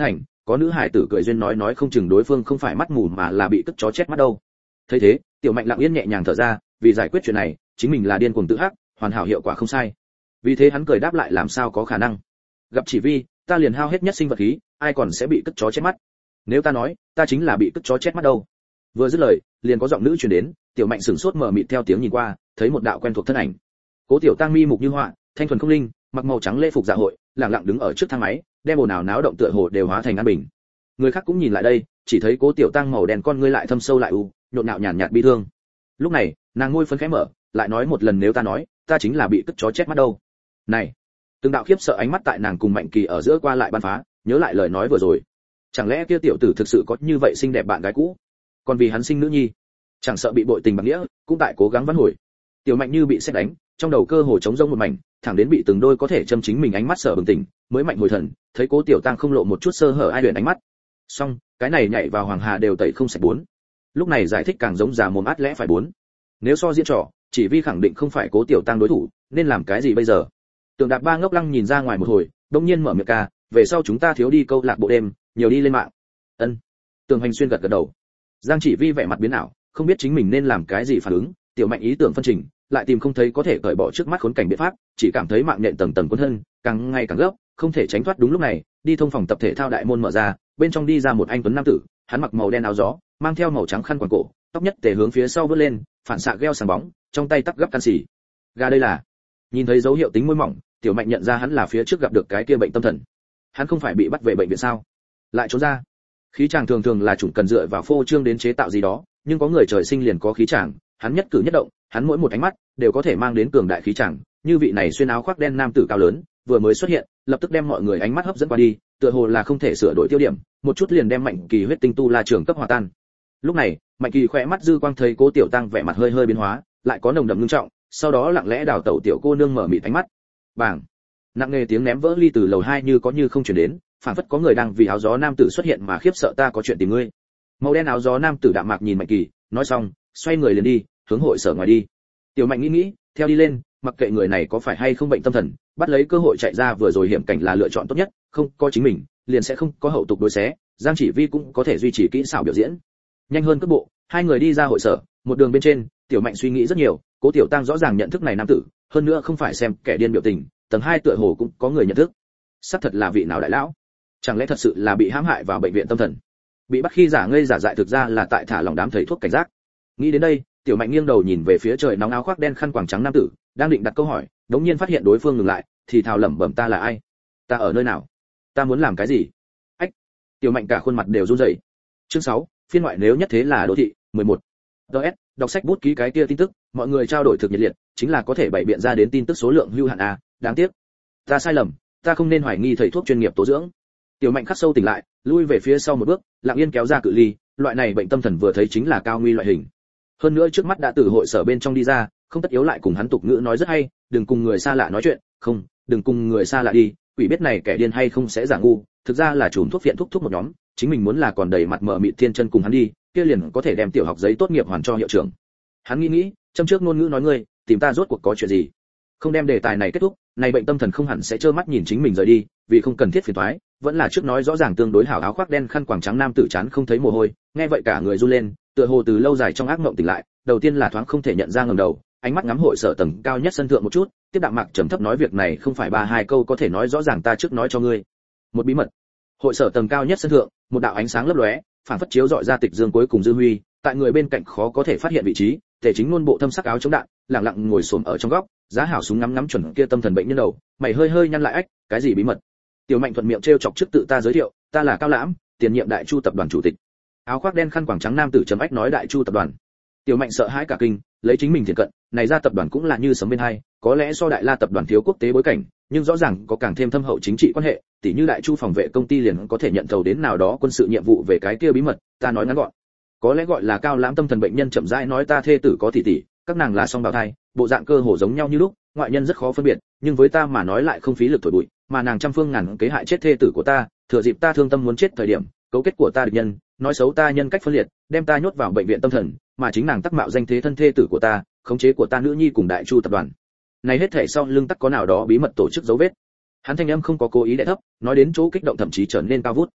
có nữ hải tử cười duyên nói nói không chừng đối phương không phải mắt mù mà là bị cất chó chết mắt đâu. Thấy thế, Tiểu Mạnh lặng yên nhẹ nhàng thở ra, vì giải quyết chuyện này, chính mình là điên cuồng tự hắc, hoàn hảo hiệu quả không sai. Vì thế hắn cười đáp lại làm sao có khả năng. Gặp Chỉ Vi, ta liền hao hết nhất sinh vật khí, ai còn sẽ bị cất chó chết mắt. Nếu ta nói, ta chính là bị cất chó chết mắt đâu. Vừa dứt lời, liền có giọng nữ truyền đến, Tiểu Mạnh sửng sốt mở mịt theo tiếng nhìn qua, thấy một đạo quen thuộc thân ảnh. Cố Tiểu Tăng mi mục như họa, thanh thuần không linh, mặc màu trắng lễ phục dạ hội, lặng lặng đứng ở trước thang máy, đem ồn ào náo động tựa hồ đều hóa thành an bình. Người khác cũng nhìn lại đây, chỉ thấy Cố Tiểu Tăng màu đen con ngươi lại thâm sâu lại u, nhộn nhạo nhàn nhạt bi thương. Lúc này, nàng môi phấn khẽ mở, lại nói một lần nếu ta nói, ta chính là bị cất chó chết mắt đâu. Này, từng đạo khiếp sợ ánh mắt tại nàng cùng Mạnh Kỳ ở giữa qua lại ban phá, nhớ lại lời nói vừa rồi. Chẳng lẽ kia tiểu tử thực sự có như vậy xinh đẹp bạn gái cũ? Còn vì hắn sinh nữ nhi, chẳng sợ bị bội tình bạc nghĩa, cũng tại cố gắng vãn hồi. Tiểu Mạnh như bị sét đánh, trong đầu cơ hồ trống rỗng một mảnh, thẳng đến bị từng đôi có thể châm chính mình ánh mắt sợ bừng tỉnh, mới mạnh hồi thần, thấy Cố Tiểu Tăng không lộ một chút sơ hở ai luyện ánh mắt. Xong, cái này nhảy vào Hoàng Hà đều tẩy không sạch bốn. Lúc này giải thích càng giống già mồm át lẽ phải bốn. Nếu so diễn trò, Chỉ Vi khẳng định không phải Cố Tiểu Tăng đối thủ, nên làm cái gì bây giờ? Tưởng Đạp Ba ngốc lăng nhìn ra ngoài một hồi, đột nhiên mở miệng ca, về sau chúng ta thiếu đi câu lạc bộ đêm, nhiều đi lên mạng. Ân. Tường Hành Xuyên gật gật đầu. Giang Chỉ Vi vẻ mặt biến ảo, không biết chính mình nên làm cái gì phản ứng, Tiểu Mạnh ý tưởng phân trình, lại tìm không thấy có thể cởi bỏ trước mắt khốn cảnh biện pháp, chỉ cảm thấy mạng nhện tầng tầng cuốn thân, càng ngày càng gấp, không thể tránh thoát. Đúng lúc này, đi thông phòng tập thể thao đại môn mở ra, bên trong đi ra một anh tuấn nam tử, hắn mặc màu đen áo gió, mang theo màu trắng khăn quàng cổ, tóc nhất tề hướng phía sau vươn lên, phản xạ gel sáng bóng, trong tay tắc gấp can xì. Gà đây là. Nhìn thấy dấu hiệu tính môi mỏng, Tiểu Mạnh nhận ra hắn là phía trước gặp được cái kia bệnh tâm thần. Hắn không phải bị bắt về bệnh viện sao? Lại trốn ra. Khí chàng thường thường là chủng cần dựa vào phô trương đến chế tạo gì đó, nhưng có người trời sinh liền có khí chàng, hắn nhất cử nhất động, hắn mỗi một ánh mắt đều có thể mang đến cường đại khí chàng, như vị này xuyên áo khoác đen nam tử cao lớn, vừa mới xuất hiện, lập tức đem mọi người ánh mắt hấp dẫn qua đi, tựa hồ là không thể sửa đổi tiêu điểm, một chút liền đem Mạnh Kỳ huyết tinh tu la trường cấp hòa tan. Lúc này, Mạnh Kỳ khỏe mắt dư quang thấy Cố Tiểu Tăng vẻ mặt hơi hơi biến hóa, lại có nồng đậm ngưng trọng, sau đó lặng lẽ đào tẩu tiểu cô nương mở mịt ánh mắt. Bảng. Nặng nề tiếng ném vỡ ly từ lầu hai như có như không truyền đến, phảng phất có người đang vì áo gió nam tử xuất hiện mà khiếp sợ ta có chuyện tìm ngươi. Màu đen áo gió nam tử đạm mạc nhìn Mạnh Kỳ, nói xong, xoay người liền đi, hướng hội sở ngoài đi. Tiểu Mạnh nghĩ nghĩ, theo đi lên, mặc kệ người này có phải hay không bệnh tâm thần, bắt lấy cơ hội chạy ra vừa rồi hiểm cảnh là lựa chọn tốt nhất, không có chính mình, liền sẽ không có hậu tục đối xé, Giang Chỉ Vi cũng có thể duy trì kỹ xảo biểu diễn. Nhanh hơn cước bộ, hai người đi ra hội sở, một đường bên trên, Tiểu Mạnh suy nghĩ rất nhiều, Cố Tiểu Tăng rõ ràng nhận thức này nam tử, hơn nữa không phải xem kẻ điên biểu tình, tầng hai tựa hồ cũng có người nhận thức. Sắp thật là vị nào đại lão? Chẳng lẽ thật sự là bị hãm hại vào bệnh viện tâm thần? Bị bắt khi giả ngây giả dại thực ra là tại thả lòng đám thầy thuốc cảnh giác. Nghĩ đến đây, Tiểu Mạnh nghiêng đầu nhìn về phía trời nóng áo khoác đen khăn quàng trắng nam tử, đang định đặt câu hỏi, đống nhiên phát hiện đối phương ngừng lại, thì thào lẩm bẩm ta là ai? Ta ở nơi nào? Ta muốn làm cái gì? Ách. Tiểu Mạnh cả khuôn mặt đều run rẩy. Chương sáu, phiên ngoại nếu nhất thế là đô thị, mười một. đê ét, đọc sách bút ký cái kia tin tức, mọi người trao đổi thực nhiệt liệt, chính là có thể bày biện ra đến tin tức số lượng hữu hạn a, đáng tiếc. Ta sai lầm, ta không nên hoài nghi thầy thuốc chuyên nghiệp tố dưỡng. Tiểu Mạnh khắc sâu tỉnh lại, lui về phía sau một bước, lặng yên kéo ra cự ly, loại này bệnh tâm thần vừa thấy chính là cao nguy loại hình. Hơn nữa trước mắt đã từ hội sở bên trong đi ra, không tất yếu lại cùng hắn tục ngữ nói rất hay, đừng cùng người xa lạ nói chuyện, không, đừng cùng người xa lạ đi, quỷ biết này kẻ điên hay không sẽ giả ngu, thực ra là chùm thuốc viện thuốc thuốc một nhóm, chính mình muốn là còn đầy mặt mờ mịt thiên chân cùng hắn đi, kia liền có thể đem tiểu học giấy tốt nghiệp hoàn cho hiệu trưởng. Hắn nghĩ nghĩ, châm trước ngôn ngữ nói ngươi, tìm ta rốt cuộc có chuyện gì? Không đem đề tài này kết thúc, này bệnh tâm thần không hẳn sẽ trơ mắt nhìn chính mình rời đi, vì không cần thiết phiền toái, vẫn là trước nói rõ ràng tương đối hảo áo khoác đen khăn quàng trắng nam tử chán không thấy mồ hôi, nghe vậy cả người run lên, tựa hồ từ lâu dài trong ác mộng tỉnh lại, đầu tiên là thoáng không thể nhận ra ngẩng đầu, ánh mắt ngắm hội sở tầng cao nhất sân thượng một chút, tiếp đạm mạc trầm thấp nói việc này không phải ba hai câu có thể nói rõ ràng ta trước nói cho ngươi. Một bí mật. Hội sở tầng cao nhất sân thượng, một đạo ánh sáng lấp lóe, phản phất chiếu rọi ra tịch dương cuối cùng dư huy, tại người bên cạnh khó có thể phát hiện vị trí, thể chính luôn bộ thâm sắc áo chống đạn, lặng lặng ngồi xổm ở trong góc, giá hảo súng ngắm ngắm chuẩn kia tâm thần bệnh nhân đầu, mày hơi hơi nhăn lại ách, cái gì bí mật? Tiểu Mạnh thuận miệng trêu chọc trước tự ta giới thiệu, ta là Cao Lãm, tiền nhiệm Đại Chu tập đoàn chủ tịch. Áo khoác đen khăn quàng trắng nam tử trầm ách nói Đại Chu tập đoàn. Tiểu Mạnh sợ hãi cả kinh, lấy chính mình thiện cận, này ra tập đoàn cũng là như sấm bên hai, có lẽ so Đại La tập đoàn thiếu quốc tế bối cảnh, nhưng rõ ràng có càng thêm thâm hậu chính trị quan hệ, tỉ như Đại Chu phòng vệ công ty liền có thể nhận thầu đến nào đó quân sự nhiệm vụ về cái kia bí mật, ta nói ngắn gọn. Có lẽ gọi là Cao Lãm tâm thần bệnh nhân chậm rãi nói ta thê tử có tỷ tỷ, các nàng là song bào thai, bộ dạng cơ hồ giống nhau như lúc, ngoại nhân rất khó phân biệt, nhưng với ta mà nói lại không phí lực thổi bụi, mà nàng trăm phương ngàn kế hại chết thê tử của ta, thừa dịp ta thương tâm muốn chết thời điểm, cấu kết của ta địch nhân, nói xấu ta nhân cách phân liệt, đem ta nhốt vào bệnh viện tâm thần, mà chính nàng tắc mạo danh thế thân thê tử của ta, khống chế của ta nữ nhi cùng Đại Chu tập đoàn. Này hết thảy sau lưng tắc có nào đó bí mật tổ chức dấu vết. Hắn thanh âm không có cố ý đè thấp, nói đến chỗ kích động thậm chí trở nên cao vút.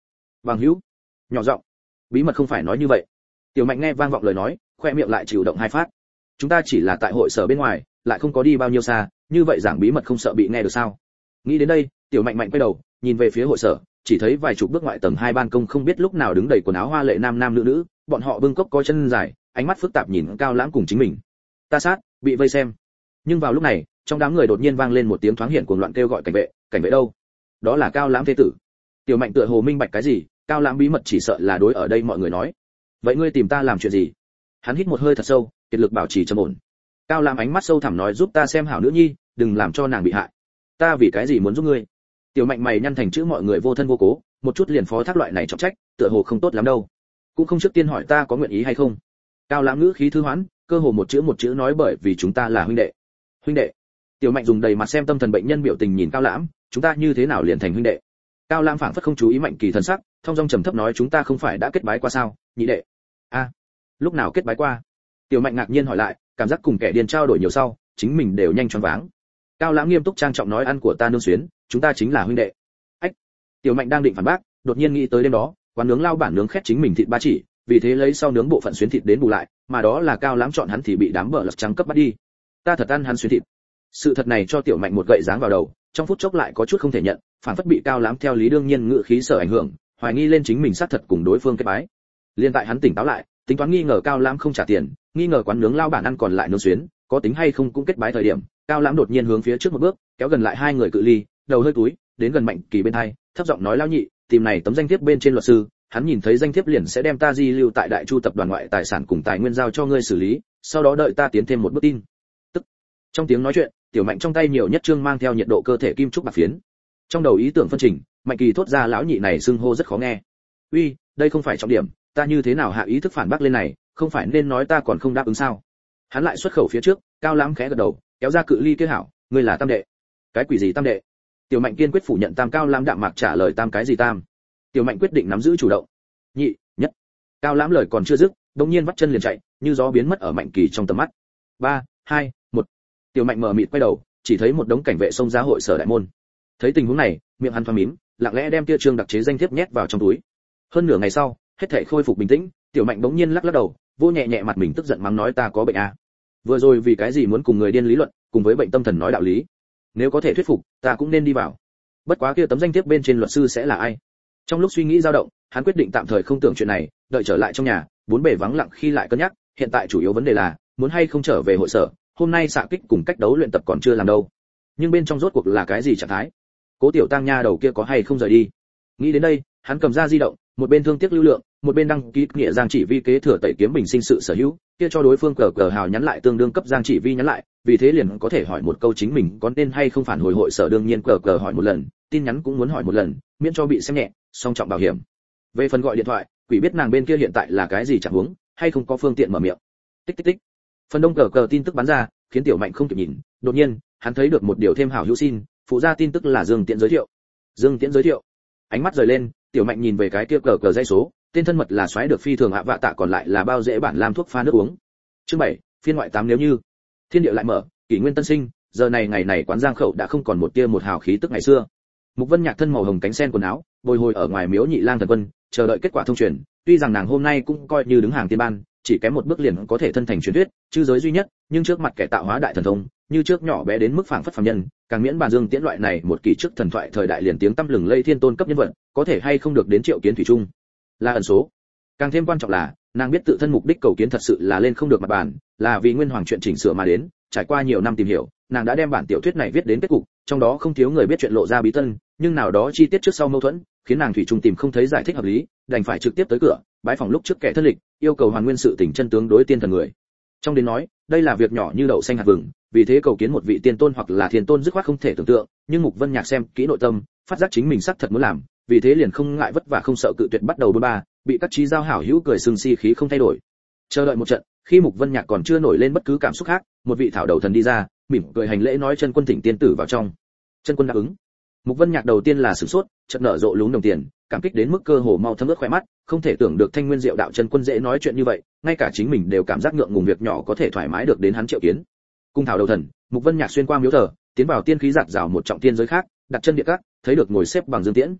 Bằng hữu, nhỏ giọng, bí mật không phải nói như vậy. Tiểu Mạnh nghe vang vọng lời nói, khoe miệng lại chịu động hai phát. Chúng ta chỉ là tại hội sở bên ngoài, lại không có đi bao nhiêu xa, như vậy giảng bí mật không sợ bị nghe được sao? Nghĩ đến đây, Tiểu Mạnh mạnh quay đầu, nhìn về phía hội sở, chỉ thấy vài chục bước ngoại tầng hai ban công không biết lúc nào đứng đầy quần áo hoa lệ nam nam nữ nữ, bọn họ bưng cốc có chân dài, ánh mắt phức tạp nhìn Cao Lãm cùng chính mình. Ta sát, bị vây xem. Nhưng vào lúc này, trong đám người đột nhiên vang lên một tiếng thoáng hiện cuồng loạn kêu gọi cảnh vệ, cảnh vệ đâu? Đó là Cao Lãm thế tử. Tiểu Mạnh tựa hồ minh bạch cái gì, Cao Lãm bí mật chỉ sợ là đối ở đây mọi người nói. Vậy ngươi tìm ta làm chuyện gì? Hắn hít một hơi thật sâu, kiệt lực bảo trì trầm ổn. Cao Lãm ánh mắt sâu thẳm nói, giúp ta xem hảo nữ nhi, đừng làm cho nàng bị hại. Ta vì cái gì muốn giúp ngươi? Tiểu Mạnh mày nhăn thành chữ mọi người vô thân vô cố, một chút liền phó thác loại này trọng trách, tựa hồ không tốt lắm đâu. Cũng không trước tiên hỏi ta có nguyện ý hay không. Cao Lãm ngữ khí thư hoãn, cơ hồ một chữ một chữ nói, bởi vì chúng ta là huynh đệ. Huynh đệ? Tiểu Mạnh dùng đầy mặt xem tâm thần bệnh nhân biểu tình nhìn Cao Lãm, chúng ta như thế nào liền thành huynh đệ? Cao Lãm phảng phất không chú ý Mạnh Kỳ thần sắc, thông dong trầm thấp nói, chúng ta không phải đã kết bái qua sao, nhị đệ? A, lúc nào kết bái qua? Tiểu Mạnh ngạc nhiên hỏi lại, cảm giác cùng kẻ điên trao đổi nhiều sau, chính mình đều nhanh choáng váng. Cao Lãm nghiêm túc trang trọng nói, ăn của ta nương xuyến, chúng ta chính là huynh đệ. Ách. Tiểu Mạnh đang định phản bác, đột nhiên nghĩ tới đêm đó, quán nướng lao bản nướng khét chính mình thịt ba chỉ, vì thế lấy sau nướng bộ phận xuyến thịt đến bù lại, mà đó là Cao Lãm chọn hắn thì bị đám bợ lật trắng cấp bắt đi. Ta thật ăn hắn xuyến thịt. Sự thật này cho Tiểu Mạnh một gậy giáng vào đầu, trong phút chốc lại có chút không thể nhận, phản phất bị Cao Lãm theo lý đương nhiên ngự khí sở ảnh hưởng, hoài nghi lên chính mình xác thật cùng đối phương kết bái. Liên tại hắn tỉnh táo lại, tính toán nghi ngờ Cao Lãm không trả tiền, nghi ngờ quán nướng lao bản ăn còn lại nướng xuyến, có tính hay không cũng kết bái thời điểm, Cao Lãm đột nhiên hướng phía trước một bước, kéo gần lại hai người cự ly, đầu hơi cúi, đến gần Mạnh Kỳ bên hai, thấp giọng nói, lao nhị, tìm này tấm danh thiếp bên trên luật sư, hắn nhìn thấy danh thiếp liền sẽ đem ta di lưu tại Đại Chu tập đoàn ngoại tài sản cùng tài nguyên giao cho ngươi xử lý, sau đó đợi ta tiến thêm một bước tin. Tức. Trong tiếng nói chuyện, Tiểu Mạnh trong tay nhiều nhất trương mang theo nhiệt độ cơ thể kim trúc bạc phiến. Trong đầu ý tưởng phân trình, Mạnh Kỳ thốt ra, lão nhị này xưng hô rất khó nghe. Uy, đây không phải trọng điểm, ta như thế nào hạ ý thức phản bác lên này, không phải nên nói ta còn không đáp ứng sao? Hắn lại xuất khẩu phía trước, Cao Lãm khẽ gật đầu, kéo ra cự ly kia hảo, ngươi là tam đệ. Cái quỷ gì tam đệ? Tiểu Mạnh kiên quyết phủ nhận tam. Cao Lãm đạm mạc trả lời, tam cái gì tam? Tiểu Mạnh quyết định nắm giữ chủ động. Nhị, nhất. Cao Lãm lời còn chưa dứt, đột nhiên vắt chân liền chạy, như gió biến mất ở Mạnh Kỳ trong tầm mắt. Ba, hai, một. Tiểu Mạnh mở mịt quay đầu, chỉ thấy một đống cảnh vệ xông ra hội sở đại môn. Thấy tình huống này, miệng hắn thoáng mím, lặng lẽ đem tia trương đặc chế danh thiếp nhét vào trong túi. Hơn nửa ngày sau, hết thảy khôi phục bình tĩnh, Tiểu Mạnh bỗng nhiên lắc lắc đầu, vô nhẹ nhẹ mặt mình tức giận mắng nói, ta có bệnh à? Vừa rồi vì cái gì muốn cùng người điên lý luận, cùng với bệnh tâm thần nói đạo lý? Nếu có thể thuyết phục, ta cũng nên đi vào. Bất quá kia tấm danh thiếp bên trên luật sư sẽ là ai? Trong lúc suy nghĩ dao động, hắn quyết định tạm thời không tưởng chuyện này, đợi trở lại trong nhà, bốn bề vắng lặng khi lại cân nhắc, hiện tại chủ yếu vấn đề là muốn hay không trở về hội sở, hôm nay xạ kích cùng cách đấu luyện tập còn chưa làm đâu. Nhưng bên trong rốt cuộc là cái gì trạng thái? Cố Tiểu Tăng nha đầu kia có hay không rời đi? Nghĩ đến đây, hắn cầm ra di động, một bên thương tiếc lưu lượng, một bên đăng ký nghĩa Giang Chỉ Vi kế thừa tẩy kiếm bình sinh sự sở hữu, kia cho đối phương cờ cờ hào nhắn lại tương đương cấp Giang Chỉ Vi nhắn lại, vì thế liền có thể hỏi một câu chính mình có nên hay không phản hồi hội sở, đương nhiên cờ cờ hỏi một lần, tin nhắn cũng muốn hỏi một lần, miễn cho bị xem nhẹ, song trọng bảo hiểm. Về phần gọi điện thoại, quỷ biết nàng bên kia hiện tại là cái gì chẳng huống, hay không có phương tiện mở miệng. Tích tích tích. Phần đông cờ cờ tin tức bắn ra, khiến Tiểu Mạnh không kịp nhìn, đột nhiên, hắn thấy được một điều thêm hảo hữu xin, phụ ra tin tức là Dương Tiễn giới thiệu. Dương Tiễn giới thiệu. Ánh mắt rời lên, Tiểu Mạnh nhìn về cái kia cờ cờ dây số, tên thân mật là xoáy được phi thường ạ vạ tạ, còn lại là bao dễ bản làm thuốc pha nước uống. Chương bảy, phiên ngoại tám. Nếu như thiên địa lại mở, kỷ nguyên tân sinh, giờ này ngày này quán Giang Khẩu đã không còn một tia một hào khí tức ngày xưa. Mục Vân Nhạc thân màu hồng cánh sen quần áo, bồi hồi ở ngoài miếu Nhị Lang Thần Quân, chờ đợi kết quả thông truyền, tuy rằng nàng hôm nay cũng coi như đứng hàng tiên ban, chỉ kém một bước liền có thể thân thành truyền thuyết, chư giới duy nhất, nhưng trước mặt kẻ tạo hóa đại thần thông, như trước nhỏ bé đến mức phảng phất phàm nhân, càng miễn bàn Dương Tiễn loại này một kỳ trước thần thoại thời đại liền tiếng tăm lừng lây thiên tôn cấp nhân vật, có thể hay không được đến Triệu Kiến thủy chung, là ẩn số. Càng thêm quan trọng là, nàng biết tự thân mục đích cầu kiến thật sự là lên không được mặt bàn, là vì Nguyên Hoàng chuyện chỉnh sửa mà đến, trải qua nhiều năm tìm hiểu, nàng đã đem bản tiểu thuyết này viết đến kết cục, trong đó không thiếu người biết chuyện lộ ra bí tân, nhưng nào đó chi tiết trước sau mâu thuẫn, khiến nàng thủy chung tìm không thấy giải thích hợp lý, đành phải trực tiếp tới cửa, bái phòng lúc trước kẻ thân lịch, yêu cầu hoàn nguyên sự tình chân tướng đối tiên thần người. Trong đến nói, đây là việc nhỏ như đậu xanh hạt vừng, vì thế cầu kiến một vị tiên tôn hoặc là thiên tôn dứt khoát không thể tưởng tượng, nhưng Mục Vân Nhạc xem kỹ nội tâm, phát giác chính mình xác thật muốn làm, vì thế liền không ngại vất vả không sợ cự tuyệt bắt đầu bôn ba, bị các trí giao hảo hữu cười sưng si khí không thay đổi. Chờ đợi một trận, khi Mục Vân Nhạc còn chưa nổi lên bất cứ cảm xúc khác, một vị thảo đầu thần đi ra, mỉm cười hành lễ nói, Chân Quân thỉnh tiên tử vào trong. Chân Quân đáp ứng. Mục Vân Nhạc đầu tiên là sửng sốt, chợt nở rộ lún đồng tiền, cảm kích đến mức cơ hồ mau thấm ướt khóe mắt, không thể tưởng được Thanh Nguyên Diệu đạo Chân Quân dễ nói chuyện như vậy, ngay cả chính mình đều cảm giác ngượng ngùng, việc nhỏ có thể thoải mái được đến hắn triệu kiến. Cung thảo đầu thần, Mục Vân Nhạc xuyên qua miếu thờ, tiến vào tiên khí giạt rào một trọng tiên giới khác, đặt chân địa các, thấy được ngồi xếp bằng Dương Tiễn.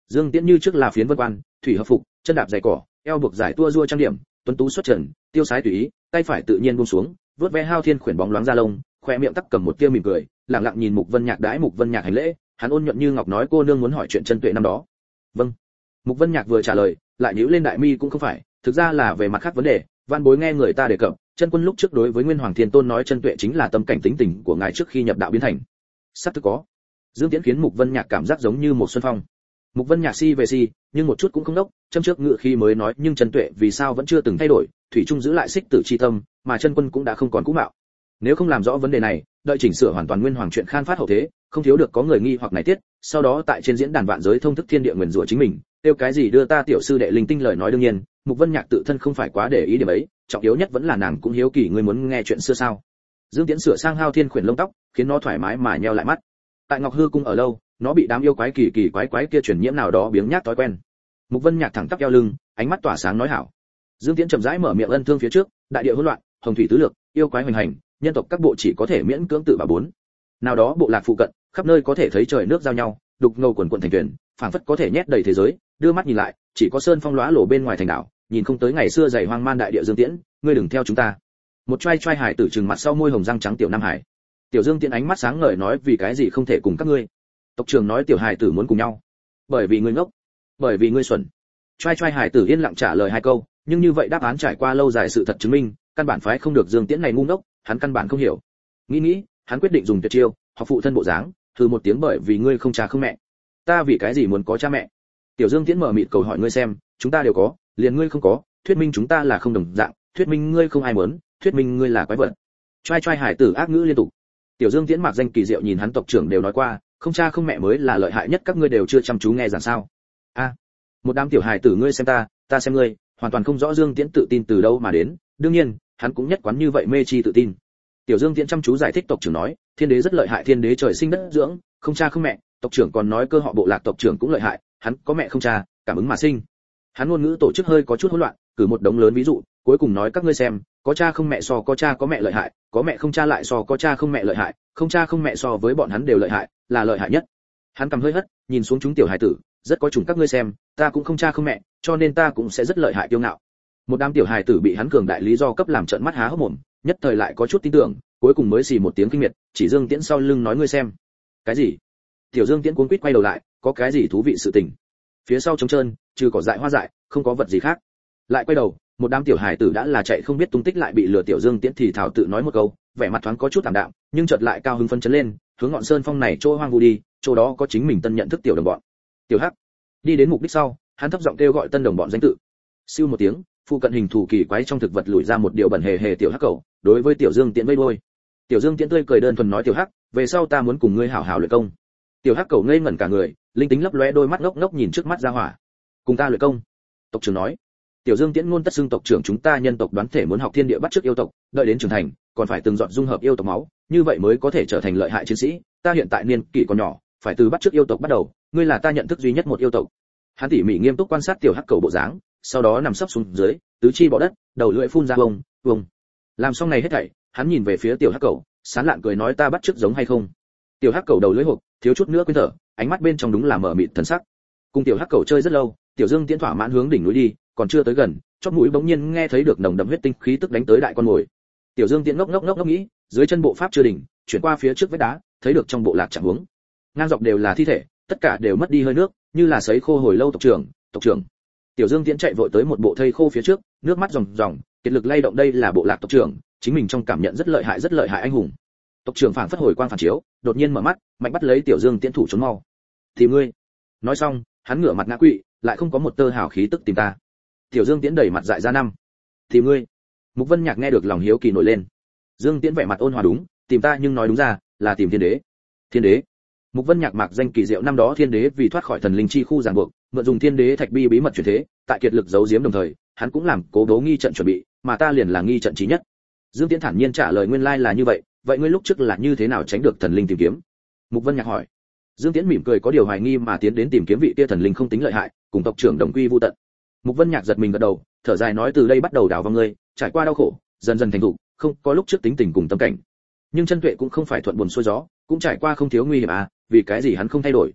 Dương Tiễn như trước là phiến vân quan, thủy hợp phục, chân đạp giày cỏ, eo buộc giải tua rua trang điểm, tuấn tú xuất trần, tiêu sái tùy ý, tay phải tự nhiên buông xuống, vuốt ve hao thiên khuyển bóng loáng da lông, khoe miệng tắc cầm một tia mỉm cười, lặng lặng nhìn Mục Vân Nhạc đãi Mục Vân Nhạc hành lễ, hắn ôn nhuận như ngọc nói cô nương muốn hỏi chuyện chân tuệ năm đó. Vâng. Mục Vân Nhạc vừa trả lời, lại nhíu lên đại mi cũng không phải, thực ra là về mặt khác vấn đề, văn bối nghe người ta đề cập, chân quân lúc trước đối với Nguyên Hoàng Thiên Tôn nói chân tuệ chính là tâm cảnh tính tình của ngài trước khi nhập đạo biến thành. Sắp thực có. Dương Tiễn khiến Mục Vân Nhạc cảm giác giống như một xuân phong. Mục Vân Nhạc si về si, nhưng một chút cũng không đốc, châm trước ngự khi mới nói nhưng chân tuệ vì sao vẫn chưa từng thay đổi, thủy chung giữ lại xích tử chi tâm, mà chân quân cũng đã không còn cũ mạo. Nếu không làm rõ vấn đề này, đợi chỉnh sửa hoàn toàn Nguyên Hoàng chuyện khan phát hậu thế, không thiếu được có người nghi hoặc này tiết, sau đó tại trên diễn đàn vạn giới thông thức thiên địa nguyền rủa chính mình, tiêu cái gì đưa ta tiểu sư đệ linh tinh lời nói đương nhiên, Mục Vân Nhạc tự thân không phải quá để ý điểm ấy, trọng yếu nhất vẫn là nàng cũng hiếu kỳ người muốn nghe chuyện xưa sao. Dương Tiễn sửa sang hao thiên khuyển lông tóc, khiến nó thoải mái mà nheo lại mắt. Tại Ngọc Hư cung ở lâu, nó bị đám yêu quái kỳ kỳ quái quái kia truyền nhiễm nào đó biếng nhác thói quen. Mục Vân Nhạc thẳng tắp eo lưng, ánh mắt tỏa sáng nói hảo. Dương Tiễn chậm rãi mở miệng ân thương phía trước, đại địa hỗn loạn, hồng thủy tứ lược, yêu quái hoành hành, nhân tộc các bộ chỉ có thể miễn cưỡng tự bảo bốn. Nào đó bộ lạc phụ cận, khắp nơi có thể thấy trời nước giao nhau, đục ngầu quần quần thành thuyền, phảng phất có thể nhét đầy thế giới, đưa mắt nhìn lại, chỉ có sơn phong lóa lổ bên ngoài thành đảo, nhìn không tới ngày xưa dày hoang man đại địa. Dương Tiễn, ngươi đừng theo chúng ta. Một trai trai hải tử trừng mặt sau môi hồng răng trắng tiểu Nam Hải. Tiểu Dương Tiễn ánh mắt sáng ngời nói vì cái gì không thể cùng các ngươi. Tộc trưởng nói tiểu hải tử muốn cùng nhau. Bởi vì ngươi ngốc, bởi vì ngươi xuẩn. Trai trai hải tử yên lặng trả lời hai câu, nhưng như vậy đáp án trải qua lâu dài sự thật chứng minh, căn bản phái không được Dương Tiễn này ngu ngốc, hắn căn bản không hiểu. Nghĩ nghĩ, hắn quyết định dùng tuyệt chiêu, học phụ thân bộ dáng, thử một tiếng bởi vì ngươi không cha không mẹ. Ta vì cái gì muốn có cha mẹ? Tiểu Dương Tiễn mở mịt cầu hỏi ngươi xem, chúng ta đều có, liền ngươi không có, thuyết minh chúng ta là không đồng dạng, thuyết minh ngươi không ai muốn, thuyết minh ngươi là quái vật. Trai trai hải tử ác ngữ liên tục. Tiểu Dương Tiễn mặc danh kỳ diệu nhìn hắn tộc trưởng đều nói qua, không cha không mẹ mới là lợi hại nhất, các ngươi đều chưa chăm chú nghe giảng sao? A, à, một đám tiểu hải tử ngươi xem ta, ta xem ngươi, hoàn toàn không rõ Dương Tiễn tự tin từ đâu mà đến, đương nhiên, hắn cũng nhất quán như vậy mê chi tự tin. Tiểu Dương Tiễn chăm chú giải thích tộc trưởng nói, thiên đế rất lợi hại, thiên đế trời sinh đất dưỡng, không cha không mẹ, tộc trưởng còn nói cơ họ bộ lạc tộc trưởng cũng lợi hại, hắn có mẹ không cha, cảm ứng mà sinh. Hắn ngôn ngữ tổ chức hơi có chút hỗn loạn, cử một đống lớn ví dụ, cuối cùng nói các ngươi xem, có cha không mẹ so có cha có mẹ lợi hại, có mẹ không cha lại so có cha không mẹ lợi hại, không cha không mẹ so với bọn hắn đều lợi hại, là lợi hại nhất. Hắn cầm hơi hất, nhìn xuống chúng tiểu hải tử, rất có chủng các ngươi xem, ta cũng không cha không mẹ, cho nên ta cũng sẽ rất lợi hại kiêu ngạo. Một đám tiểu hải tử bị hắn cường đại lý do cấp làm trợn mắt há hốc mồm, nhất thời lại có chút tin tưởng, cuối cùng mới xì một tiếng kinh miệt, chỉ Dương Tiễn sau lưng nói ngươi xem. Cái gì? Tiểu Dương Tiễn cuống quýt quay đầu lại, có cái gì thú vị sự tình? Phía sau trống trơn, trừ cỏ dại hoa dại, không có vật gì khác. Lại quay đầu, một đám tiểu hải tử đã là chạy không biết tung tích lại bị lừa. Tiểu Dương Tiễn thì thảo tự nói một câu, vẻ mặt thoáng có chút tạm đạm, nhưng chợt lại cao hứng phấn chấn lên, hướng ngọn sơn phong này chỗ hoang vu đi, chỗ đó có chính mình tân nhận thức tiểu đồng bọn. Tiểu Hắc. Đi đến mục đích sau, hắn thấp giọng kêu gọi tân đồng bọn danh tự. Siêu một tiếng, phụ cận hình thù kỳ quái trong thực vật lùi ra một điều bẩn hề hề tiểu hắc cẩu, đối với Tiểu Dương Tiễn vây đôi. Tiểu Dương Tiễn tươi cười đơn thuần nói Tiểu Hắc, về sau ta muốn cùng ngươi hảo hảo luyện công. Tiểu Hắc cẩu ngây ngẩn cả người, linh tính lấp lóe đôi mắt ngốc ngốc nhìn trước mắt ra hỏa. Cùng ta luyện công. Tộc trưởng nói. Tiểu Dương Tiễn ngôn tất xưng tộc trưởng chúng ta nhân tộc đoán thể muốn học thiên địa bắt chước yêu tộc, đợi đến trưởng thành, còn phải từng dọn dung hợp yêu tộc máu, như vậy mới có thể trở thành lợi hại chiến sĩ. Ta hiện tại niên kỷ còn nhỏ, phải từ bắt chước yêu tộc bắt đầu, ngươi là ta nhận thức duy nhất một yêu tộc. Hắn tỉ mỉ nghiêm túc quan sát tiểu hắc cầu bộ dáng, sau đó nằm sấp xuống dưới, tứ chi bọ đất, đầu lưỡi phun ra vông, vông. Làm xong này hết thảy, hắn nhìn về phía tiểu hắc cầu, sán lạn cười nói ta bắt chước giống hay không. Tiểu hắc cầu đầu lưỡi hộc, thiếu chút nữa quên thở, ánh mắt bên trong đúng là mở mịt thần sắc. Cùng tiểu hắc cầu chơi rất lâu, Tiểu Dương Tiễn thỏa mãn hướng đỉnh núi đi, còn chưa tới gần, chóp mũi bỗng nhiên nghe thấy được nồng đậm huyết tinh khí tức đánh tới đại con ngồi. Tiểu Dương Tiễn ngốc ngốc ngốc ngốc nghĩ, dưới chân bộ pháp chưa đỉnh, chuyển qua phía trước vách đá, thấy được trong bộ lạc trạng huống. Ngang dọc đều là thi thể, tất cả đều mất đi hơi nước, như là sấy khô hồi lâu. Tộc trưởng, tộc trưởng. Tiểu Dương Tiễn chạy vội tới một bộ thây khô phía trước, nước mắt ròng ròng, kiệt lực lay động đây là bộ lạc tộc trưởng, chính mình trong cảm nhận rất lợi hại rất lợi hại anh hùng. Tộc trưởng phảng phất hồi quang phản chiếu, đột nhiên mở mắt, mạnh bắt lấy Tiểu Dương Tiễn thủ trốn mau. Tìm ngươi. Nói xong, hắn ngửa mặt ngã quỵ, lại không có một tơ hào khí tức tìm ta. Tiểu Dương Tiễn đẩy mặt dại ra năm. Tìm ngươi. Mục Vân Nhạc nghe được lòng hiếu kỳ nổi lên. Dương Tiễn vẻ mặt ôn hòa đúng, tìm ta nhưng nói đúng ra, là tìm thiên đế. Thiên đế. Mục Vân Nhạc mặc danh kỳ diệu năm đó thiên đế vì thoát khỏi thần linh chi khu ràng buộc, mượn dùng thiên đế thạch bi bí mật chuyển thế, tại kiệt lực giấu giếm đồng thời, hắn cũng làm cố đấu nghi trận chuẩn bị, mà ta liền là nghi trận chí nhất. Dương Tiễn thản nhiên trả lời nguyên lai là như vậy, vậy ngươi lúc trước là như thế nào tránh được thần linh tìm kiếm? Mục Vân Nhạc hỏi. Dương Tiễn mỉm cười có điều hoài nghi mà tiến đến tìm kiếm vị kia thần linh không tính lợi hại, cùng tộc trưởng đồng quy vu tận. Mục Vân Nhạc giật mình gật đầu, thở dài nói từ đây bắt đầu đào vào ngươi, trải qua đau khổ, dần dần thành thục, không có lúc trước tính tình cùng tâm cảnh. Nhưng chân tuệ cũng không phải thuận buồm xuôi gió, cũng trải qua không thiếu nguy hiểm à, vì cái gì hắn không thay đổi?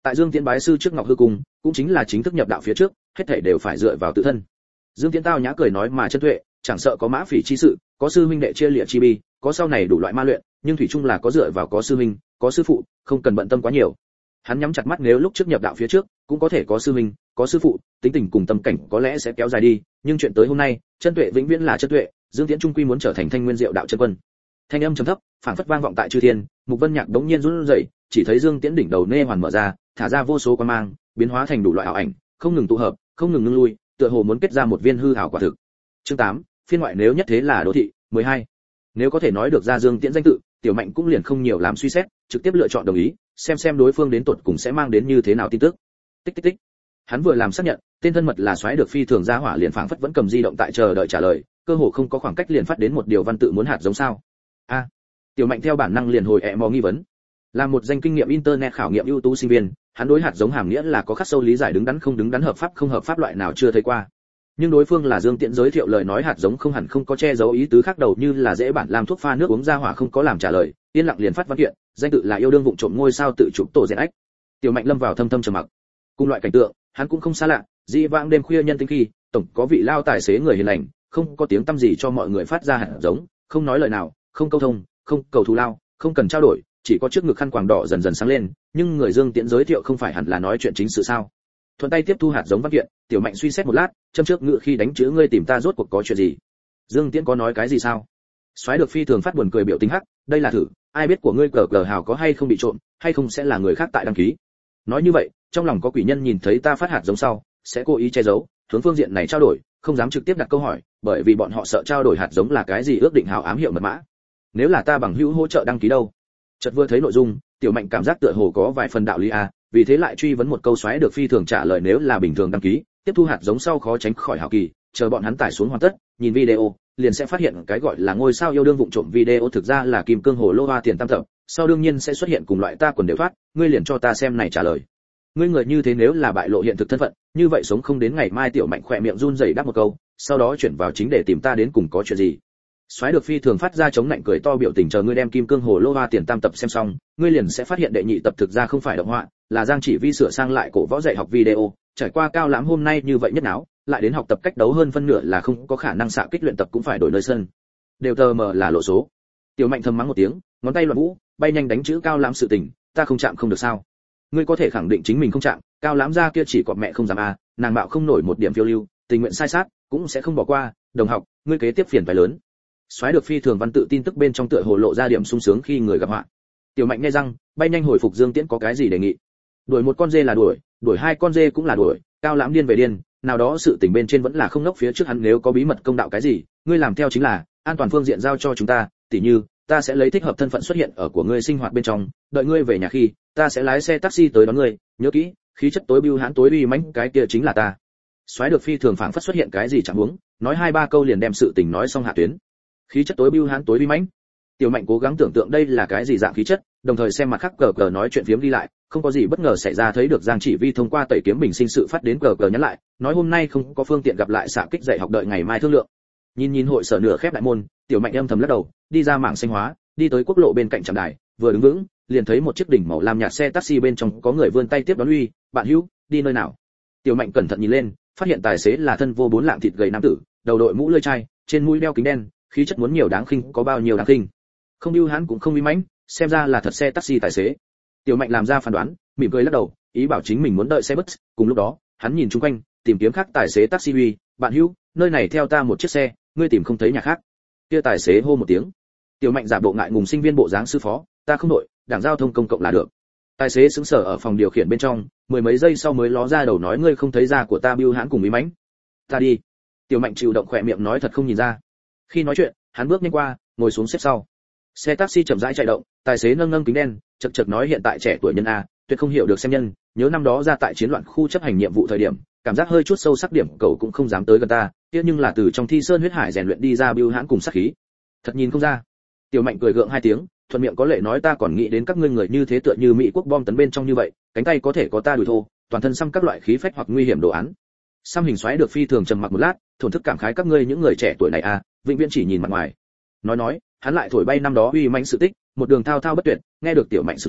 Tại Dương Tiễn bái sư trước Ngọc Hư Cung, cũng chính là chính thức nhập đạo phía trước, hết thảy đều phải dựa vào tự thân. Dương Tiễn tao nhã cười nói mà chân tuệ, chẳng sợ có mã phỉ chi sự, có sư huynh đệ chia liệt chi bi, có sau này đủ loại ma luyện, nhưng thủy chung là có dựa vào có sư huynh, có sư phụ, không cần bận tâm quá nhiều. Hắn nhắm chặt mắt, nếu lúc trước nhập đạo phía trước, cũng có thể có sư huynh, có sư phụ, tính tình cùng tâm cảnh có lẽ sẽ kéo dài đi, nhưng chuyện tới hôm nay, chân tuệ vĩnh viễn là chân tuệ, Dương Tiễn trung quy muốn trở thành Thanh Nguyên Diệu đạo chân quân. Thanh âm trầm thấp, phảng phất vang vọng tại chư thiên, Mục Vân Nhạc đống nhiên run rẩy, chỉ thấy Dương Tiễn đỉnh đầu nê hoàn mở ra, thả ra vô số quang mang, biến hóa thành đủ loại ảo ảnh, không ngừng tụ hợp, không ngừng ngưng lui, tựa hồ muốn kết ra một viên hư ảo quả thực. Chương tám, phiên ngoại nếu nhất thế là đô thị, mười hai. Nếu có thể nói được ra Dương Tiễn danh tự, Tiểu Mạnh cũng liền không nhiều làm suy xét, trực tiếp lựa chọn đồng ý, xem xem đối phương đến tột cùng sẽ mang đến như thế nào tin tức. Tích tích tích. Hắn vừa làm xác nhận, tên thân mật là xoáy được phi thường ra hỏa liền phảng phất vẫn cầm di động tại chờ đợi trả lời, cơ hồ không có khoảng cách liền phát đến một điều văn tự muốn hạt giống sao. A. À, Tiểu Mạnh theo bản năng liền hồi ẹ mò nghi vấn. Là một danh kinh nghiệm internet khảo nghiệm ưu tú sinh viên, hắn đối hạt giống hàm nghĩa là có khắc sâu lý giải đứng đắn không đứng đắn, hợp pháp không hợp pháp loại nào chưa thấy qua. Nhưng đối phương là Dương Tiễn giới thiệu lời nói hạt giống không hẳn không có che giấu ý tứ khác, đầu như là dễ bản làm thuốc pha nước uống ra hỏa không có làm trả lời, yên lặng liền phát văn kiện, danh tự là yêu đương vụng trộm ngôi sao tự chụp tổ rèn ách. Tiểu Mạnh lâm vào thâm thâm trầm mặc. Cùng loại cảnh tượng, hắn cũng không xa lạ, dĩ vãng đêm khuya nhân tinh khi, tổng có vị lao tài xế người hiền lành, không có tiếng tăm gì cho mọi người phát ra hạt giống, không nói lời nào, không câu thông, không cầu thù lao, không cần trao đổi, chỉ có trước ngực khăn quàng đỏ dần dần sáng lên, nhưng người Dương Tiễn giới thiệu không phải hẳn là nói chuyện chính sự sao? Thuận tay tiếp thu hạt giống văn kiện, Tiểu Mạnh suy xét một lát, châm trước ngựa khi đánh chữ ngươi tìm ta rốt cuộc có chuyện gì? Dương Tiễn có nói cái gì sao? Soái được phi thường phát buồn cười biểu tình hắc, đây là thử, ai biết của ngươi cờ cờ hào có hay không bị trộm, hay không sẽ là người khác tại đăng ký. Nói như vậy, trong lòng có quỷ nhân nhìn thấy ta phát hạt giống sau, sẽ cố ý che giấu, hướng phương diện này trao đổi, không dám trực tiếp đặt câu hỏi, bởi vì bọn họ sợ trao đổi hạt giống là cái gì ước định hào ám hiệu mật mã. Nếu là ta bằng hữu hỗ trợ đăng ký đâu? Chợt vừa thấy nội dung, Tiểu Mạnh cảm giác tựa hồ có vài phần đạo lý a, vì thế lại truy vấn một câu. Soái được phi thường trả lời nếu là bình thường đăng ký, tiếp thu hạt giống sau khó tránh khỏi hảo kỳ, chờ bọn hắn tải xuống hoàn tất, nhìn video, liền sẽ phát hiện cái gọi là ngôi sao yêu đương vụng trộm video thực ra là kim cương hồ lô hoa tiền tam thập, sau đương nhiên sẽ xuất hiện cùng loại ta quần đều thoát, ngươi liền cho ta xem này trả lời. Ngươi người như thế nếu là bại lộ hiện thực thân phận, như vậy sống không đến ngày mai. Tiểu Mạnh khỏe miệng run rẩy đáp một câu, sau đó chuyển vào chính để tìm ta đến cùng có chuyện gì. Soái được phi thường phát ra chống nạnh cười to biểu tình, chờ ngươi đem kim cương hồ lô hoa tiền tam tập xem xong, ngươi liền sẽ phát hiện đệ nhị tập thực ra không phải động họa, là Giang Chỉ Vi sửa sang lại cổ võ dạy học video, trải qua Cao Lãm hôm nay như vậy nhất náo, lại đến học tập cách đấu hơn phân nửa là không có khả năng xạ kích luyện tập cũng phải đổi nơi sân. Đều tờ mờ là lộ số. Tiểu Mạnh thầm mắng một tiếng, ngón tay loạn vũ, bay nhanh đánh chữ Cao Lãm sự tình, ta không chạm không được sao? Ngươi có thể khẳng định chính mình không chạm, Cao Lãm ra kia chỉ cọp mẹ không dám a, nàng mạo không nổi một điểm phiêu lưu, tình nguyện sai sát, cũng sẽ không bỏ qua, đồng học, ngươi kế tiếp phiền phải lớn. Soái được phi thường văn tự tin tức bên trong tựa hồ lộ ra điểm sung sướng khi người gặp họa. Tiểu Mạnh nghe răng, bay nhanh hồi phục Dương Tiễn có cái gì đề nghị. Đuổi một con dê là đuổi, đuổi hai con dê cũng là đuổi, Cao Lãm điên về điên, nào đó sự tình bên trên vẫn là không nốc phía trước hắn nếu có bí mật công đạo cái gì, ngươi làm theo chính là, an toàn phương diện giao cho chúng ta, tỉ như, ta sẽ lấy thích hợp thân phận xuất hiện ở của ngươi sinh hoạt bên trong, đợi ngươi về nhà khi, ta sẽ lái xe taxi tới đón ngươi, nhớ kỹ, khí chất tối bưu hãn tối uy mãnh cái kia chính là ta. Soái được phi thường phảng phất xuất hiện cái gì chẳng huống, nói hai ba câu liền đem sự tình nói xong hạ tuyến. Khí chất tối bưu hãn tối uy mãnh. Tiểu Mạnh cố gắng tưởng tượng đây là cái gì dạng khí chất, đồng thời xem mặt khác cờ cờ nói chuyện phiếm đi lại, không có gì bất ngờ xảy ra, thấy được Giang Chỉ Vi thông qua tẩy kiếm bình sinh sự phát đến cờ cờ nhắn lại, nói hôm nay không có phương tiện gặp lại xạ kích dạy học, đợi ngày mai thương lượng. Nhìn nhìn hội sở nửa khép đại môn, Tiểu Mạnh âm thầm lắc đầu, đi ra mảng xanh hóa, đi tới quốc lộ bên cạnh trạm đài, vừa đứng vững, liền thấy một chiếc đỉnh màu lam nhạt xe taxi bên trong có người vươn tay tiếp đón uy, bạn hữu, đi nơi nào? Tiểu Mạnh cẩn thận nhìn lên, phát hiện tài xế là thân vô bốn lạng thịt gầy nam tử, đầu đội mũ lưỡi chai, trên mũi đeo kính đen, khí chất muốn nhiều đáng khinh có bao nhiêu đáng khinh. Không bưu hãn cũng không uy mãnh, xem ra là thật xe taxi tài xế. Tiểu Mạnh làm ra phán đoán, mỉm cười lắc đầu, ý bảo chính mình muốn đợi xe bus. Cùng lúc đó, hắn nhìn xung quanh, tìm kiếm khác tài xế taxi uy, bạn hữu, nơi này theo ta một chiếc xe, ngươi tìm không thấy nhà khác. Kia tài xế hô một tiếng. Tiểu Mạnh giả bộ ngại ngùng sinh viên bộ dáng sư phó, ta không đội, đảng giao thông công cộng là được. Tài xế sững sờ ở phòng điều khiển bên trong, mười mấy giây sau mới ló ra đầu nói ngươi không thấy da của ta bưu hãn cùng uy mãnh. Ta đi. Tiểu Mạnh chịu động khỏe miệng nói thật không nhìn ra. Khi nói chuyện, hắn bước nhanh qua, ngồi xuống xếp sau. Xe taxi chậm rãi chạy động, tài xế nâng nâng kính đen, chậc chậc nói hiện tại trẻ tuổi nhân a, tuyệt không hiểu được xem nhân, nhớ năm đó ra tại chiến loạn khu chấp hành nhiệm vụ thời điểm, cảm giác hơi chút sâu sắc điểm cậu cũng không dám tới gần ta, kia nhưng là từ trong thi sơn huyết hải rèn luyện đi ra bưu hãn cùng sát khí. Thật nhìn không ra. Tiểu Mạnh cười gượng hai tiếng, thuận miệng có lệ nói ta còn nghĩ đến các ngươi người như thế tựa như mỹ quốc bom tấn bên trong như vậy, cánh tay có thể có ta đùi thô, toàn thân xăm các loại khí phách hoặc nguy hiểm đồ án. Xăm hình xoáy được phi thường trầm mặc một lát, thổn thức cảm khái các ngươi những người trẻ tuổi này a, vĩnh viễn chỉ nhìn mặt ngoài. Nói nói, hắn lại thổi bay năm đó uy mãnh sự tích, một đường thao thao bất tuyệt, nghe được Tiểu Mạnh sửng sốt,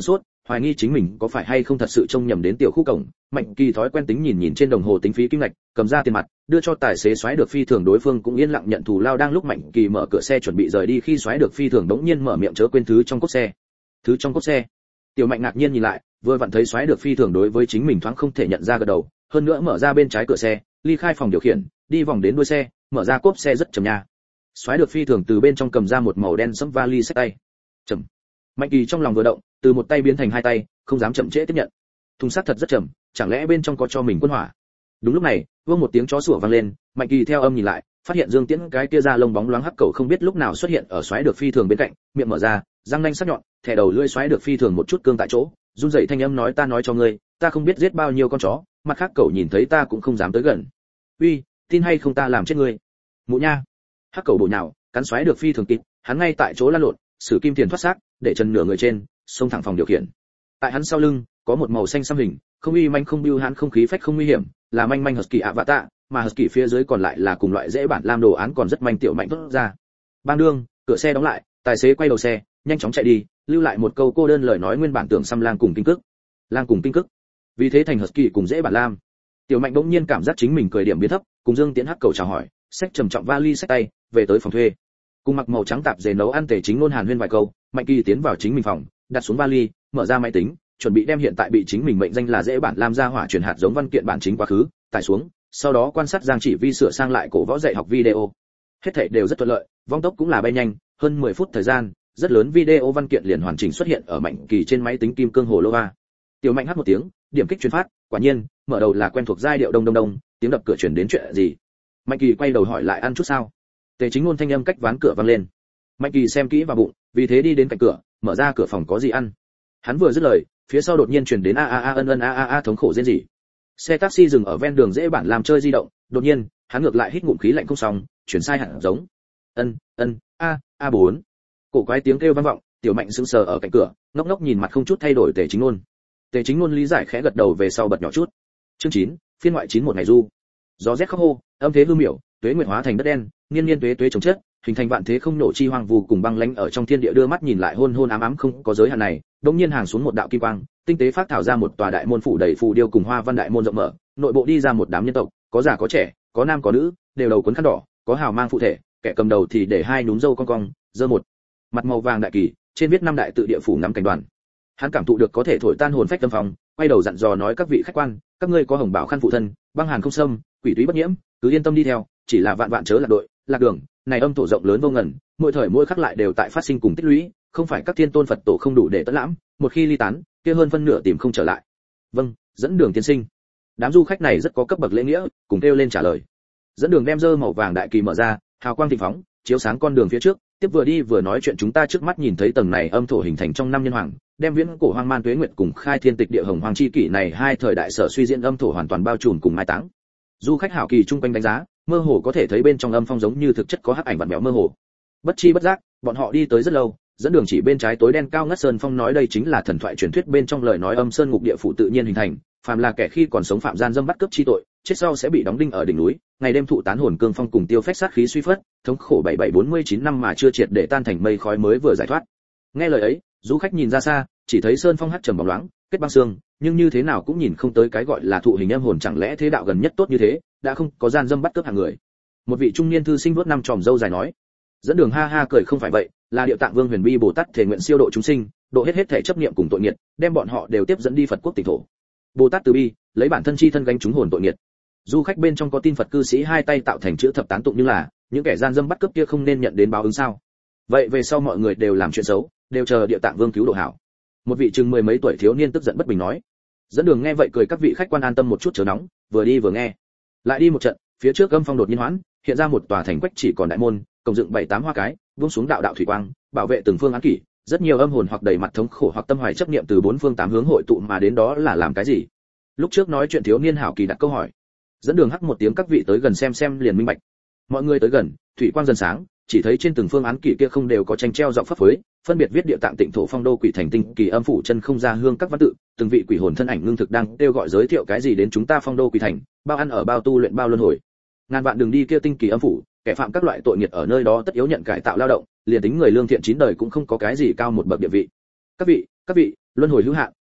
hoài nghi chính mình có phải hay không thật sự trông nhầm đến tiểu khu cổng. Mạnh Kỳ thói quen tính nhìn nhìn trên đồng hồ tính phí kim ngạch, cầm ra tiền mặt, đưa cho tài xế xoáy được phi thường, đối phương cũng yên lặng nhận thù lao. Đang lúc Mạnh Kỳ mở cửa xe chuẩn bị rời đi khi xoáy được phi thường đống nhiên mở miệng chớ quên thứ trong cốp xe. Thứ trong cốp xe? Tiểu Mạnh ngạc nhiên nhìn lại, vừa vặn thấy xoáy được phi thường đối với chính mình thoáng không thể nhận ra gật đầu, hơn nữa mở ra bên trái cửa xe, ly khai phòng điều khiển, đi vòng đến đuôi xe, mở ra cốp xe rất chậm nha. Xoáy được phi thường từ bên trong cầm ra một màu đen sẫm vali xách tay. Chậm. Mạnh Kỳ trong lòng vừa động, từ một tay biến thành hai tay, không dám chậm trễ tiếp nhận. Thùng sắt thật rất chậm, chẳng lẽ bên trong có cho mình quân hỏa? Đúng lúc này, vương một tiếng chó sủa vang lên, Mạnh Kỳ theo âm nhìn lại, phát hiện Dương Tiễn cái kia da lông bóng loáng hắc cầu không biết lúc nào xuất hiện ở xoáy được phi thường bên cạnh, miệng mở ra, răng nanh sắc nhọn, thẻ đầu lưỡi xoáy được phi thường một chút cương tại chỗ, run rẩy thanh âm nói ta nói cho ngươi, ta không biết giết bao nhiêu con chó, mặt khác cậu nhìn thấy ta cũng không dám tới gần. Uy, tin hay không ta làm chết ngươi. Mụ nha. Hắc cầu bổ nhào, cắn xoáy được phi thường kịp, hắn ngay tại chỗ lăn lộn, sử kim tiền thoát xác, để chân nửa người trên, xông thẳng phòng điều khiển. Tại hắn sau lưng có một màu xanh xăm hình, không uy manh không bưu hắn không khí phách không nguy hiểm, là manh manh husky ạ vạ tạ, mà husky phía dưới còn lại là cùng loại dễ bản làm đồ án còn rất manh tiểu mạnh tốt ra. Bang đương, cửa xe đóng lại, tài xế quay đầu xe, nhanh chóng chạy đi, lưu lại một câu cô đơn lời nói nguyên bản tưởng xăm lang cùng kinh cức. Lang cùng kinh cức. Vì thế thành husky cùng dễ bản lam. Tiểu Mạnh bỗng nhiên cảm giác chính mình cười điểm biến thấp, cùng Dương Tiễn hắc cầu chào hỏi, xách trầm trọng vali xách tay, về tới phòng thuê. Cùng mặc màu trắng tạp dề nấu ăn tề chính ngôn hàn huyên vài câu, Mạnh Kỳ tiến vào chính mình phòng, đặt xuống vali, mở ra máy tính, chuẩn bị đem hiện tại bị chính mình mệnh danh là dễ bản lam ra hỏa truyền hạt giống văn kiện bản chính quá khứ, tải xuống, sau đó quan sát Giang Chỉ Vi sửa sang lại cổ võ dạy học video. Hết thảy đều rất thuận lợi, vong tốc cũng là bay nhanh, hơn mười phút thời gian, rất lớn video văn kiện liền hoàn chỉnh xuất hiện ở Mạnh Kỳ trên máy tính kim cương hồ lô va. Tiểu Mạnh hát một tiếng, điểm kích truyền phát, quả nhiên, mở đầu là quen thuộc giai điệu đông đông đông, tiếng đập cửa truyền đến chuyện gì. Mạnh Kỳ quay đầu hỏi lại ăn chút sao. Tề chính ngôn thanh âm cách ván cửa vang lên. Mạnh Kỳ xem kỹ vào bụng, vì thế đi đến cạnh cửa, mở ra cửa phòng có gì ăn. Hắn vừa dứt lời, phía sau đột nhiên truyền đến a a a ân ân a a a thống khổ rên rỉ. Xe taxi dừng ở ven đường dễ bản làm chơi di động, đột nhiên, hắn ngược lại hít ngụm khí lạnh không xong, chuyển sai hẳn giống. Ân, ân, a, a bốn. Cổ quái tiếng kêu vang vọng, Tiểu Mạnh sững sờ ở cạnh cửa, ngốc ngốc nhìn mặt không chút thay đổi Tề Chính Nôn. Tề Chính Nôn lý giải khẽ gật đầu về sau bật nhỏ chút. Chương chín, phiên ngoại chín một ngày du. Gió rét khóc hô, âm thế hư miểu, tuế nguyệt hóa thành đất đen, niên niên tuế tuế chống chết, hình thành vạn thế không nổ chi hoang vu cùng băng lãnh ở trong thiên địa đưa mắt nhìn lại hôn hôn ám ám không có giới hạn này, đột nhiên hàng xuống một đạo kim quang, tinh tế phát thảo ra một tòa đại môn phủ đầy phù điêu cùng hoa văn đại môn rộng mở, nội bộ đi ra một đám nhân tộc, có già có trẻ, có nam có nữ, đều đầu cuốn khăn đỏ, có hào mang phụ thể, kẻ cầm đầu thì để hai núm râu cong cong, giơ một mặt màu vàng đại kỳ, trên viết năm đại tự địa phủ ngắm cảnh đoàn. Hắn cảm thụ được có thể thổi tan hồn phách tâm phòng, quay đầu dặn dò nói các vị khách quan, các ngươi có hồng bảo khăn phụ thân, băng hàn không xâm, quỷ túy bất nhiễm, cứ yên tâm đi theo, chỉ là vạn vạn chớ lạc đội, lạc đường, này âm thổ rộng lớn vô ngần, mỗi thời mỗi khắc lại đều tại phát sinh cùng tích lũy, không phải các thiên tôn Phật tổ không đủ để tận lãm, một khi ly tán, kia hơn phân nửa tìm không trở lại. Vâng, dẫn đường tiên sinh. Đám du khách này rất có cấp bậc lễ nghĩa, cùng kêu lên trả lời. Dẫn đường đem dơ màu vàng đại kỳ mở ra, hào quang thịnh phóng, chiếu sáng con đường phía trước, tiếp vừa đi vừa nói chuyện chúng ta trước mắt nhìn thấy tầng này âm thổ hình thành trong năm nhân hoàng, đem viễn cổ hoang man tuế nguyệt cùng khai thiên tịch địa hồng hoàng chi kỷ này hai thời đại sở suy diễn âm thổ hoàn toàn bao trùm cùng mai táng. Du khách hảo kỳ trung quanh đánh giá, mơ hồ có thể thấy bên trong âm phong giống như thực chất có hắc ảnh vặn vẹo mơ hồ. Bất chi bất giác, bọn họ đi tới rất lâu, dẫn đường chỉ bên trái tối đen cao ngất sơn phong nói đây chính là thần thoại truyền thuyết bên trong lời nói âm sơn ngục địa phủ tự nhiên hình thành, phàm là kẻ khi còn sống phạm gian dâm bắt cướp chi tội, chết sau sẽ bị đóng đinh ở đỉnh núi, ngày đêm thụ tán hồn cương phong cùng tiêu phách sát khí suy phất, thống khổ bảy bảy bốn mươi chín năm mà chưa triệt để tan thành mây khói mới vừa giải thoát. Nghe lời ấy, du khách nhìn ra xa, chỉ thấy sơn phong hắc trầm bóng loáng, kết băng xương, nhưng như thế nào cũng nhìn không tới cái gọi là thụ hình âm hồn, chẳng lẽ thế đạo gần nhất tốt như thế, đã không có gian dâm bắt cướp hàng người. Một vị trung niên thư sinh vuốt năm tròm râu dài nói. Dẫn đường ha ha cười không phải vậy, là Điệu Tạng Vương Huyền Bi Bồ Tát thể nguyện siêu độ chúng sinh, độ hết hết thể chấp niệm cùng tội nghiệt, đem bọn họ đều tiếp dẫn đi Phật quốc tịnh thổ. Bồ Tát từ bi, lấy bản thân chi thân gánh chúng hồn tội nghiệt. Du khách bên trong có tin Phật cư sĩ hai tay tạo thành chữ thập tán tụng như là, những kẻ gian dâm bắt cướp kia không nên nhận đến báo ứng sao? Vậy về sau mọi người đều làm chuyện xấu, đều chờ Điệu Tạng Vương cứu độ hảo. Một vị chừng mười mấy tuổi thiếu niên tức giận bất bình nói. Dẫn đường nghe vậy cười các vị khách quan an tâm một chút chớ nóng, vừa đi vừa nghe. Lại đi một trận, phía trước âm phong đột nhiên hoãn, hiện ra một tòa thành quách chỉ còn đại môn, cổng dựng bảy tám hoa cái, buông xuống đạo đạo thủy quang, bảo vệ từng phương án kỷ, rất nhiều âm hồn hoặc đầy mặt thống khổ hoặc tâm hoài chấp niệm từ bốn phương tám hướng hội tụ mà đến đó là làm cái gì? Lúc trước nói chuyện thiếu niên hảo kỳ đặt câu hỏi. Dẫn đường hắc một tiếng các vị tới gần xem xem liền minh bạch. Mọi người tới gần, thủy quang dần sáng, chỉ thấy trên từng phương án kỷ kia không đều có tranh treo dọc phấp phới, phân biệt viết Địa Tạng Tịnh Thổ Phong Đô Quỷ Thành Tinh Kỳ Âm Phủ Chân Không Ra Hương các văn tự, từng vị quỷ hồn thân ảnh ngưng thực đang kêu gọi giới thiệu cái gì đến chúng ta Phong Đô Quỷ Thành, bao ăn ở bao tu luyện bao luân hồi. Ngàn vạn đường đi kia tinh kỳ âm phủ, kẻ phạm các loại tội nghiệt ở nơi đó tất yếu nhận cải tạo lao động, liền tính người lương thiện chín đời cũng không có cái gì cao một bậc địa vị. Các vị, các vị, luân hồi hữu hạn,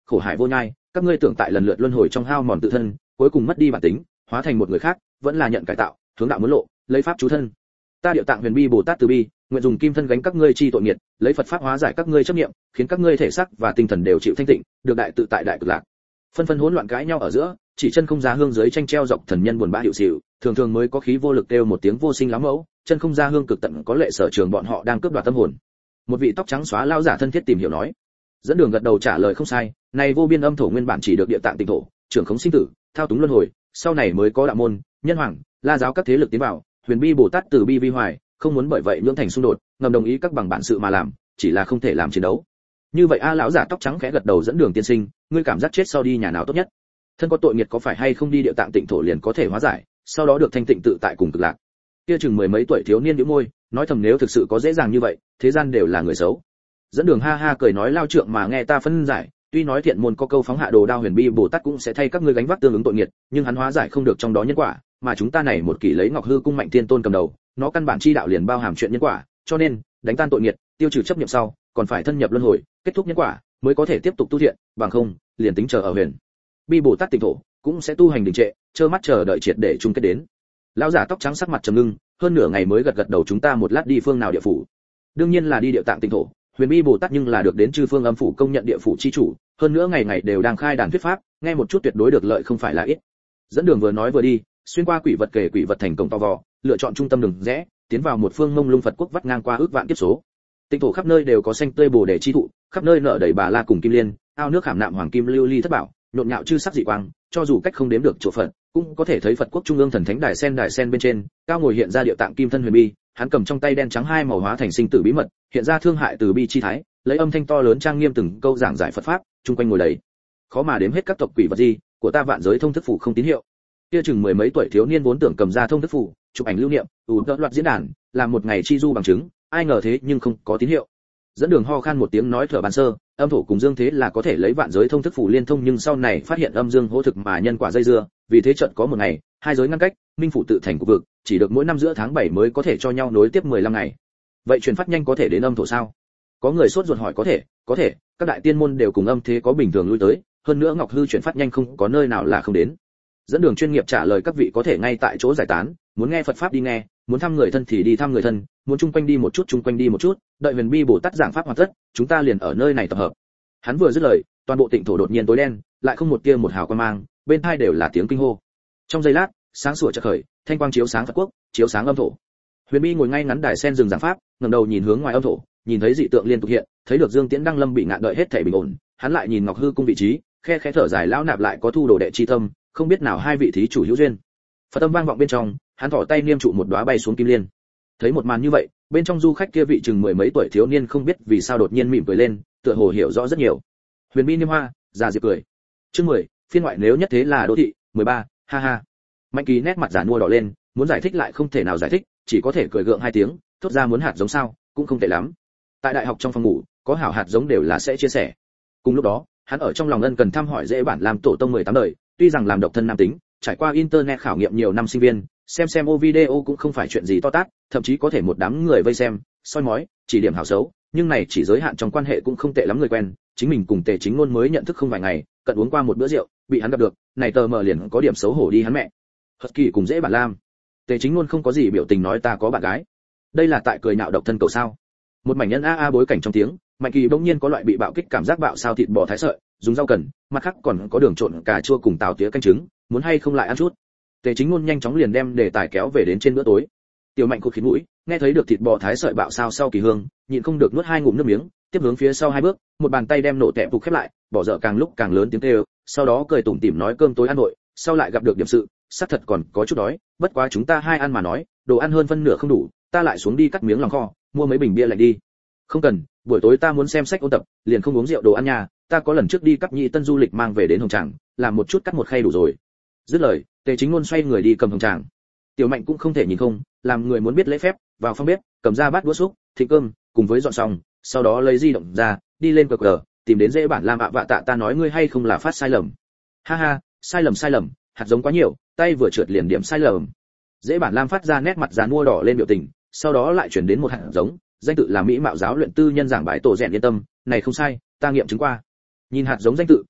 khổ hải vô nhai, các ngươi tưởng tại lần lượt luân hồi trong hao mòn tự thân, cuối cùng mất đi bản tính, hóa thành một người khác, vẫn là nhận cải tạo, hướng đạo muốn lộ, lấy pháp chú thân. Ta Địa Tạng Huyền Bi Bồ Tát từ bi, nguyện dùng kim thân gánh các ngươi chi tội nghiệt, lấy Phật pháp hóa giải các ngươi chấp niệm, khiến các ngươi thể xác và tinh thần đều chịu thanh tịnh, được đại tự tại đại cực lạc. Phân phân hỗn loạn cãi nhau ở giữa, chỉ chân không ra hương dưới tranh treo dọc thần nhân buồn bã hiệu xỉu, thường thường mới có khí vô lực kêu một tiếng vô sinh lắm mẫu, chân không ra hương cực tận có lệ sở trường bọn họ đang cướp đoạt tâm hồn. Một vị tóc trắng xóa lao giả thân thiết tìm hiểu nói. Dẫn đường gật đầu trả lời không sai, này vô biên âm thổ nguyên bản chỉ được Địa Tạng Tịnh thổ, trưởng khống sinh tử, thao túng luân hồi, sau này mới có đạo môn, nhân hoàng, la giáo các thế lực tiến vào, Huyền Bi Bồ Tát từ bi vi hoài, không muốn bởi vậy nhưỡng thành xung đột, ngầm đồng ý các bằng bản sự mà làm, chỉ là không thể làm chiến đấu. Như vậy a lão giả tóc trắng khẽ gật đầu dẫn đường tiên sinh, ngươi cảm giác chết sau đi nhà nào tốt nhất? Thân có tội nghiệp có phải hay không đi Địa Tạng Tịnh thổ liền có thể hóa giải, sau đó được thanh tịnh tự tại cùng cực lạc. Kia chừng mười mấy tuổi thiếu niên nhíu môi, nói thầm nếu thực sự có dễ dàng như vậy, thế gian đều là người xấu. Dẫn đường ha ha cười nói lao trượng mà nghe ta phân giải, tuy nói thiện môn có câu phóng hạ đồ đao Huyền Bi Bồ Tát cũng sẽ thay các ngươi gánh vác tương ứng tội nghiệp, nhưng hắn hóa giải không được trong đó nhân quả, mà chúng ta này một kỳ lấy Ngọc Hư cung Mạnh Tiên Tôn cầm đầu, nó căn bản chi đạo liền bao hàm chuyện nhân quả, cho nên đánh tan tội nghiệp, tiêu trừ chấp niệm sau, còn phải thân nhập luân hồi, kết thúc nhân quả, mới có thể tiếp tục tu thiện, bằng không, liền tính chờ ở Huyền Bi Bồ Tát Tịnh thổ, cũng sẽ tu hành đình trệ, trơ mắt chờ đợi triệt để chung kết đến. Lão giả tóc trắng sắc mặt trầm ngưng, hơn nửa ngày mới gật gật đầu chúng ta một lát đi phương nào địa phủ? Đương nhiên là đi Địa Tạng Tịnh thổ, Huyền Bi Bồ Tát nhưng là được đến chư phương âm phủ công nhận địa phủ chi chủ, hơn nữa ngày ngày đều đang khai đàn thuyết pháp, nghe một chút tuyệt đối được lợi không phải là ít. Dẫn đường vừa nói vừa đi, xuyên qua quỷ vật kể quỷ vật thành cổng to vò, lựa chọn trung tâm đường rẽ, tiến vào một phương mông lung Phật quốc vắt ngang qua ước vạn kiếp số. Tịnh thổ khắp nơi đều có xanh tươi bồ đề chi thụ, khắp nơi nở đầy bà la cùng kim liên, ao nước khảm nạm hoàng kim lưu ly thất bảo, nhộn nhạo chư sắc dị quang, cho dù cách không đếm được chỗ Phật, cũng có thể thấy Phật quốc trung ương thần thánh đài sen đài sen bên trên, cao ngồi hiện ra Địa Tạng kim thân Huyền Bi, hắn cầm trong tay đen trắng hai màu hóa thành sinh tử bí mật, hiện ra thương hại từ bi chi thái, lấy âm thanh to lớn trang nghiêm từng câu giảng giải Phật pháp, chung quanh ngồi đầy khó mà đếm hết các tộc quỷ vật gì, của ta vạn giới thông thức phủ không tín hiệu. Kia chừng mười mấy tuổi thiếu niên vốn tưởng cầm ra thông thức phủ, chụp ảnh lưu niệm, ủ đợt loạt diễn đàn, làm một ngày chi du bằng chứng, ai ngờ thế nhưng không có tín hiệu. Dẫn đường ho khan một tiếng nói thở bàn sơ, âm thổ cùng dương thế là có thể lấy vạn giới thông thức phủ liên thông nhưng sau này phát hiện âm dương hỗ thực mà nhân quả dây dưa, vì thế trận có một ngày, hai giới ngăn cách, minh phủ tự thành cục vực, chỉ được mỗi năm giữa tháng bảy mới có thể cho nhau nối tiếp mười lăm ngày. Vậy truyền phát nhanh có thể đến âm thổ sao? Có người sốt ruột hỏi có thể, có thể, các đại tiên môn đều cùng âm thế có bình thường lui tới, hơn nữa Ngọc Hư chuyển phát nhanh không có nơi nào là không đến. Dẫn đường chuyên nghiệp trả lời các vị có thể ngay tại chỗ giải tán, muốn nghe Phật pháp đi nghe, muốn thăm người thân thì đi thăm người thân, muốn chung quanh đi một chút chung quanh đi một chút, đợi Huyền Bi Bồ Tát giảng pháp hoàn tất, chúng ta liền ở nơi này tập hợp. Hắn vừa dứt lời, toàn bộ tịnh thổ đột nhiên tối đen, lại không một tia một hào quang mang, bên tai đều là tiếng kinh hô. Trong giây lát, sáng sủa chợt khởi, thanh quang chiếu sáng Phật quốc, chiếu sáng âm thổ. Huyền Bi ngồi ngay ngắn đài sen rừng giảng pháp, ngẩng đầu nhìn hướng ngoài âm thổ, nhìn thấy dị tượng liên tục hiện, thấy được Dương Tiễn Đăng Lâm bị ngạn đợi hết thảy bình ổn, hắn lại nhìn Ngọc Hư cung vị trí, khe khẽ thở dài lão nạp lại có thu đồ đệ chi tâm, không biết nào hai vị thí chủ hữu duyên. Phật âm vang vọng bên trong, hắn thỏ tay niêm trụ một đóa bay xuống kim liên. Thấy một màn như vậy, bên trong du khách kia vị chừng mười mấy tuổi thiếu niên không biết vì sao đột nhiên mỉm cười lên, tựa hồ hiểu rõ rất nhiều. Huyền Bi niêm hoa, già diệp cười. Chương mười, phiên ngoại nếu nhất thế là đô thị, mười ba, ha ha. Mạnh Kỳ nét mặt giản mua đỏ lên, muốn giải thích lại không thể nào giải thích, chỉ có thể cười gượng hai tiếng, thốt ra muốn hạt giống sao, cũng không tệ lắm. Tại đại học trong phòng ngủ, có hảo hạt giống đều là sẽ chia sẻ. Cùng lúc đó, hắn ở trong lòng ân cần thăm hỏi dễ bản làm tổ tông mười tám đời, tuy rằng làm độc thân nam tính, trải qua internet khảo nghiệm nhiều năm sinh viên, xem xem ô video cũng không phải chuyện gì to tát, thậm chí có thể một đám người vây xem, soi mói, chỉ điểm hảo xấu, nhưng này chỉ giới hạn trong quan hệ cũng không tệ lắm người quen, chính mình cùng Tề Chính Ngôn mới nhận thức không vài ngày, cận uống qua một bữa rượu, bị hắn gặp được, này tờ mờ liền có điểm xấu hổ đi hắn mẹ. Hật Kỳ cùng dễ bản lam. Tề Chính Ngôn không có gì biểu tình nói ta có bạn gái. Đây là tại cười nhạo độc thân cầu sao? Một mảnh nhân a a bối cảnh trong tiếng, Mạnh Kỳ bỗng nhiên có loại bị bạo kích cảm giác bạo sao thịt bò thái sợi, dùng rau cần, mặt khác còn có đường trộn cà chua cùng tàu tía canh trứng, muốn hay không lại ăn chút. Tề Chính Ngôn nhanh chóng liền đem đề tài kéo về đến trên bữa tối. Tiểu Mạnh cụt khít mũi, nghe thấy được thịt bò thái sợi bạo sao sau kỳ hương, nhịn không được nuốt hai ngụm nước miếng, tiếp hướng phía sau hai bước, một bàn tay đem nổ tẹp phục khép lại, bỏ dở càng lúc càng lớn tiếng kêu, sau đó cười tủm tỉm nói cơm tối ăn nội, sau lại gặp được điểm sự, xác thật còn có chút đói, bất quá chúng ta hai ăn mà nói, đồ ăn hơn phân nửa không đủ, ta lại xuống đi cắt miếng lòng kho, mua mấy bình bia lạnh đi. Không cần, buổi tối ta muốn xem sách ôn tập, liền không uống rượu đồ ăn nhà, ta có lần trước đi cấp nhị tân du lịch mang về đến Hồng Tràng, làm một chút cắt một khay đủ rồi. Dứt lời, Tề Chính Ngôn xoay người đi cầm Hồng Tràng. Tiểu Mạnh cũng không thể nhìn không, làm người muốn biết lễ phép, vào phòng bếp, cầm ra bát đũa xúc, thịnh cơm, cùng với dọn xong, sau đó lấy di động ra, đi lên cờ cờ, tìm đến dễ bản làm ạ vạ tạ ta nói ngươi hay không là phát sai lầm. Ha ha, sai lầm sai lầm, hạt giống quá nhiều, tay vừa trượt liền điểm sai lầm. Dễ bản lam phát ra nét mặt giàn mua đỏ lên biểu tình, sau đó lại chuyển đến một hạt giống, danh tự là mỹ mạo giáo luyện tư nhân giảng bái tổ rèn yên tâm, này không sai, ta nghiệm chứng qua. Nhìn hạt giống danh tự,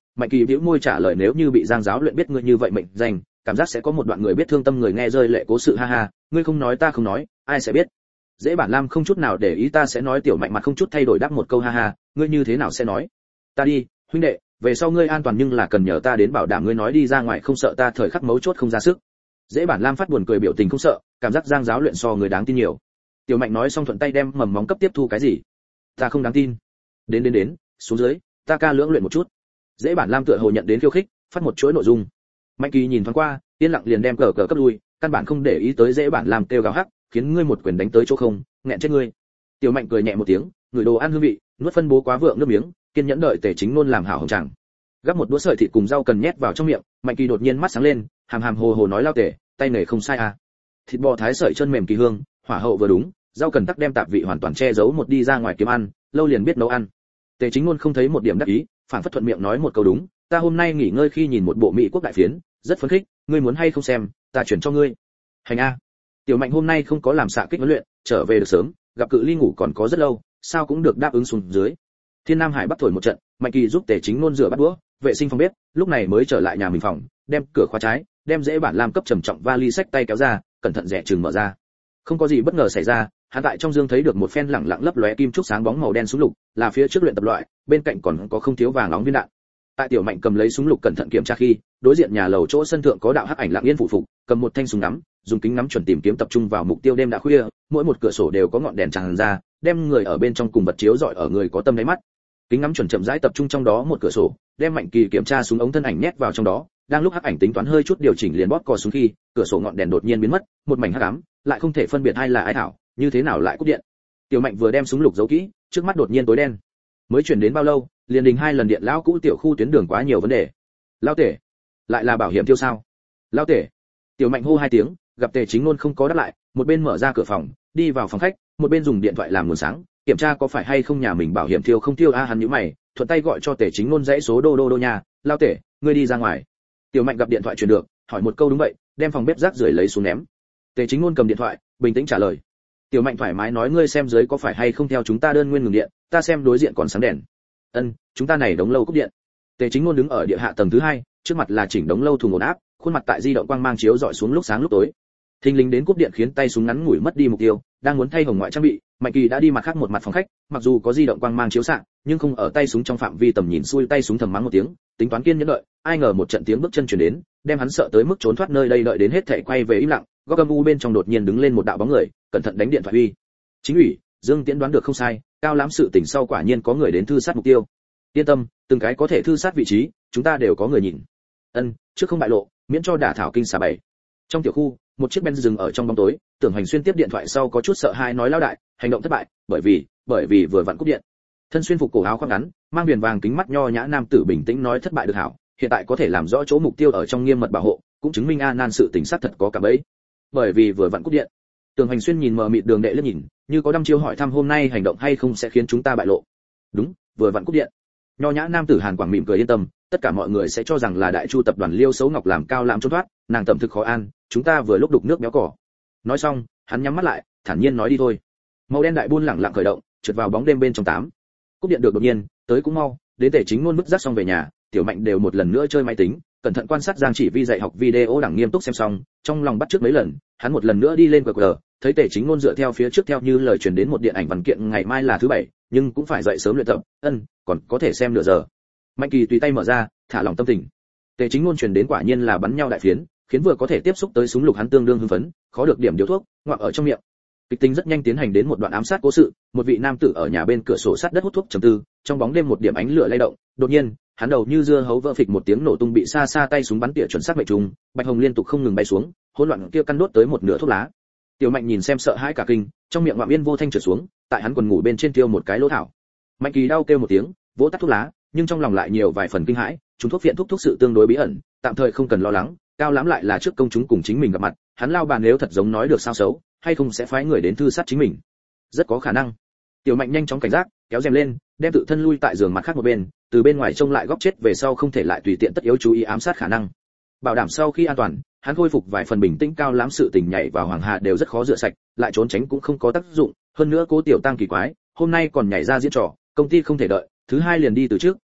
Mạnh Kỳ bĩu môi trả lời nếu như bị Giang giáo luyện biết ngươi như vậy mệnh danh, cảm giác sẽ có một đoạn người biết thương tâm người nghe rơi lệ cố sự ha ha, ngươi không nói ta không nói, ai sẽ biết. Dễ Bản Lam không chút nào để ý ta sẽ nói. Tiểu Mạnh mặt không chút thay đổi đáp một câu ha ha, ngươi như thế nào sẽ nói? Ta đi, huynh đệ, về sau ngươi an toàn nhưng là cần nhờ ta đến bảo đảm ngươi nói đi ra ngoài không sợ ta thời khắc mấu chốt không ra sức. Dễ Bản Lam phát buồn cười biểu tình không sợ, cảm giác Giang giáo luyện so người đáng tin nhiều. Tiểu Mạnh nói xong thuận tay đem mầm móng cấp tiếp thu cái gì? Ta không đáng tin. Đến đến đến, xuống dưới, ta ca lưỡng luyện một chút. Dễ Bản Lam tựa hồ nhận đến khiêu khích, phát một chuỗi nội dung. Mạnh Kỳ nhìn thoáng qua, yên lặng liền đem cờ cờ cấp lui, căn bản không để ý tới Dễ Bản Lam kêu gào hắc, khiến ngươi một quyền đánh tới chỗ không, nghẹn chết ngươi. Tiểu Mạnh cười nhẹ một tiếng, người đồ ăn hương vị, nuốt phân bố quá vượng nước miếng, kiên nhẫn đợi Tề Chính Nôn làm hảo hồng chẳng. Gắp một đũa sợi thịt cùng rau cần nhét vào trong miệng, Mạnh Kỳ đột nhiên mắt sáng lên, hàm hàm hồ hồ nói lao Tề, tay nghề không sai à. Thịt bò thái sợi chân mềm kỳ hương, hỏa hậu vừa đúng, rau cần tắc đem tạp vị hoàn toàn che giấu một đi ra ngoài kiếm ăn, lâu liền biết nấu ăn. Tề Chính Nôn không thấy một điểm đắc ý, phản phất thuận miệng nói một câu đúng, ta hôm nay nghỉ ngơi khi nhìn một bộ mỹ quốc đại phiến, rất phấn khích, ngươi muốn hay không xem, ta chuyển cho ngươi. Hành a. Tiểu Mạnh hôm nay không có làm xạ kích huấn luyện, trở về được sớm, gặp cự ly ngủ còn có rất lâu, sao cũng được đáp ứng xuống dưới. Thiên Nam Hải Bắc thổi một trận, Mạnh Kỳ giúp Tề Chính Nôn rửa bát đũa, vệ sinh phòng bếp, lúc này mới trở lại nhà mình phòng, đem cửa khóa trái, đem Dễ Bản Lam cấp trầm trọng vali sách tay kéo ra, cẩn thận rẽ chừng mở ra. Không có gì bất ngờ xảy ra, hắn tại trong dương thấy được một phen lẳng lặng lấp lóe kim trúc sáng bóng màu đen súng lục, là phía trước luyện tập loại, bên cạnh còn có không thiếu vàng nóng viên đạn. Tại Tiểu Mạnh cầm lấy súng lục cẩn thận kiểm tra khi, đối diện nhà lầu chỗ sân thượng có đạo hắc ảnh lặng yên phụ phục, cầm một thanh súng ngắm, dùng kính ngắm chuẩn tìm kiếm tập trung vào mục tiêu. Đêm đã khuya, mỗi một cửa sổ đều có ngọn đèn tràn ra, đem người ở bên trong cùng vật chiếu rọi ở người có tâm đáy mắt. Kính ngắm chuẩn chậm rãi tập trung trong đó một cửa sổ, đem Mạnh Kỳ kiểm tra súng ống thân ảnh nhét vào trong đó, đang lúc hắc ảnh tính toán hơi chút điều chỉnh liền bóp cò súng khi, cửa sổ ngọn đèn đột nhiên biến mất, một mảnh hắc ám, lại không thể phân biệt ai là ai thảo, như thế nào lại cúp điện. Tiểu Mạnh vừa đem súng lục giấu kỹ, trước mắt đột nhiên tối đen. Mới chuyển đến bao lâu, liền đình hai lần điện lão cũ tiểu khu tuyến đường quá nhiều vấn đề. Lão Tể, lại là bảo hiểm tiêu sao? Lão Tể. Tiểu Mạnh hô hai tiếng, gặp Tề Chính Nôn không có đáp lại, một bên mở ra cửa phòng, đi vào phòng khách, một bên dùng điện thoại làm nguồn sáng, kiểm tra có phải hay không nhà mình bảo hiểm tiêu không tiêu a. Hắn nhíu mày, thuận tay gọi cho Tề Chính Nôn dãy số đô đô đô nhà, Lão Tể, ngươi đi ra ngoài. Tiểu Mạnh gặp điện thoại truyền được, hỏi một câu đúng vậy, đem phòng bếp rác rưởi lấy xuống ném. Tề Chính Nôn cầm điện thoại, bình tĩnh trả lời. Tiểu Mạnh thoải mái nói ngươi xem dưới có phải hay không theo chúng ta đơn nguyên ngừng điện, ta xem đối diện còn sáng đèn. Ân, chúng ta này đống lâu cúp điện. Tề Chính Nôn đứng ở địa hạ tầng thứ hai, trước mặt là chỉnh đống lâu thùng ổn áp, khuôn mặt tại di động quang mang chiếu dọi xuống lúc sáng lúc tối. Thình lình đến cúp điện khiến tay súng ngắn ngủi mất đi mục tiêu, đang muốn thay hồng ngoại trang bị, Mạnh Kỳ đã đi mặt khác một mặt phòng khách, mặc dù có di động quang mang chiếu xạ, nhưng không ở tay súng trong phạm vi tầm nhìn, xui tay súng thầm mắng một tiếng, tính toán kiên nhẫn đợi, ai ngờ một trận tiếng bước chân truyền đến, đem hắn sợ tới mức trốn thoát nơi đây, đợi đến hết thảy quay về im lặng, góc âm u bên trong đột nhiên đứng lên một đạo bóng người, cẩn thận đánh điện thoại uy. Chính ủy, Dương Tiễn đoán được không sai, cao lãm sự tình sau quả nhiên có người đến thư sát mục tiêu. Yên tâm, từng cái có thể thư sát vị trí, chúng ta đều có người nhìn. Ân, trước không bại lộ, miễn cho đả thảo kinh xà bảy. Trong tiểu khu, một chiếc Benz dừng ở trong bóng tối, Tưởng Hành Xuyên tiếp điện thoại sau có chút sợ hãi nói lão đại, hành động thất bại, bởi vì, bởi vì vừa vặn cúp điện. Thân xuyên phục cổ áo khoác ngắn, mang viền vàng kính mắt nho nhã nam tử bình tĩnh nói thất bại được hảo, hiện tại có thể làm rõ chỗ mục tiêu ở trong nghiêm mật bảo hộ, cũng chứng minh A Nan sự tình xác thật có cả bấy. Bởi vì vừa vặn cúp điện. Tưởng Hành Xuyên nhìn mờ mịt đường đệ liếc nhìn, như có đăm chiêu hỏi thăm hôm nay hành động hay không sẽ khiến chúng ta bại lộ. Đúng, vừa vặn cúp điện. Nho nhã nam tử Hàn Quảng mỉm cười yên tâm, tất cả mọi người sẽ cho rằng là Đại Chu tập đoàn Liêu Sấu Ngọc làm cao lãm trốn thoát, nàng tẩm thực khó an, chúng ta vừa lúc đục nước béo cỏ. Nói xong, hắn nhắm mắt lại, thản nhiên nói đi thôi. Màu đen đại buôn lẳng lặng khởi động, trượt vào bóng đêm bên trong tám. Cúp điện được đột nhiên, tới cũng mau, đến Tề Chính Nôn bức rác xong về nhà, Tiểu Mạnh đều một lần nữa chơi máy tính, cẩn thận quan sát Giang Chỉ Vi dạy học video đẳng nghiêm túc xem xong, trong lòng bắt trước mấy lần, hắn một lần nữa đi lên qr, thấy Tề Chính Nôn dựa theo phía trước theo như lời truyền đến một điện ảnh văn kiện ngày mai là thứ bảy, nhưng cũng phải dậy sớm luyện tập, ân, còn có thể xem nửa giờ. Mạnh Kỳ tùy tay mở ra, thả lòng tâm tình. Tề Chính Nôn truyền đến quả nhiên là bắn nhau đại phiến, khiến vừa có thể tiếp xúc tới súng lục hắn tương đương hưng phấn, khó được điểm điều thuốc, ngoặc ở trong miệng. Kịch tính rất nhanh tiến hành đến một đoạn ám sát cố sự, một vị nam tử ở nhà bên cửa sổ sát đất hút thuốc trầm tư, trong bóng đêm một điểm ánh lửa lay động, đột nhiên, hắn đầu như dưa hấu vỡ phịch một tiếng nổ tung bị xa xa tay súng bắn tỉa chuẩn xác mệnh trùng, bạch hồng liên tục không ngừng bay xuống, hỗn loạn kia căn đốt tới một nửa thuốc lá. Tiểu Mạnh nhìn xem sợ hãi cả kinh, trong miệng ngoạm yên vô thanh trở xuống, tại hắn quần ngủ bên trên tiêu một cái lỗ thảo. Mạnh Kỳ đau kêu một tiếng, vỗ tắt thuốc lá, nhưng trong lòng lại nhiều vài phần kinh hãi, chúng thuốc viện thuốc thuốc sự tương đối bí ẩn, tạm thời không cần lo lắng, cao lắm lại là trước công chúng cùng chính mình gặp mặt, hắn lao bàn nếu thật giống nói được sao xấu, hay không sẽ phái người đến thư sát chính mình. Rất có khả năng. Tiểu Mạnh nhanh chóng cảnh giác, kéo rèm lên, đem tự thân lui tại giường mặt khác một bên, từ bên ngoài trông lại góc chết về sau không thể lại tùy tiện tất yếu chú ý ám sát khả năng. Bảo đảm sau khi an toàn, hắn khôi phục vài phần bình tĩnh, cao lãm sự tình nhảy vào Hoàng Hà đều rất khó rửa sạch, lại trốn tránh cũng không có tác dụng, hơn nữa Cố Tiểu Tăng kỳ quái, hôm nay còn nhảy ra diễn trò, công ty không thể đợi, thứ hai liền đi từ trước, ai,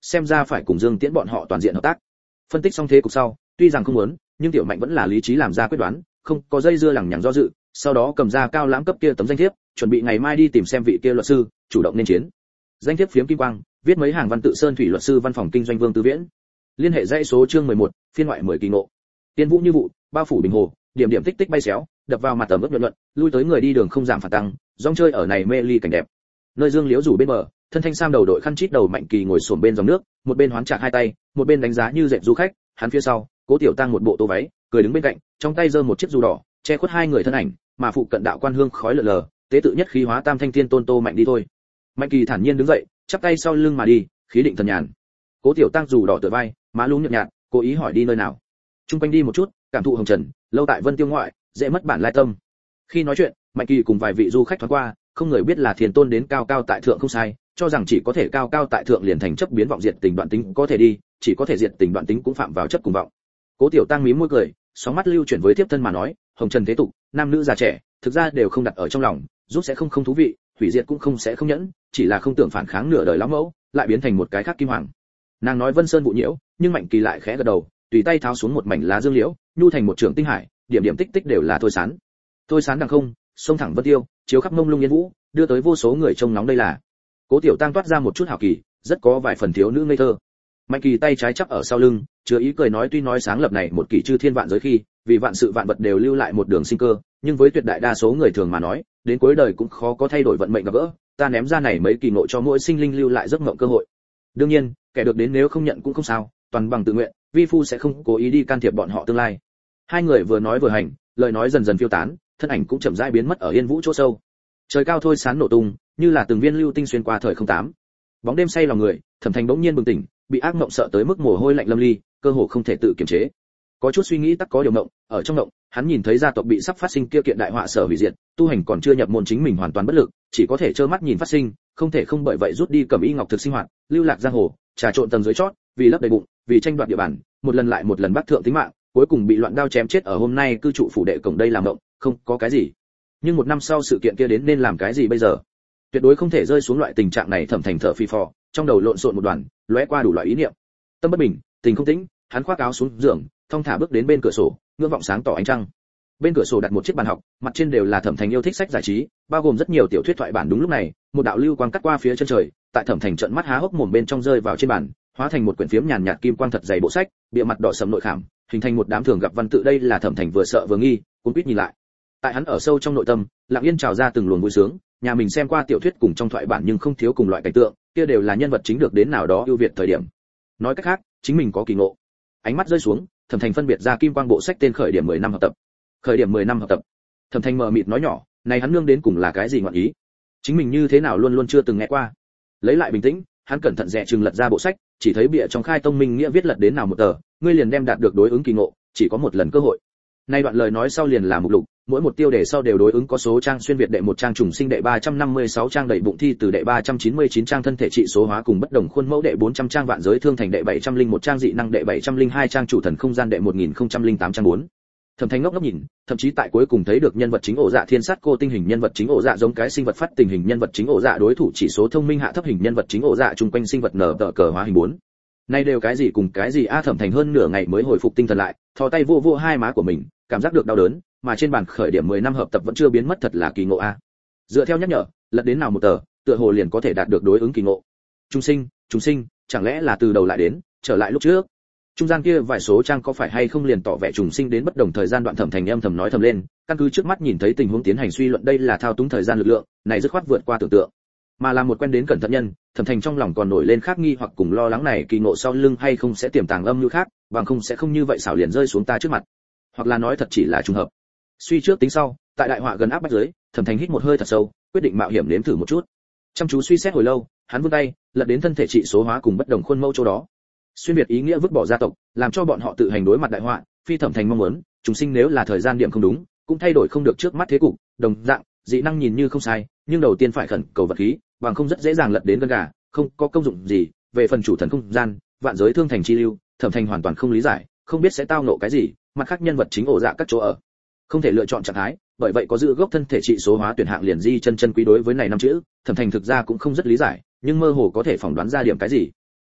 xem ra phải cùng Dương Tiễn bọn họ toàn diện hợp tác. Phân tích xong thế cục sau, tuy rằng không muốn, nhưng Tiểu Mạnh vẫn là lý trí làm ra quyết đoán, không có dây dưa lằng nhằng do dự, sau đó cầm ra cao lãm cấp kia tấm danh thiếp, chuẩn bị ngày mai đi tìm xem vị kia luật sư, chủ động nên chiến. Danh thiếp phiếm kim quang, viết mấy hàng văn tự sơn thủy luật sư văn phòng kinh doanh Vương Tư Viễn. Liên hệ dãy số chương mười một, phiên ngoại mười kỳ ngộ. Tiên vũ như vụ, bao phủ bình hồ, điểm điểm tích tích bay xéo, đập vào mặt tầm ướt nhuận nhuận, lui tới người đi đường không giảm phản tăng, rong chơi ở này mê ly cảnh đẹp. Nơi dương liễu rủ bên bờ, thân thanh sam đầu đội khăn chít đầu Mạnh Kỳ ngồi xổm bên dòng nước, một bên hoán chạc hai tay, một bên đánh giá như dệt du khách, hắn phía sau, Cố Tiểu Tăng một bộ tô váy, cười đứng bên cạnh, trong tay giơ một chiếc dù đỏ, che khuất hai người thân ảnh, mà phụ cận đạo quan hương khói lờ lờ, tế tự nhất khí hóa tam thanh thiên tôn Tô Mạnh đi thôi. Mạnh Kỳ thản nhiên đứng dậy, chắp tay sau lưng mà đi, khí định thần nhàn. Cố Tiểu Tăng dù đỏ tựa vai, má lúm nhợt nhạt, cố ý hỏi đi nơi nào. Trung quanh đi một chút, cảm thụ hồng trần, lâu tại Vân Tiêu ngoại, dễ mất bản lai tâm. Khi nói chuyện, Mạnh Kỳ cùng vài vị du khách thoáng qua, không người biết là Thiên Tôn đến cao cao tại thượng không sai, cho rằng chỉ có thể cao cao tại thượng liền thành chấp biến vọng diệt tình đoạn tính có thể đi, chỉ có thể diệt tình đoạn tính cũng phạm vào chấp cùng vọng. Cố Tiểu Tăng mím môi cười, sóng mắt lưu chuyển với tiếp thân mà nói, hồng trần thế tục, nam nữ già trẻ, thực ra đều không đặt ở trong lòng, giúp sẽ không không thú vị, hủy diệt cũng không sẽ không nhẫn, chỉ là không tưởng phản kháng nửa đời lão mẫu, lại biến thành một cái khác kim hoàng. Nàng nói Vân Sơn vụ nhiễu, nhưng Mạnh Kỳ lại khẽ gật đầu, tùy tay tháo xuống một mảnh lá dương liễu, nhu thành một trường tinh hải, điểm điểm tích tích đều là thôi sán. Thôi sán đằng không, sông thẳng Vân Tiêu, chiếu khắp mông lung yên vũ, đưa tới vô số người trông nóng đây là. Cố Tiểu Tăng toát ra một chút hảo kỳ, rất có vài phần thiếu nữ ngây thơ. Mạnh Kỳ tay trái chắp ở sau lưng, chứa ý cười nói tuy nói sáng lập này một kỳ chư thiên vạn giới khi, vì vạn sự vạn vật đều lưu lại một đường sinh cơ, nhưng với tuyệt đại đa số người thường mà nói, đến cuối đời cũng khó có thay đổi vận mệnh gặp gỡ, ta ném ra này mấy kỳ ngộ cho mỗi sinh linh lưu lại giấc mộng cơ hội. Đương nhiên, kẻ được đến nếu không nhận cũng không sao, toàn bằng tự nguyện, vi phu sẽ không cố ý đi can thiệp bọn họ tương lai. Hai người vừa nói vừa hành, lời nói dần dần phiêu tán, thân ảnh cũng chậm rãi biến mất ở yên vũ chỗ sâu. Trời cao thôi sán nổ tung, như là từng viên lưu tinh xuyên qua thời không tám. Bóng đêm say lòng người, Thẩm Thành bỗng nhiên bừng tỉnh, bị ác mộng sợ tới mức mồ hôi lạnh lâm ly, cơ hồ không thể tự kiềm chế. Có chút suy nghĩ tắc có điều mộng, ở trong mộng, hắn nhìn thấy gia tộc bị sắp phát sinh kia kiện đại họa sở hủy diệt, tu hành còn chưa nhập môn chính mình hoàn toàn bất lực, chỉ có thể trơ mắt nhìn phát sinh, không thể không bởi vậy rút đi cẩm y ngọc thực sinh hoạt, lưu lạc giang hồ, trà trộn tầng dưới chót, vì lấp đầy bụng, vì tranh đoạt địa bàn, một lần lại một lần bắt thượng tính mạng, cuối cùng bị loạn đao chém chết ở hôm nay cư trụ phủ đệ cổng đây làm mộng, không có cái gì. Nhưng một năm sau sự kiện kia đến nên làm cái gì bây giờ? Tuyệt đối không thể rơi xuống loại tình trạng này. Thẩm Thành thở phì phò, trong đầu lộn xộn một đoàn, lóe qua đủ loại ý niệm. Tâm bất bình, tình không tĩnh, hắn khoác áo xuống giường, thong thả bước đến bên cửa sổ, ngưỡng vọng sáng tỏ ánh trăng. Bên cửa sổ đặt một chiếc bàn học, mặt trên đều là Thẩm Thành yêu thích sách giải trí, bao gồm rất nhiều tiểu thuyết thoại bản. Đúng lúc này, một đạo lưu quang cắt qua phía chân trời, tại Thẩm Thành trợn mắt há hốc mồm bên trong rơi vào trên bàn, hóa thành một quyển phiếm nhàn nhạt kim quang thật dày bộ sách, bìa mặt đỏ sẫm nội khảm, hình thành một đám thường gặp văn tự. Đây là Thẩm Thành vừa sợ vừa nghi, cuốn quýt nhìn lại. Tại hắn ở sâu trong nội tâm, lặng yên trào ra từng luồng vui sướng, nhà mình xem qua tiểu thuyết cùng trong thoại bản nhưng không thiếu cùng loại cảnh tượng, kia đều là nhân vật chính được đến nào đó ưu việt thời điểm. Nói cách khác, chính mình có kỳ ngộ. Ánh mắt rơi xuống, Thẩm Thành phân biệt ra kim quang bộ sách tên khởi điểm mười năm học tập. Khởi điểm mười năm học tập. Thẩm Thành mờ mịt nói nhỏ, này hắn nương đến cùng là cái gì ngọn ý? Chính mình như thế nào luôn luôn chưa từng nghe qua. Lấy lại bình tĩnh, hắn cẩn thận dè chừng lật ra bộ sách, chỉ thấy bìa trong khai tông minh nghĩa viết lật đến nào một tờ, ngươi liền đem đạt được đối ứng kỳ ngộ, chỉ có một lần cơ hội. Nay đoạn lời nói sau liền là mục lục, mỗi một tiêu đề sau đều đối ứng có số trang xuyên việt đệ một trang trùng sinh đệ ba trăm năm mươi sáu trang đầy bụng thi từ đệ ba trăm chín mươi chín trang thân thể trị số hóa cùng bất đồng khuôn mẫu đệ bốn trăm trang vạn giới thương thành đệ bảy trăm lẻ một trang dị năng đệ bảy trăm lẻ hai trang chủ thần không gian đệ một nghìn không trăm lẻ tám trang bốn. Thẩm Thành ngốc ngốc nhìn, thậm chí tại cuối cùng thấy được nhân vật chính ổ dạ thiên sát cô tinh hình nhân vật chính ổ dạ giống cái sinh vật phát tình hình nhân vật chính ổ dạ đối thủ chỉ số thông minh hạ thấp hình nhân vật chính ổ dạ chung quanh sinh vật nở tờ cờ hóa hình bốn. Nay đều cái gì cùng cái gì a? Thẩm Thành hơn nửa ngày mới hồi phục tinh thần lại, thò tay vô vô hai má của mình, cảm giác được đau đớn, mà trên bàn khởi điểm mười năm hợp tập vẫn chưa biến mất, thật là kỳ ngộ a. Dựa theo nhắc nhở, lật đến nào một tờ, tựa hồ liền có thể đạt được đối ứng kỳ ngộ. Trung sinh, trung sinh, chẳng lẽ là từ đầu lại đến, trở lại lúc trước? Trung gian kia vài số trang có phải hay không liền tỏ vẻ trùng sinh đến bất đồng thời gian đoạn. Thẩm Thành âm thầm nói thầm lên, căn cứ trước mắt nhìn thấy tình huống tiến hành suy luận đây là thao túng thời gian lực lượng, này dứt khoát vượt qua tưởng tượng. Mà là một quen đến cẩn thận nhân, Thẩm Thành trong lòng còn nổi lên khác nghi hoặc cùng lo lắng này kỳ ngộ sau lưng hay không sẽ tiềm tàng âm mưu khác, bằng không sẽ không như vậy xảo liền rơi xuống ta trước mặt. Hoặc là nói thật chỉ là trùng hợp. Suy trước tính sau, tại đại họa gần áp bách dưới, Thẩm Thành hít một hơi thật sâu, quyết định mạo hiểm nếm thử một chút. Chăm chú suy xét hồi lâu, hắn vươn tay, lật đến thân thể trị số hóa cùng bất đồng khuôn mẫu chỗ đó. Xuyên việt ý nghĩa vứt bỏ gia tộc, làm cho bọn họ tự hành đối mặt đại họa, phi Thẩm Thành mong muốn, chúng sinh nếu là thời gian điểm không đúng, cũng thay đổi không được trước mắt thế cục, đồng dạng, dị năng nhìn như không sai, nhưng đầu tiên phải khẩn cầu vật khí, bằng không rất dễ dàng lật đến gân gà, không có công dụng gì. Về phần chủ thần không gian, vạn giới thương thành chi lưu, Thẩm Thành hoàn toàn không lý giải, không biết sẽ tao ngộ cái gì, mặt khác nhân vật chính ổ dạ các chỗ ở, không thể lựa chọn trạng thái, bởi vậy có giữ gốc thân thể trị số hóa tuyển hạng liền di chân chân quý. Đối với này năm chữ, Thẩm Thành thực ra cũng không rất lý giải, nhưng mơ hồ có thể phỏng đoán ra điểm cái gì.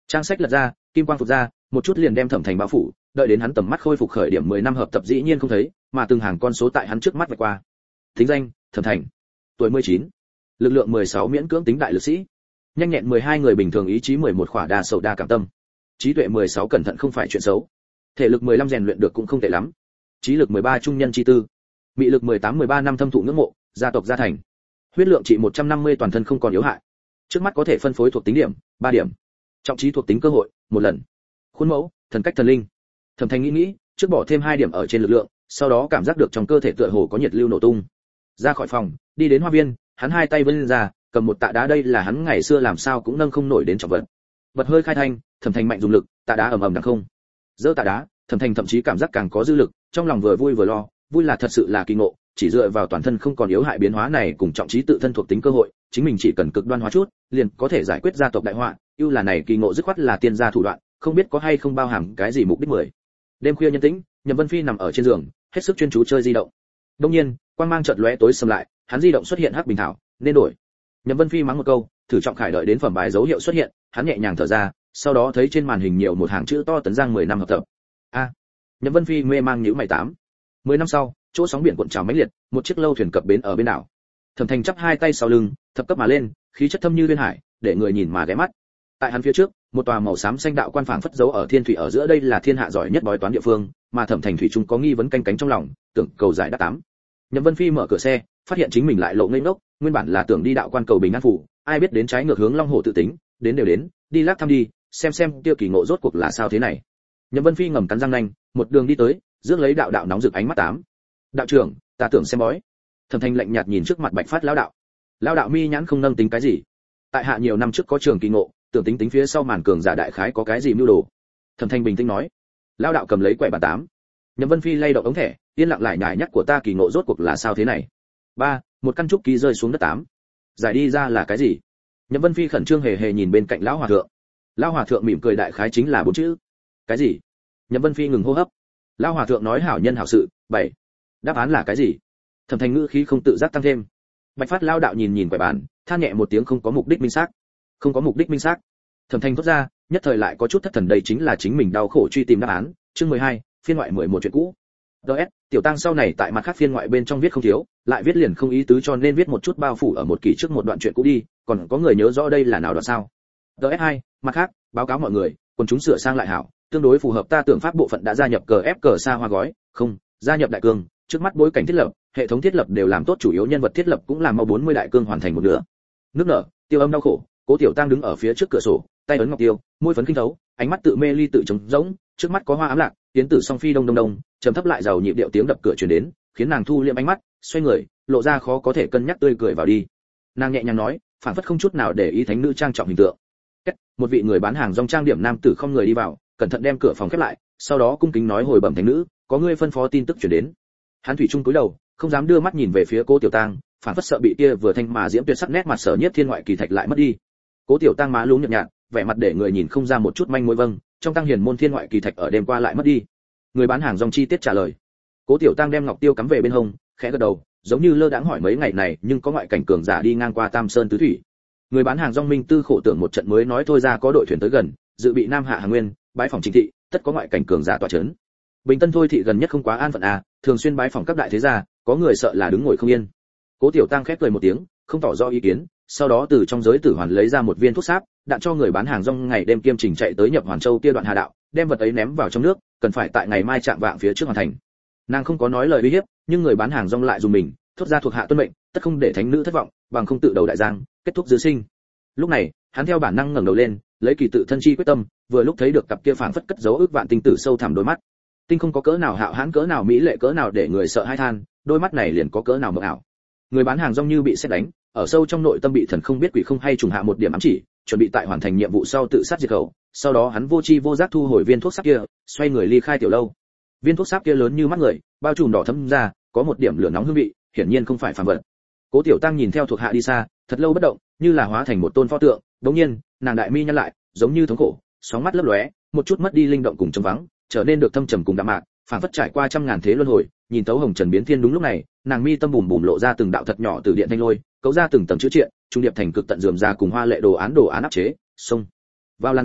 Trang sách lật ra, kim quang phụt ra, một chút liền đem Thẩm Thành bao phủ, đợi đến hắn tầm mắt khôi phục khởi điểm mười năm hợp tập dĩ nhiên không thấy, mà từng hàng con số tại hắn trước mắt vạch qua. Thính danh: Thẩm Thành, tuổi mười chín, lực lượng mười sáu miễn cưỡng tính đại lực sĩ, nhanh nhẹn mười hai người bình thường, ý chí mười một khỏa đa sầu đa cảm tâm, trí tuệ mười sáu cẩn thận không phải chuyện xấu, thể lực mười lăm rèn luyện được cũng không tệ lắm, trí lực mười ba trung nhân chi tư, mị lực mười tám mười ba năm thâm thụ ngưỡng mộ, gia tộc gia thành, huyết lượng trị một trăm năm mươi toàn thân không còn yếu hại. Trước mắt có thể phân phối thuộc tính điểm, ba điểm. Trọng trí thuộc tính cơ hội, một lần. Khuôn mẫu, thần cách thần linh. Thẩm Thành nghĩ nghĩ, trước bỏ thêm hai điểm ở trên lực lượng, sau đó cảm giác được trong cơ thể tựa hồ có nhiệt lưu nổ tung. Ra khỏi phòng, đi đến hoa viên, hắn hai tay vươn ra, cầm một tạ đá, đây là hắn ngày xưa làm sao cũng nâng không nổi đến trọng vật. Vật hơi khai thanh, Thẩm Thành mạnh dùng lực, tạ đá ầm ầm đằng không. Giơ tạ đá, Thẩm Thành thậm chí cảm giác càng có dư lực, trong lòng vừa vui vừa lo, vui là thật sự là kỳ ngộ, chỉ dựa vào toàn thân không còn yếu hại biến hóa này cùng trọng trí tự thân thuộc tính cơ hội, chính mình chỉ cần cực đoan hóa chút, liền có thể giải quyết gia tộc đại họa, ưu là này kỳ ngộ dứt khoát là tiên gia thủ đoạn, không biết có hay không bao hàm cái gì mục đích mười. Đêm khuya nhân tĩnh, Nhậm Vân Phi nằm ở trên giường, hết sức chuyên chú chơi di động. Đương nhiên, quang mang chợt lóe tối sầm lại, hắn di động xuất hiện hắc bình thảo, nên đổi. Nhậm Vân Phi mắng một câu, thử trọng khải đợi đến phẩm bài dấu hiệu xuất hiện, hắn nhẹ nhàng thở ra, sau đó thấy trên màn hình nhiều một hàng chữ to Tấn Giang mười năm hợp tập. A. À, Nhậm Vân Phi mê mang nhíu mày tám. mười năm sau, chỗ sóng biển cuộn trào mãnh liệt, một chiếc lâu thuyền cập bến ở bên đảo. Thẩm Thành chắp hai tay sau lưng, thập cấp mà lên, khí chất thâm như liên hải, để người nhìn mà ghé mắt. Tại hắn phía trước, một tòa màu xám xanh đạo quan phảng phất giấu ở thiên thủy ở giữa, đây là thiên hạ giỏi nhất bói toán địa phương, mà Thẩm Thành thủy chung có nghi vấn canh cánh trong lòng, tưởng cầu giải đáp tám. Nhậm Vân Phi mở cửa xe, phát hiện chính mình lại lộ ngây ngốc, nguyên bản là tưởng đi đạo quan cầu bình an phủ, ai biết đến trái ngược hướng Long Hồ tự tính, đến đều đến, đi lát thăm đi, xem xem kia kỳ ngộ rốt cuộc là sao thế này. Nhậm Vân Phi ngầm cắn răng nanh, một đường đi tới, rước lấy đạo đạo nóng rực ánh mắt tám. Đạo trưởng, ta tưởng xem bói. Thẩm Thành lạnh nhạt nhìn trước mặt Bạch Phát lão đạo. Lão đạo mi nhãn không nâng tính cái gì. Tại hạ nhiều năm trước có trường kỳ ngộ, tưởng tính tính phía sau màn cường giả đại khái có cái gì mưu đồ. Thẩm Thành bình tĩnh nói. Lão đạo cầm lấy quẻ bàn tám. Nhậm Vân Phi lay động ống thẻ, yên lặng lại nhải nhắc của ta kỳ ngộ rốt cuộc là sao thế này. Ba, một căn trúc ký rơi xuống đất tám. Giải đi ra là cái gì? Nhậm Vân Phi khẩn trương hề hề nhìn bên cạnh lão hòa thượng. Lão hòa thượng mỉm cười, đại khái chính là bốn chữ. Cái gì? Nhậm Vân Phi ngừng hô hấp. Lão hòa thượng nói hảo nhân hảo sự, bảy. Đáp án là cái gì? Thẩm Thành ngữ khí không tự giác tăng thêm. Bạch Phát lao đạo nhìn nhìn quẻ bàn, than nhẹ một tiếng, không có mục đích minh xác. Không có mục đích minh xác. Thẩm Thành thốt ra, nhất thời lại có chút thất thần, đây chính là chính mình đau khổ truy tìm đáp án. Chương mười hai, phiên ngoại mười một chuyện cũ. đê ét, tiểu tăng sau này tại mặt khác phiên ngoại bên trong viết không thiếu, lại viết liền không ý tứ cho nên viết một chút bao phủ ở một kỳ trước một đoạn chuyện cũ đi, còn có người nhớ rõ đây là nào đoạn sao? đê ét hai, mặt khác, báo cáo mọi người, quần chúng sửa sang lại hảo, tương đối phù hợp ta tưởng pháp bộ phận đã gia nhập cờ ép cờ xa hoa gói, không, gia nhập đại cương, trước mắt bối cảnh thiết lập, hệ thống thiết lập đều làm tốt, chủ yếu nhân vật thiết lập cũng làm mau bốn mươi đại cương hoàn thành một nửa. Nước nở, Tiêu Âm đau khổ, Cố Tiểu Tăng đứng ở phía trước cửa sổ, tay ấn ngọc tiêu, môi phấn kinh thấu, ánh mắt tự mê ly tự trống rỗng, trước mắt có hoa ám lạc, tiến tử song phi đông đông đông, trầm thấp lại giàu nhịp điệu tiếng đập cửa truyền đến, khiến nàng thu liệm ánh mắt, xoay người, lộ ra khó có thể cân nhắc tươi cười vào đi. Nàng nhẹ nhàng nói, phản phất không chút nào để ý thánh nữ trang trọng hình tượng. Kết, một vị người bán hàng rong trang điểm nam tử không người đi vào, cẩn thận đem cửa phòng khép lại, sau đó cung kính nói hồi bẩm thánh nữ, có người phân phó tin tức truyền đến. Hắn thủy chung cúi đầu, không dám đưa mắt nhìn về phía Cố Tiểu Tăng, phản phất sợ bị kia vừa thanh mà diễm tuyệt sắc nét mặt sở nhất thiên ngoại kỳ thạch lại mất đi. Cố Tiểu Tăng má lún nhợt nhạt, vẻ mặt để người nhìn không ra một chút manh mối, vâng, trong tăng hiền môn thiên ngoại kỳ thạch ở đêm qua lại mất đi. Người bán hàng rong chi tiết trả lời. Cố Tiểu Tăng đem ngọc tiêu cắm về bên hông, khẽ gật đầu, giống như lơ đãng hỏi mấy ngày này nhưng có ngoại cảnh cường giả đi ngang qua Tam Sơn tứ thủy. Người bán hàng rong minh tư khổ tưởng một trận mới nói thôi ra có đội thuyền tới gần, dự bị Nam Hạ Hàng Nguyên, bái phòng Trình thị, tất có ngoại cảnh cường giả tọa chấn. Bình Tân thôi thị gần nhất không quá an phận à, thường xuyên bái phòng các đại thế gia, có người sợ là đứng ngồi không yên. Cố Tiểu Tăng khép cười một tiếng, không tỏ rõ ý kiến, sau đó từ trong giới tử hoàn lấy ra một viên thuốc sáp, đạn cho người bán hàng rong ngày đêm kiêm trình chạy tới nhập Hoàn Châu kia đoạn hà đạo, đem vật ấy ném vào trong nước, cần phải tại ngày mai chạm vạng phía trước hoàn thành. Nàng không có nói lời uy hiếp, nhưng người bán hàng rong lại dùng mình, thốt ra thuộc hạ tuân mệnh, tất không để thánh nữ thất vọng, bằng không tự đầu đại giang, kết thúc dư sinh. Lúc này, hắn theo bản năng ngẩng đầu lên, lấy kỳ tự thân chi quyết tâm, vừa lúc thấy được cặp kia phảng phất cất giấu ước vạn tinh tử sâu thẳm đôi mắt. Tinh không có cỡ nào hạo hãn, cỡ nào mỹ lệ, cỡ nào để người sợ hai than, đôi mắt này liền có cỡ nào mộng ảo. Người bán hàng rong như bị sét đánh, ở sâu trong nội tâm bị thần không biết quỷ không hay trùng hạ một điểm ám chỉ, chuẩn bị tại hoàn thành nhiệm vụ sau tự sát diệt khẩu. Sau đó hắn vô chi vô giác thu hồi viên thuốc sáp kia, xoay người ly khai tiểu lâu. Viên thuốc sáp kia lớn như mắt người, bao trùm đỏ thẫm ra, có một điểm lửa nóng hương vị, hiển nhiên không phải phàm vật. Cố Tiểu Tăng nhìn theo thuộc hạ đi xa, thật lâu bất động, như là hóa thành một tôn pho tượng. Đống nhiên, nàng đại mi nhăn lại, giống như thống khổ, sóng mắt lấp lóe, một chút mất đi linh động cùng trống vắng, trở nên được thâm trầm cùng đạm mạc, phảng phất trải qua trăm ngàn thế luân hồi, nhìn tấu hồng trần biến thiên. Đúng lúc này, nàng mi tâm bùm bùm lộ ra từng đạo thật nhỏ từ điện thanh lôi, cấu ra từng tầng chữ triện, trung điệp thành cực tận rườm ra cùng hoa lệ đồ án đồ án áp chế, xông vào làn da,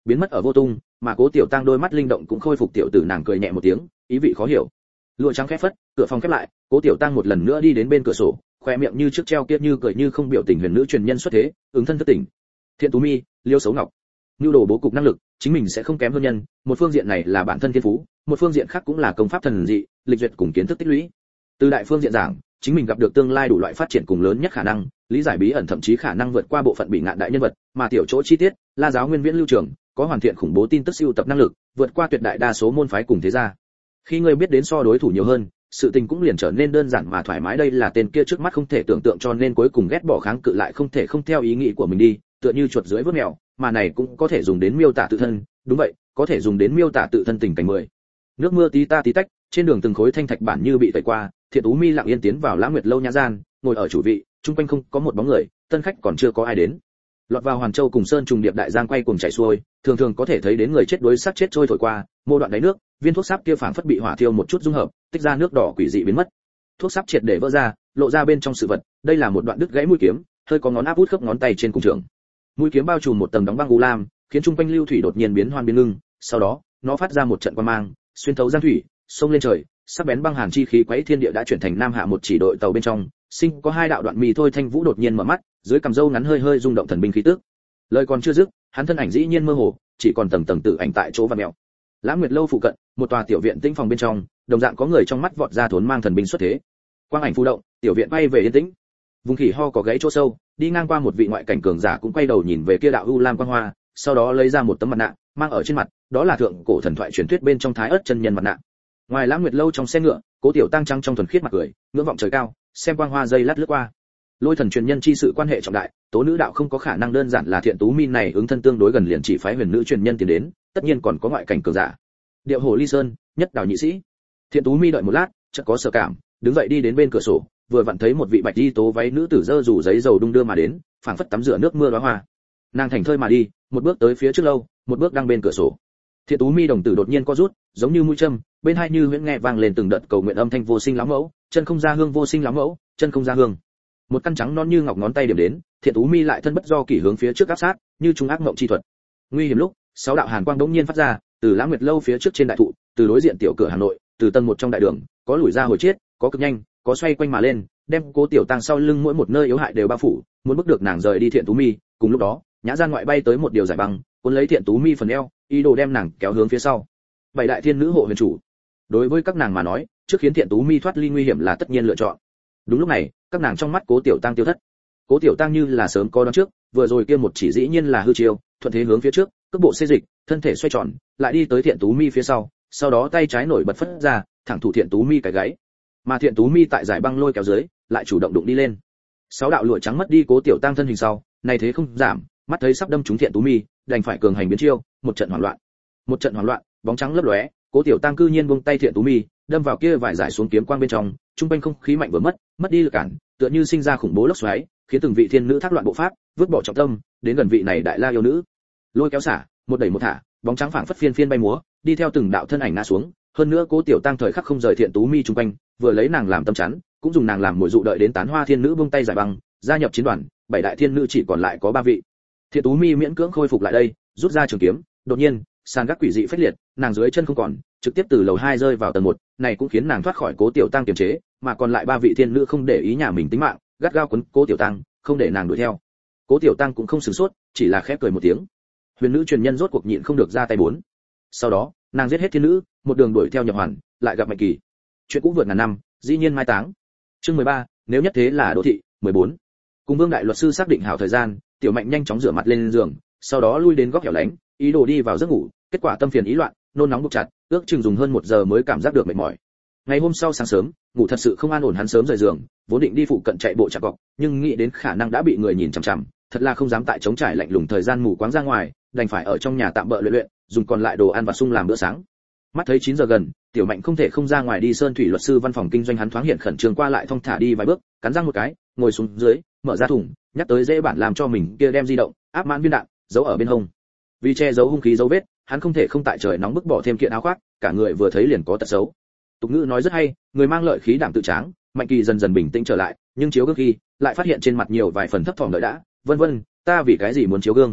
biến mất ở vô tung, mà Cố Tiểu Tăng đôi mắt linh động cũng khôi phục tiểu tử nàng cười nhẹ một tiếng, ý vị khó hiểu. Lụa trắng khép phất, cửa phòng khép lại, Cố Tiểu Tăng một lần nữa đi đến bên cửa sổ, khoe miệng như trước treo kiết như cười như không biểu tình huyền nữ truyền nhân xuất thế, ứng thân thức tỉnh. Thiện Tú Mi, Liêu Xấu Ngọc, nhu đồ bố cục năng lực, chính mình sẽ không kém hơn nhân, một phương diện này là bản thân thiên phú, một phương diện khác cũng là công pháp thần dị, lịch duyệt cùng kiến thức tích lũy. Từ đại phương diện giảng, chính mình gặp được tương lai đủ loại phát triển cùng lớn nhất khả năng, lý giải bí ẩn thậm chí khả năng vượt qua bộ phận bị ngạn đại nhân vật, mà tiểu chỗ chi tiết, La giáo nguyên viễn lưu trường, có hoàn thiện khủng bố tin tức siêu tập năng lực, vượt qua tuyệt đại đa số môn phái cùng thế gia. Khi ngươi biết đến so đối thủ nhiều hơn, sự tình cũng liền trở nên đơn giản mà thoải mái, đây là tên kia trước mắt không thể tưởng tượng cho nên cuối cùng ghét bỏ kháng cự lại không thể không theo ý nghĩ của mình đi, tựa như chuột dưới vớt mèo, mà này cũng có thể dùng đến miêu tả tự thân, đúng vậy, có thể dùng đến miêu tả tự thân tình cảnh mười. Nước mưa tí ta tí tách, trên đường từng khối thanh thạch bản như bị tẩy qua, Thiện Tú Mi lặng yên tiến vào Lãng Nguyệt lâu nhã gian, ngồi ở chủ vị, chung quanh không có một bóng người, tân khách còn chưa có ai đến. Lọt vào Hoàn Châu cùng Sơn trùng điệp đại giang quay cuồng chảy xuôi, thường thường có thể thấy đến người chết đuối xác chết trôi thổi qua, mô đoạn đáy nước, viên thuốc sáp kia phảng phất bị hỏa thiêu một chút dung hợp, tích ra nước đỏ quỷ dị biến mất. Thuốc sáp triệt để vỡ ra, lộ ra bên trong sự vật, đây là một đoạn đứt gãy mũi kiếm, hơi có ngón áp út khớp ngón tay trên cùng trường. Mũi kiếm bao trùm một tầng đóng băng u lam, khiến trung quanh lưu thủy đột nhiên biến hoan biến ngưng, sau đó, nó phát ra một trận quang mang, xuyên thấu giang thủy, xông lên trời, sắc bén băng hàn chi khí quấy thiên địa đã chuyển thành nam hạ một chỉ đội tàu bên trong, sinh có hai đạo đoạn mì thôi thanh vũ đột nhiên mở mắt, dưới cằm râu ngắn hơi hơi rung động thần binh khí tức. Lời còn chưa dứt, hắn thân ảnh dĩ nhiên mơ hồ, chỉ còn tầng tầng tự ảnh tại chỗ vặn mèo. Lãng Nguyệt lâu phụ cận, một tòa tiểu viện tĩnh phòng bên trong, đồng dạng có người trong mắt vọt ra thốn mang thần binh xuất thế. Quang ảnh phù động, tiểu viện bay về yên tĩnh. Vùng khỉ ho có gãy chỗ sâu, đi ngang qua một vị ngoại cảnh cường giả cũng quay đầu nhìn về kia đạo u lam quang hoa, sau đó lấy ra một tấm mặt nạ, mang ở trên mặt, đó là thượng cổ thần thoại truyền thuyết bên trong Thái Ức chân nhân mặt nạ. Ngoài Lãng Nguyệt lâu trong xe ngựa, Cố Tiểu Tăng trăng trong thuần khiết mặt cười, ngưỡng vọng trời cao, xem quang hoa dây lát lướt qua. Lôi thần truyền nhân chi sự quan hệ trọng đại, tố nữ đạo không có khả năng đơn giản là Thiện Tú Mi này ứng thân tương đối gần liền chỉ phái huyền nữ truyền nhân tiến đến, tất nhiên còn có ngoại cảnh cường giả. Điệu hồ ly sơn, nhất đảo nhị sĩ. Thiện Tú Mi đợi một lát, chợt có sở cảm, đứng dậy đi đến bên cửa sổ, vừa vặn thấy một vị bạch y tố váy nữ tử dơ rủ giấy dầu đung đưa mà đến, phảng phất tắm rửa nước mưa đóa hoa. Nàng thành thơi mà đi, một bước tới phía trước lâu, một bước đang bên cửa sổ. Thiện Tú Mi đồng tử đột nhiên co rút, giống như mũi châm, bên hai như huyễn nghe vang lên từng đợt cầu nguyện âm thanh vô sinh lão mẫu, chân không ra hương vô sinh lão mẫu, chân không ra hương. Một căn trắng non như ngọc ngón tay điểm đến, Thiện Tú Mi lại thân bất do kỷ hướng phía trước áp sát, như trung ác mộng chi thuật. Nguy hiểm lúc, sáu đạo hàn quang đống nhiên phát ra, từ Lãng Nguyệt lâu phía trước trên đại thụ, từ đối diện tiểu cửa Hà Nội, từ tầng một trong đại đường, có lùi ra hồi chết, có cực nhanh, có xoay quanh mà lên, đem Cố Tiểu Tăng sau lưng mỗi một nơi yếu hại đều bao phủ, muốn bức được nàng rời đi Thiện Tú Mi. Cùng lúc đó, nhã gian ngoại bay tới một điều giải băng, cuốn lấy Thiện Tú Mi phần eo, ý đồ đem nàng kéo hướng phía sau. Bảy đại thiên nữ hộ huyền chủ, đối với các nàng mà nói, trước khiến Thiện Tú Mi thoát ly nguy hiểm là tất nhiên lựa chọn. Đúng lúc này, các nàng trong mắt Cố Tiểu Tăng tiêu thất. Cố Tiểu Tăng như là sớm có đoán trước, vừa rồi kia một chỉ dĩ nhiên là hư chiêu, thuận thế hướng phía trước, cước bộ xê dịch, thân thể xoay tròn, lại đi tới Thiện Tú Mi phía sau, sau đó tay trái nổi bật phất ra, thẳng thủ Thiện Tú Mi cái gáy. Mà Thiện Tú Mi tại giải băng lôi kéo dưới, lại chủ động đụng đi lên. Sáu đạo lụa trắng mất đi Cố Tiểu Tăng thân hình sau, này thế không giảm, mắt thấy sắp đâm trúng Thiện Tú Mi, đành phải cường hành biến chiêu, một trận hoảng loạn. Một trận hoảng loạn, bóng trắng lấp lóe, Cố Tiểu Tăng cư nhiên buông tay Thiện Tú Mi, đâm vào kia vài giải xuống kiếm quang bên trong, trung quanh không khí mạnh vừa mất, mất đi lực cản, tựa như sinh ra khủng bố lốc xoáy, khiến từng vị thiên nữ thác loạn bộ pháp, vứt bỏ trọng tâm, đến gần vị này đại la yêu nữ. Lôi kéo xả, một đẩy một thả, bóng trắng phảng phất phiên phiên bay múa, đi theo từng đạo thân ảnh ngã xuống, hơn nữa Cố Tiểu Tăng thời khắc không rời Thiện Tú Mi trung quanh, vừa lấy nàng làm tâm chắn, cũng dùng nàng làm mồi dụ đợi đến tán hoa thiên nữ buông tay giải băng, gia nhập chiến đoàn, bảy đại thiên nữ chỉ còn lại có ba vị. Thiện Tú Mi miễn cưỡng khôi phục lại đây, rút ra trường kiếm, đột nhiên, sàn gác quỷ dị phách liệt, nàng dưới chân không còn, trực tiếp từ lầu hai rơi vào tầng một, này cũng khiến nàng thoát khỏi Cố Tiểu Tăng kiềm chế, mà còn lại ba vị thiên nữ không để ý nhà mình tính mạng, gắt gao quấn Cố Tiểu Tăng, không để nàng đuổi theo. Cố Tiểu Tăng cũng không sửng sốt, chỉ là khẽ cười một tiếng. Huyền nữ truyền nhân rốt cuộc nhịn không được ra tay bốn. Sau đó, nàng giết hết thiên nữ, một đường đuổi theo nhập hoàn, lại gặp Mạnh Kỳ. Chuyện cũ vượt ngàn năm, dĩ nhiên mai táng. Chương mười ba, nếu nhất thế là đô thị, mười bốn. Cùng Vương đại luật sư xác định hảo thời gian, Tiểu Mạnh nhanh chóng rửa mặt lên giường, sau đó lui đến góc hẻo lánh, ý đồ đi vào giấc ngủ, kết quả tâm phiền ý loạn, nôn nóng buộc chặt, ước chừng dùng hơn một giờ mới cảm giác được mệt mỏi. Ngày hôm sau sáng sớm, ngủ thật sự không an ổn, hắn sớm rời giường, vốn định đi phụ cận chạy bộ chặt cọc, nhưng nghĩ đến khả năng đã bị người nhìn chằm chằm, thật là không dám tại chống trải lạnh lùng thời gian mù quáng ra ngoài, đành phải ở trong nhà tạm bợ luyện luyện, dùng còn lại đồ ăn và sung làm bữa sáng. Mắt thấy chín giờ gần, Tiểu Mạnh không thể không ra ngoài đi Sơn Thủy luật sư văn phòng kinh doanh, hắn thoáng hiện khẩn trương qua lại thong thả đi vài bước, cắn răng một cái, ngồi xuống dưới, mở ra thùng, nhắc tới dễ bản làm cho mình kia đem di động, áp mãn viên đạn, giấu ở bên hông. Vì che giấu hung khí dấu vết, hắn không thể không tại trời nóng bức bỏ thêm kiện áo khoác, cả người vừa thấy liền có tật xấu. Tục ngữ nói rất hay, người mang lợi khí đảm tự tráng, Mạnh Kỳ dần dần bình tĩnh trở lại, nhưng chiếu gương khi, lại phát hiện trên mặt nhiều vài phần thấp thỏm đợi đã, vân vân, ta vì cái gì muốn chiếu gương?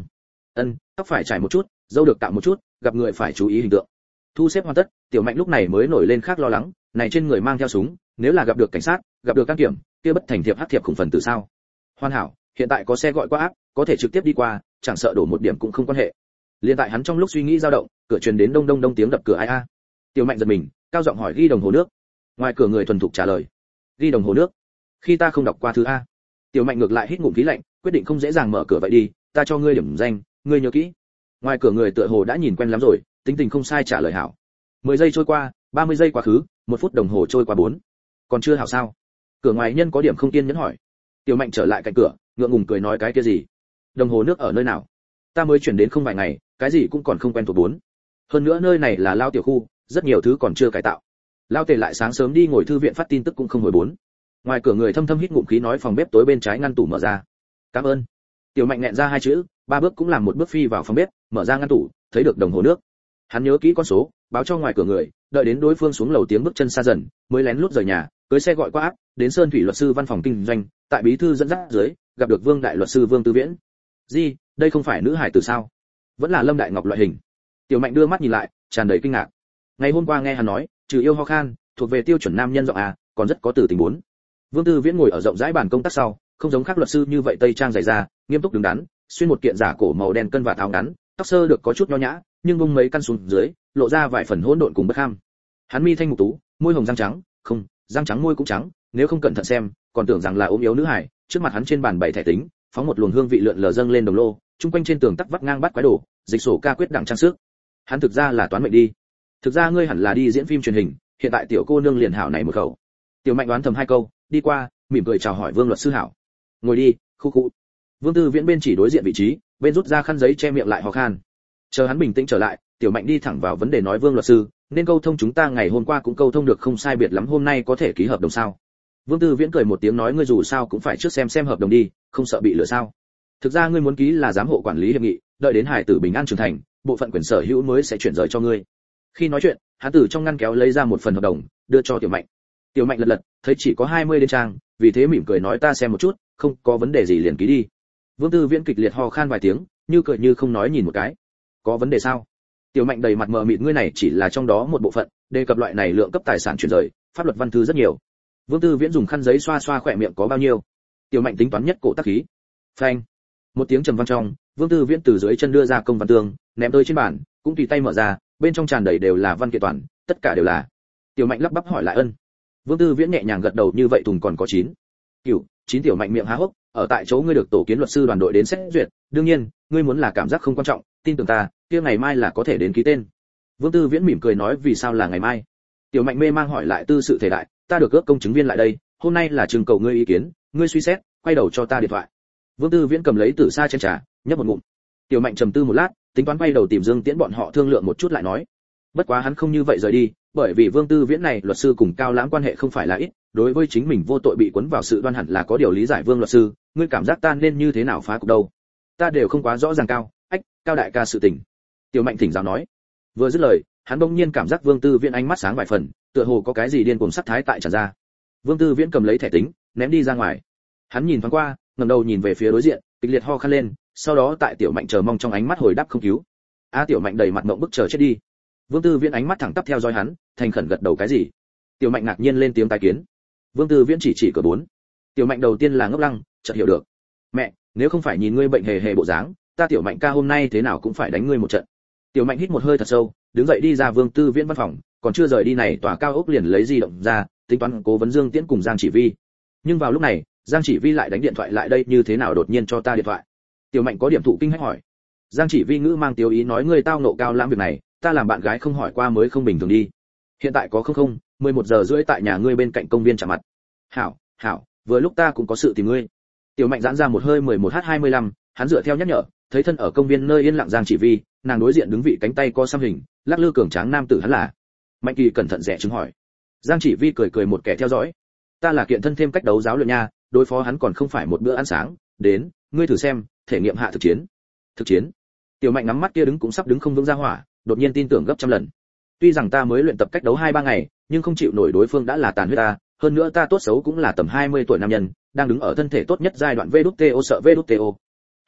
Ân, tóc phải trải một chút, râu được tạo một chút, gặp người phải chú ý hình tượng. Thu xếp hoàn tất, Tiểu Mạnh lúc này mới nổi lên khác lo lắng, này trên người mang theo súng, nếu là gặp được cảnh sát, gặp được can kiểm, kia bất thành thiệp hắc thiệp khủng phần tử sao? Hoàn hảo, hiện tại có xe gọi qua áp, có thể trực tiếp đi qua, chẳng sợ đổ một điểm cũng không quan hệ. Liên tại hắn trong lúc suy nghĩ dao động, cửa truyền đến đông đông đông tiếng đập cửa ai a. Tiểu Mạnh giật mình, cao giọng hỏi ghi đồng hồ nước. Ngoài cửa người thuần thục trả lời, ghi đồng hồ nước. Khi ta không đọc qua thứ a. Tiểu Mạnh ngược lại hít ngụm khí lạnh, quyết định không dễ dàng mở cửa vậy đi, ta cho ngươi điểm danh, ngươi nhớ kỹ. Ngoài cửa người tựa hồ đã nhìn quen lắm rồi, tính tình không sai trả lời hảo. mười giây trôi qua, ba mươi giây quá khứ, một phút đồng hồ trôi qua bốn. Còn chưa hảo sao? Cửa ngoài nhân có điểm không kiên nhẫn hỏi. Tiểu Mạnh trở lại cạnh cửa, ngượng ngùng cười nói cái kia gì? Đồng hồ nước ở nơi nào? Ta mới chuyển đến không vài ngày, cái gì cũng còn không quen thuộc bốn. Hơn nữa nơi này là lao tiểu khu, rất nhiều thứ còn chưa cải tạo. Lao Tề lại sáng sớm đi ngồi thư viện phát tin tức cũng không hồi bốn. Ngoài cửa người thâm thâm hít ngụm khí nói phòng bếp tối bên trái ngăn tủ mở ra. Cảm ơn. Tiểu Mạnh nghẹn ra hai chữ, ba bước cũng làm một bước phi vào phòng bếp, mở ra ngăn tủ, thấy được đồng hồ nước. Hắn nhớ kỹ con số, báo cho ngoài cửa người, đợi đến đối phương xuống lầu tiếng bước chân xa dần, mới lén lút rời nhà, cưới xe gọi qua áp, đến Sơn Thủy luật sư văn phòng kinh doanh, tại bí thư dẫn dắt dưới, gặp được Vương đại luật sư Vương Tư Viễn. Gì, đây không phải nữ hải tử sao? Vẫn là Lâm Đại Ngọc loại hình. Tiểu Mạnh đưa mắt nhìn lại, tràn đầy kinh ngạc. Ngày hôm qua nghe hắn nói, trừ yêu ho khan, thuộc về tiêu chuẩn nam nhân giọng à, còn rất có từ tình bốn. Vương Tư Viễn ngồi ở rộng rãi bàn công tác sau, không giống khác luật sư như vậy tây trang dày da, nghiêm túc đứng đắn, xuyên một kiện giả cổ màu đen cân và áo ngắn, tóc sơ được có chút nho nhã, nhưng bung mấy căn xuống dưới, lộ ra vài phần hỗn độn cùng bất ham. Hắn mi thanh mục tú, môi hồng răng trắng, không, răng trắng môi cũng trắng, nếu không cẩn thận xem, còn tưởng rằng là ốm yếu nữ hải. Trước mặt hắn trên bàn bảy thẻ tính, phóng một luồng hương vị lượn lờ dâng lên đồng lô, chung quanh trên tường tắc vắt ngang bắt quái đồ, dịch sổ ca quyết đẳng trang sức. Hắn thực ra là toán mệnh đi. Thực ra ngươi hẳn là đi diễn phim truyền hình, hiện tại tiểu cô nương liền hảo này một khẩu. Tiểu Mạnh đoán thầm hai câu, đi qua, mỉm cười chào hỏi Vương luật sư hảo. Ngồi đi, khu khu. Vương Tư Viễn bên chỉ đối diện vị trí, bên rút ra khăn giấy che miệng lại ho khan. Chờ hắn bình tĩnh trở lại, Tiểu Mạnh đi thẳng vào vấn đề nói Vương luật sư, nên câu thông chúng ta ngày hôm qua cũng câu thông được không sai biệt lắm, hôm nay có thể ký hợp đồng sao? Vương Tư Viễn cười một tiếng nói ngươi dù sao cũng phải trước xem xem hợp đồng đi, không sợ bị lừa sao? Thực ra ngươi muốn ký là giám hộ quản lý hiệp nghị, đợi đến hải tử bình an trưởng thành, bộ phận quyền sở hữu mới sẽ chuyển rời cho ngươi. Khi nói chuyện, hắn từ trong ngăn kéo lấy ra một phần hợp đồng, đưa cho Tiểu Mạnh. Tiểu Mạnh lật lật, thấy chỉ có hai mươi đến trang, vì thế mỉm cười nói ta xem một chút, không có vấn đề gì liền ký đi. Vương Tư Viễn kịch liệt ho khan vài tiếng, như cười như không nói nhìn một cái. Có vấn đề sao? Tiểu Mạnh đầy mặt mờ mịt ngươi này chỉ là trong đó một bộ phận, đề cập loại này lượng cấp tài sản chuyển rời, pháp luật văn thư rất nhiều. Vương Tư Viễn dùng khăn giấy xoa xoa khỏe miệng có bao nhiêu. Tiểu Mạnh tính toán nhất cổ tác khí. Phanh. Một tiếng trầm vang trong, Vương Tư Viễn từ dưới chân đưa ra công văn tường, ném tới trên bàn, cũng tùy tay mở ra, bên trong tràn đầy đều là văn kiện toàn, tất cả đều là. Tiểu Mạnh lắp bắp hỏi lại ân. Vương Tư Viễn nhẹ nhàng gật đầu như vậy thùng còn có chín. Cửu, chín Tiểu Mạnh miệng há hốc, ở tại chỗ ngươi được tổ kiến luật sư đoàn đội đến xét duyệt, đương nhiên, ngươi muốn là cảm giác không quan trọng, tin tưởng ta, kia ngày mai là có thể đến ký tên. Vương Tư Viễn mỉm cười nói vì sao là ngày mai? Tiểu Mạnh mê mang hỏi lại tư sự thể đại, ta được ước công chứng viên lại đây, hôm nay là trưng cầu ngươi ý kiến, ngươi suy xét, quay đầu cho ta điện thoại. Vương Tư Viễn cầm lấy từ xa chén trà, nhấp một ngụm. Tiểu Mạnh trầm tư một lát, tính toán quay đầu tìm Dương Tiễn bọn họ thương lượng một chút lại nói. Bất quá hắn không như vậy rời đi, bởi vì Vương Tư Viễn này luật sư cùng Cao Lãm quan hệ không phải là ít, đối với chính mình vô tội bị cuốn vào sự đoan hẳn là có điều lý giải. Vương luật sư, ngươi cảm giác ta nên như thế nào phá cục đâu? Ta đều không quá rõ ràng Cao, ách, Cao đại ca sự tình. Tiểu Mạnh thỉnh giáo nói. Vừa dứt lời, hắn bỗng nhiên cảm giác Vương Tư Viễn ánh mắt sáng vài phần, tựa hồ có cái gì điên cuồng sát thái tại tràn ra. Vương Tư Viễn cầm lấy thẻ tính, ném đi ra ngoài. Hắn nhìn thoáng qua, ngẩng đầu nhìn về phía đối diện, kịch liệt ho khan lên, sau đó tại Tiểu Mạnh chờ mong trong ánh mắt hồi đáp không cứu. A Tiểu Mạnh đầy mặt ngậm bức chờ chết đi. Vương Tư Viễn ánh mắt thẳng tắp theo dõi hắn, thành khẩn gật đầu cái gì? Tiểu Mạnh ngạc nhiên lên tiếng tai kiến. Vương Tư Viễn chỉ chỉ cửa bốn. Tiểu Mạnh đầu tiên là ngốc lăng, chợt hiểu được. Mẹ, nếu không phải nhìn ngươi bệnh hề hề bộ dáng, ta Tiểu Mạnh ca hôm nay thế nào cũng phải đánh ngươi một trận. Tiểu Mạnh hít một hơi thật sâu, đứng dậy đi ra Vương Tư Viễn văn phòng, còn chưa rời đi này tòa cao ốc liền lấy di động ra, tính toán cố vấn Dương Tiễn cùng Giang Chỉ Vi. Nhưng vào lúc này, Giang Chỉ Vi lại đánh điện thoại lại đây như thế nào đột nhiên cho ta điện thoại. Tiểu Mạnh có điểm thụ kinh hách hỏi. Giang Chỉ Vi ngữ mang tiêu ý nói ngươi tao nộ Cao Lãm việc này, ta làm bạn gái không hỏi qua mới không bình thường đi. Hiện tại có không không, mười một giờ rưỡi tại nhà ngươi bên cạnh công viên chạm mặt. Hảo, hảo, vừa lúc ta cũng có sự tìm ngươi. Tiểu Mạnh giãn ra một hơi mười một h hai mươi lăm, hắn dựa theo nhắc nhở, thấy thân ở công viên nơi yên lặng Giang Chỉ Vi, nàng đối diện đứng vị cánh tay co xăm hình, lắc lư cường tráng nam tử hắn là. Mạnh Kỳ cẩn thận rẻ chứng hỏi. Giang Chỉ Vi cười cười một kẻ theo dõi. Ta là kiện thân thêm cách đấu giáo luyện nha, đối phó hắn còn không phải một bữa ăn sáng, đến, ngươi thử xem, thể nghiệm hạ thực chiến. Thực chiến? Tiểu Mạnh ngắm mắt kia đứng cũng sắp đứng không vững ra hỏa, đột nhiên tin tưởng gấp trăm lần. Tuy rằng ta mới luyện tập cách đấu hai ba ngày, nhưng không chịu nổi đối phương đã là tàn huyết ta, hơn nữa ta tốt xấu cũng là tầm hai mươi tuổi nam nhân, đang đứng ở thân thể tốt nhất giai đoạn vê đút tê ô sợ vê đút tê ô.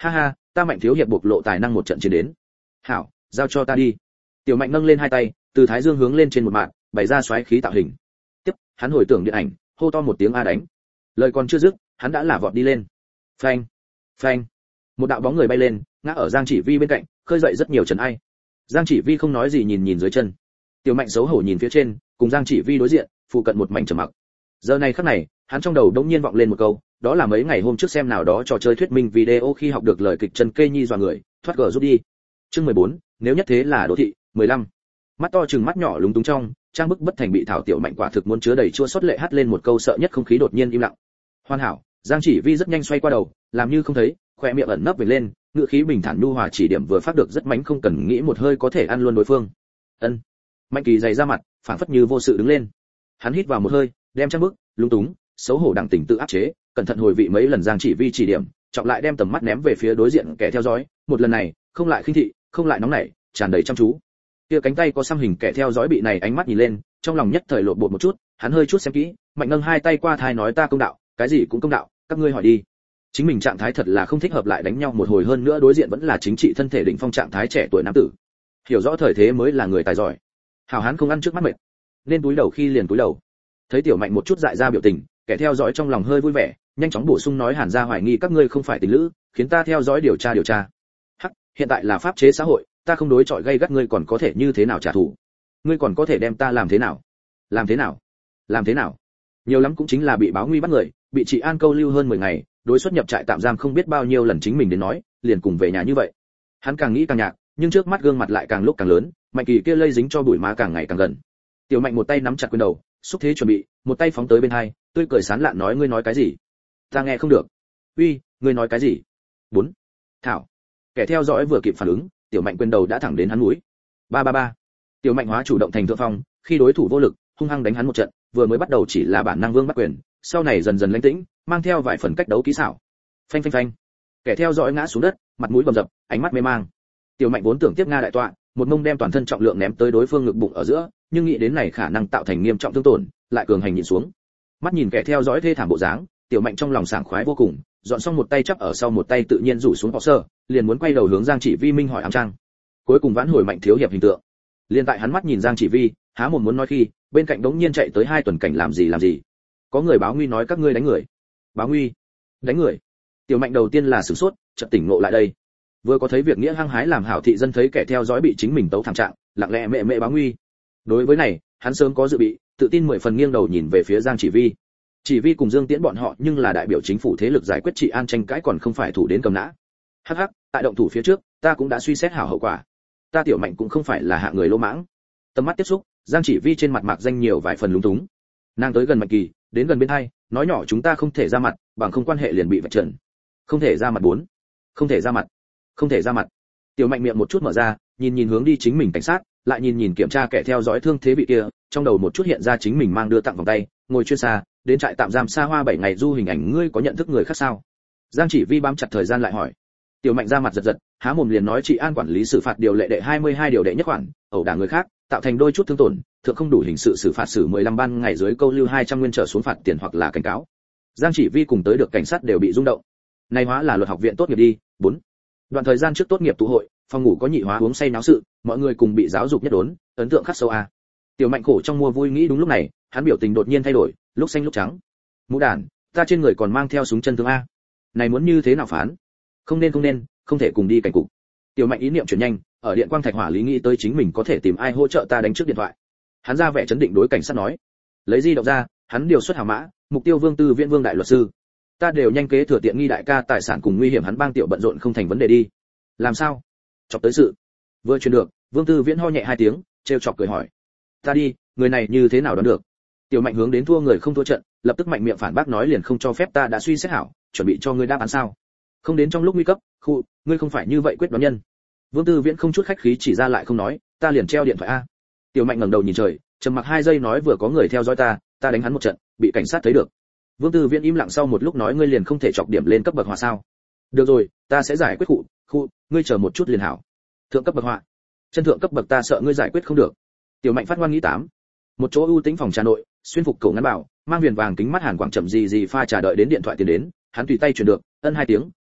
Ha ha, ta Mạnh thiếu hiệp bộc lộ tài năng một trận chiến đến. Hảo, giao cho ta đi. Tiểu Mạnh nâng lên hai tay, từ thái dương hướng lên trên một mạng, bày ra xoáy khí tạo hình. Tiếp, hắn hồi tưởng điện ảnh, hô to một tiếng a đánh. Lời còn chưa dứt, hắn đã là vọt đi lên. Phanh, phanh. Một đạo bóng người bay lên, ngã ở Giang Chỉ Vi bên cạnh, khơi dậy rất nhiều trần ai. Giang Chỉ Vi không nói gì nhìn nhìn dưới chân. Tiểu Mạnh xấu hổ nhìn phía trên, cùng Giang Chỉ Vi đối diện, phụ cận một mảnh trầm mặc. Giờ này khắc này, hắn trong đầu đống nhiên vọng lên một câu, đó là mấy ngày hôm trước xem nào đó trò chơi thuyết minh video khi học được lời kịch Trần Kê Nhi dọa người, thoát gờ rút đi. Chương mười bốn, nếu nhất thế là đô thị. mười lăm. Mắt to trừng mắt nhỏ lúng túng trong, trang bức bất thành bị thảo Tiểu Mạnh quả thực muốn chứa đầy chua xót lệ hát lên một câu sợ nhất không khí đột nhiên im lặng. Hoàn hảo, Giang Chỉ Vi rất nhanh xoay qua đầu, làm như không thấy, khóe miệng ẩn nấp về lên, ngữ khí bình thản nhu hòa chỉ điểm vừa phát được rất mánh không cần nghĩ một hơi có thể ăn luôn đối phương. Ân. Mạnh Kỳ dày ra mặt, phảng phất như vô sự đứng lên. Hắn hít vào một hơi, đem trang bức, lúng túng, xấu hổ đẳng tỉnh tự áp chế, cẩn thận hồi vị mấy lần Giang Chỉ Vi chỉ điểm, trọng lại đem tầm mắt ném về phía đối diện kẻ theo dõi, một lần này, không lại khinh thị, không lại nóng nảy, tràn đầy chăm chú. Kia cánh tay có xăm hình kẻ theo dõi bị này ánh mắt nhìn lên, trong lòng nhất thời lộn bột một chút, hắn hơi chút xem kỹ, Mạnh nâng hai tay qua thai nói ta công đạo, cái gì cũng công đạo, các ngươi hỏi đi. Chính mình trạng thái thật là không thích hợp lại đánh nhau một hồi, hơn nữa đối diện vẫn là chính trị thân thể đỉnh phong trạng thái trẻ tuổi nam tử. Hiểu rõ thời thế mới là người tài giỏi. Hảo hán không ăn trước mắt mệt, nên túi đầu khi liền túi đầu. Thấy Tiểu Mạnh một chút dại ra biểu tình, kẻ theo dõi trong lòng hơi vui vẻ, nhanh chóng bổ sung nói Hàn gia hoài nghi các ngươi không phải tình lữ, khiến ta theo dõi điều tra điều tra. Hắc, hiện tại là pháp chế xã hội, ta không đối chọi gây gắt ngươi còn có thể như thế nào trả thù? Ngươi còn có thể đem ta làm thế nào? Làm thế nào? Làm thế nào? Nhiều lắm cũng chính là bị báo nguy bắt người, bị trị an câu lưu hơn mười ngày, đối xuất nhập trại tạm giam không biết bao nhiêu lần chính mình đến nói, liền cùng về nhà như vậy. Hắn càng nghĩ càng nhạc, nhưng trước mắt gương mặt lại càng lúc càng lớn, Mạnh Kỳ kia lây dính cho bụi má càng ngày càng gần. Tiểu Mạnh một tay nắm chặt quyền đầu, xúc thế chuẩn bị, một tay phóng tới bên hai, tươi cười sán lạn nói ngươi nói cái gì? Ta nghe không được. Uy, ngươi nói cái gì? Bốn. Thảo. Kẻ theo dõi vừa kịp phản ứng, Tiểu Mạnh quyền đầu đã thẳng đến hắn mũi. Ba ba ba. Tiểu Mạnh hóa chủ động thành thượng phong, khi đối thủ vô lực, hung hăng đánh hắn một trận, vừa mới bắt đầu chỉ là bản năng vương bắt quyền, sau này dần dần lãnh tĩnh, mang theo vài phần cách đấu kỹ xảo. Phanh phanh phanh. Kẻ theo dõi ngã xuống đất, mặt mũi bầm dập, ánh mắt mê mang. Tiểu Mạnh vốn tưởng tiếp nga đại tọa, một mông đem toàn thân trọng lượng ném tới đối phương ngực bụng ở giữa, nhưng nghĩ đến này khả năng tạo thành nghiêm trọng thương tổn, lại cường hành nhịn xuống. Mắt nhìn kẻ theo dõi thê thảm bộ dáng, Tiểu Mạnh trong lòng sảng khoái vô cùng, dọn xong một tay chắp ở sau một tay tự nhiên rủ xuống họ sơ, liền muốn quay đầu hướng Giang Chỉ Vi minh hỏi ám trang. Cuối cùng vãn hồi Mạnh thiếu hiệp hình tượng. Liên tại hắn mắt nhìn Giang Chỉ Vi, há mồm muốn nói khi, bên cạnh đống nhiên chạy tới hai tuần cảnh làm gì làm gì. Có người báo nguy nói các ngươi đánh người. Báo nguy? Đánh người? Tiểu Mạnh đầu tiên là sửng sốt, chợt tỉnh ngộ lại đây. Vừa có thấy việc nghĩa hăng hái làm hảo thị dân thấy kẻ theo dõi bị chính mình tấu thảm trạng, lặng lẽ mẹ mẹ báo nguy. Đối với này, hắn sớm có dự bị, tự tin mười phần nghiêng đầu nhìn về phía Giang Chỉ Vi. Chỉ Vi cùng Dương Tiễn bọn họ nhưng là đại biểu chính phủ thế lực giải quyết trị an tranh cãi còn không phải thủ đến cầm nã. Hắc hắc, tại động thủ phía trước, ta cũng đã suy xét hảo hậu quả. Ta Tiểu Mạnh cũng không phải là hạng người lỗ mãng. Tầm mắt tiếp xúc, Giang Chỉ Vi trên mặt mạc danh nhiều vài phần lúng túng. Nàng tới gần Mạnh Kỳ, đến gần bên hai, nói nhỏ chúng ta không thể ra mặt, bằng không quan hệ liền bị vạch trần. Không thể ra mặt bốn. Không thể ra mặt. Không thể ra mặt. Tiểu Mạnh miệng một chút mở ra, nhìn nhìn hướng đi chính mình cảnh sát, lại nhìn nhìn kiểm tra kẻ theo dõi thương thế bị kia, trong đầu một chút hiện ra chính mình mang đưa tặng vòng tay, ngồi chuyên xa, đến trại tạm giam xa hoa bảy ngày du hình ảnh ngươi có nhận thức người khác sao? Giang Chỉ Vi bám chặt thời gian lại hỏi. Tiểu Mạnh ra mặt giật giật, há mồm liền nói trị an quản lý xử phạt điều lệ đệ hai mươi hai điều đệ nhất khoản, ẩu đả người khác, tạo thành đôi chút thương tổn, thượng không đủ hình sự xử phạt xử mười lăm ban ngày dưới câu lưu hai trăm nguyên trở xuống phạt tiền hoặc là cảnh cáo. Giang Chỉ Vi cùng tới được cảnh sát đều bị rung động. Này hóa là luật học viện tốt nghiệp đi. Bốn. Đoạn thời gian trước tốt nghiệp tụ hội, phòng ngủ có nhị hóa uống say náo sự, mọi người cùng bị giáo dục nhất đốn, ấn tượng khắc sâu a. Tiểu Mạnh khổ trong mua vui nghĩ đúng lúc này, hắn biểu tình đột nhiên thay đổi, lúc xanh lúc trắng. Mũ đàn, ta trên người còn mang theo súng chân thương a. Này muốn như thế nào phán? Không nên không nên, không thể cùng đi cảnh cục. Tiểu Mạnh ý niệm chuyển nhanh, ở điện quang thạch hỏa lý nghĩ tới chính mình có thể tìm ai hỗ trợ ta đánh trước điện thoại. Hắn ra vẻ chấn định đối cảnh sát nói. Lấy di động ra, hắn điều xuất hảo mã, mục tiêu Vương Tư Viễn Vương đại luật sư. Ta đều nhanh kế thừa tiện nghi đại ca tài sản cùng nguy hiểm hắn bang tiểu bận rộn không thành vấn đề đi. Làm sao? Chọc tới sự. Vừa truyền được, Vương Tư Viễn ho nhẹ hai tiếng, trêu chọc cười hỏi. Ta đi, người này như thế nào đoán được? Tiểu Mạnh hướng đến thua người không thua trận, lập tức mạnh miệng phản bác nói liền không cho phép ta đã suy xét hảo, chuẩn bị cho ngươi đáp án sao? Không đến trong lúc nguy cấp, khu, ngươi không phải như vậy quyết đoán nhân. Vương Tư Viễn không chút khách khí chỉ ra lại không nói, ta liền treo điện thoại a. Tiểu Mạnh ngẩng đầu nhìn trời, trầm mặc hai giây nói vừa có người theo dõi ta, ta đánh hắn một trận, bị cảnh sát thấy được. Vương Tư Viễn im lặng sau một lúc nói ngươi liền không thể chọc điểm lên cấp bậc họa sao? Được rồi, ta sẽ giải quyết cụ, khu, ngươi chờ một chút liền hảo. Thượng cấp bậc họa. Chân thượng cấp bậc ta sợ ngươi giải quyết không được. Tiểu Mạnh phát ngoan nghĩ tám. Một chỗ ưu tĩnh phòng trà nội, xuyên phục cổ ngắn bảo, mang viền vàng kính mắt hàn quảng chậm gì gì pha trà đợi đến điện thoại tiền đến, hắn tùy tay chuyển được, ân hai tiếng,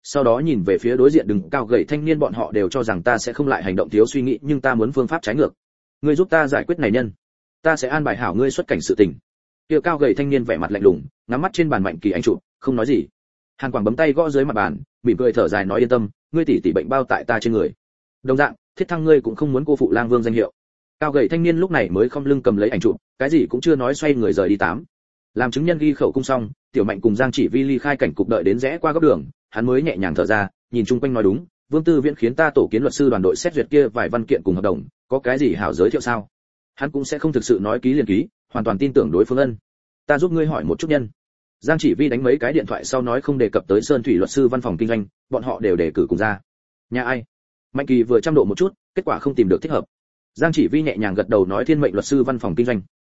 sau đó nhìn về phía đối diện đứng cao gầy thanh niên, bọn họ đều cho rằng ta sẽ không lại hành động thiếu suy nghĩ, nhưng ta muốn phương pháp trái ngược. Ngươi giúp ta giải quyết này nhân, ta sẽ an bài hảo ngươi xuất cảnh sự tình. Kia cao gầy thanh niên vẻ mặt lạnh lùng, ngắm mắt trên bàn Mạnh Kỳ anh chụp, không nói gì. Hàn Quảng bấm tay gõ dưới mặt bàn, mỉm cười thở dài nói yên tâm, ngươi tỷ tỷ bệnh bao tại ta trên người. Đồng dạng, Thiết Thăng ngươi cũng không muốn cô phụ Lang Vương danh hiệu. Cao gầy thanh niên lúc này mới khom lưng cầm lấy ảnh chụp, cái gì cũng chưa nói xoay người rời đi tám. Làm chứng nhân ghi khẩu cung xong, Tiểu Mạnh cùng Giang Chỉ Vi ly khai cảnh cục, đợi đến rẽ qua góc đường, hắn mới nhẹ nhàng thở ra, nhìn chung quanh nói đúng, Vương Tư Viễn khiến ta tổ kiến luật sư đoàn đội xét duyệt kia vài văn kiện cùng hợp đồng, có cái gì hảo giới thiệu sao? Hắn cũng sẽ không thực sự nói ký liền ký, hoàn toàn tin tưởng đối phương ân. Ta giúp ngươi hỏi một chút nhân. Giang Chỉ Vi đánh mấy cái điện thoại sau nói không đề cập tới Sơn Thủy luật sư văn phòng kinh doanh, bọn họ đều đề cử cùng ra. Nhà ai? Mạnh Kỳ vừa trăm độ một chút, kết quả không tìm được thích hợp. Giang Chỉ Vi nhẹ nhàng gật đầu nói Thiên Mệnh luật sư văn phòng kinh doanh.